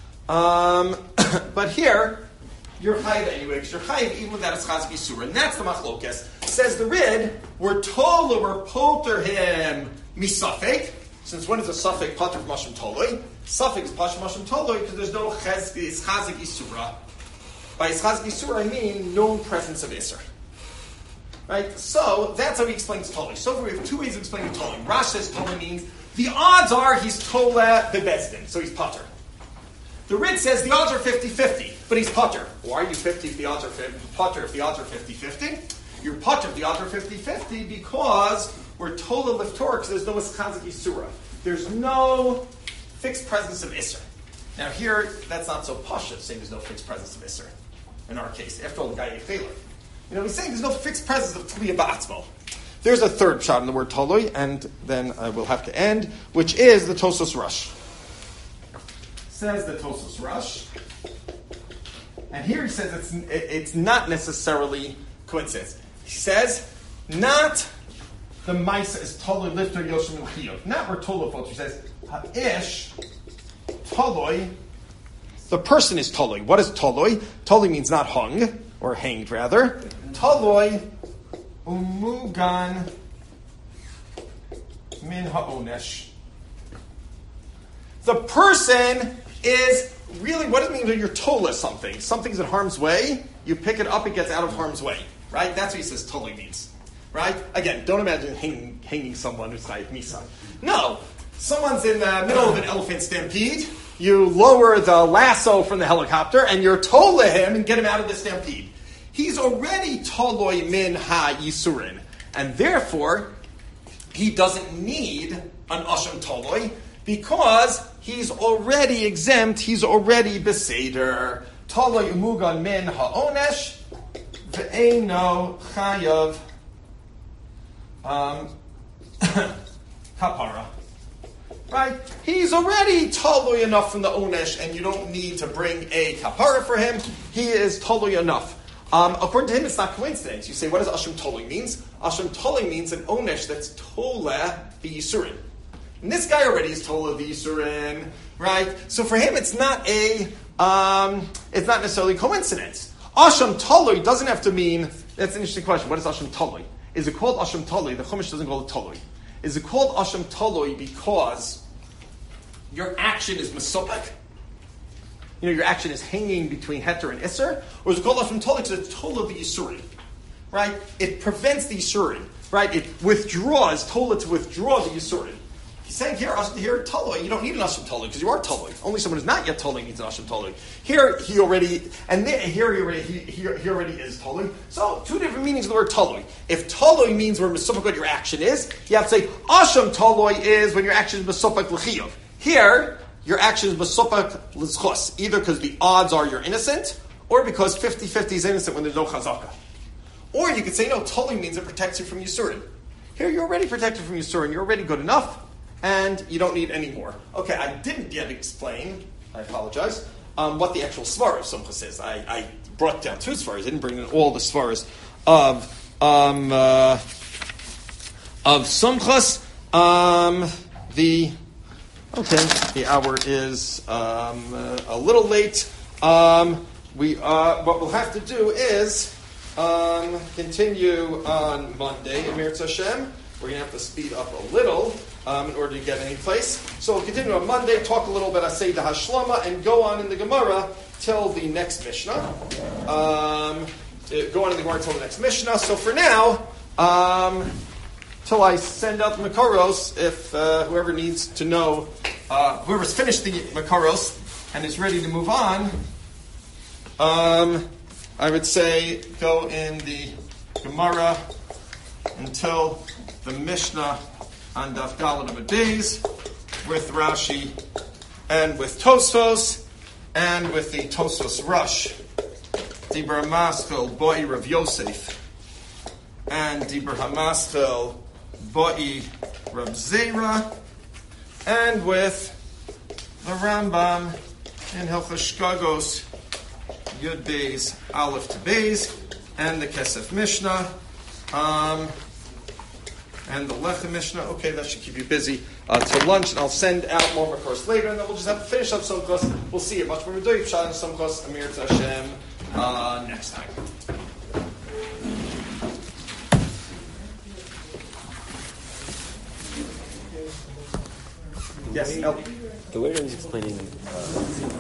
here, you're chayiv anyway, because you're chayiv even without a chazik yisura. And that's the machlokas. Says the Rid, we're poter him misafek. Since when is a suffix pater from mashum toloi? Suffix is pater mashum toloi because there's no chazik yisura. By chazik yisura I mean no presence of iser. Right? So that's how he explains toloi. So we have two ways of explaining toloi. Rash says toloi means the odds are he's tola the bezdin, so he's pater. The Rid says the odds are 50-50, but he's pater. Why are you 50 if the odds are pater if the odds are 50-50? You're pater if the odds are 50-50 because we're tola liftor because there's no chazik yisura. There's no fixed presence of iser. Now here, that's not so pasha saying there's no fixed presence of iser. In our case, after all, the guy failure. You know, he's saying there's no fixed presence of tliya ba'atzmo. There's a third shot in the word toloi, and then we'll have to end, which is the Tosos Rush. Says the Tosos Rush, and here he says it's not necessarily coincidence. He says not the Maisa is toloi lifter yoshim l'chiyov, not where toloi folks. He says ha'ish toloi. The person is toloi. What is toloi? Toloi means not hung or hanged, rather. Toloi umugan min ha'onesh. The person is really, what does it mean when you're tola something? Something's in harm's way, you pick it up, it gets out of harm's way. Right? That's what he says toloi means. Right? Again, don't imagine hanging someone who's like Misa. No. Someone's in the middle of an elephant stampede, you lower the lasso from the helicopter, and you're tola him and get him out of the stampede. He's already toloi min ha-yisurin, and therefore, he doesn't need an asham toloi, because he's already exempt, he's already beseder. Toloi umugan min ha'onesh, ve'eno chayav kapara. Right? He's already toloi enough from the onesh, and you don't need to bring a kapara for him. He is toloi enough. According to him, it's not coincidence. You say, what does asham toloi means? Asham toloi means an onesh that's tola b'yisurin. And this guy already is tola b'yisurin, right? So for him, it's not necessarily coincidence. Asham toloi doesn't have to mean. That's an interesting question. What is asham toloi? Is it called asham toloi? The Chumash doesn't call it toloi. Is it called asham toloi because your action is mesopek? You know, your action is hanging between heter and iser? Or is it called asham toloi because it's tola b'yisurin? Right? It prevents the yisurin. Right? It withdraws, tola to withdraw the yisurin. He's saying here toloi, you don't need an asham toloi because you are toloi. Only someone who's not yet toloi needs an asham toloi. Here he already, and there, here he already is toloi. So two different meanings of the word toloi. If toloi means where mesupek what your action is, you have to say asham toloi is when your action is mesupek l'chiyuv. Here your action is mesupek l'zchus, either because the odds are you're innocent, or because 50-50 is innocent when there's no chazaka. Or you could say no, toloi means it protects you from yisurin. Here you're already protected from yisurin. You're already good enough. And you don't need any more. Okay, I didn't yet explain, I apologize, what the actual svara of Sumchus is. I brought down two svaras. I didn't bring in all the svaras of Sumchus. The hour is a little late. What we'll have to do is continue on Monday in Mirz Hashem. We're going to have to speed up a little in order to get any place. So we'll continue on Monday, talk a little bit Asay the Hashlama, and go on in the Gemara till the next Mishnah. Go on in the Gemara till the next Mishnah. So for now, till I send out the Makaros, if whoever needs to know, whoever's finished the Makaros and is ready to move on, I would say go in the Gemara until the Mishnah on Daf Daled Amud Beis with Rashi and with Tosfos and with the Tosfos Rush. Dibur Hamaschil Boi Rav Yosef and Dibur Hamaschil Boi Rav Zera, and with the Rambam in Hilchos Shkagos Yud Beis Aleph to Beis, and the Kesef Mishnah, and the Lechem Mishnah. Okay, that should keep you busy till lunch, and I'll send out more course later, and then we'll just have to finish up Sumchos. We'll see it much more Medoyik Shad and Sumchos Amir Hashem next time. Yes, El. The way he's explaining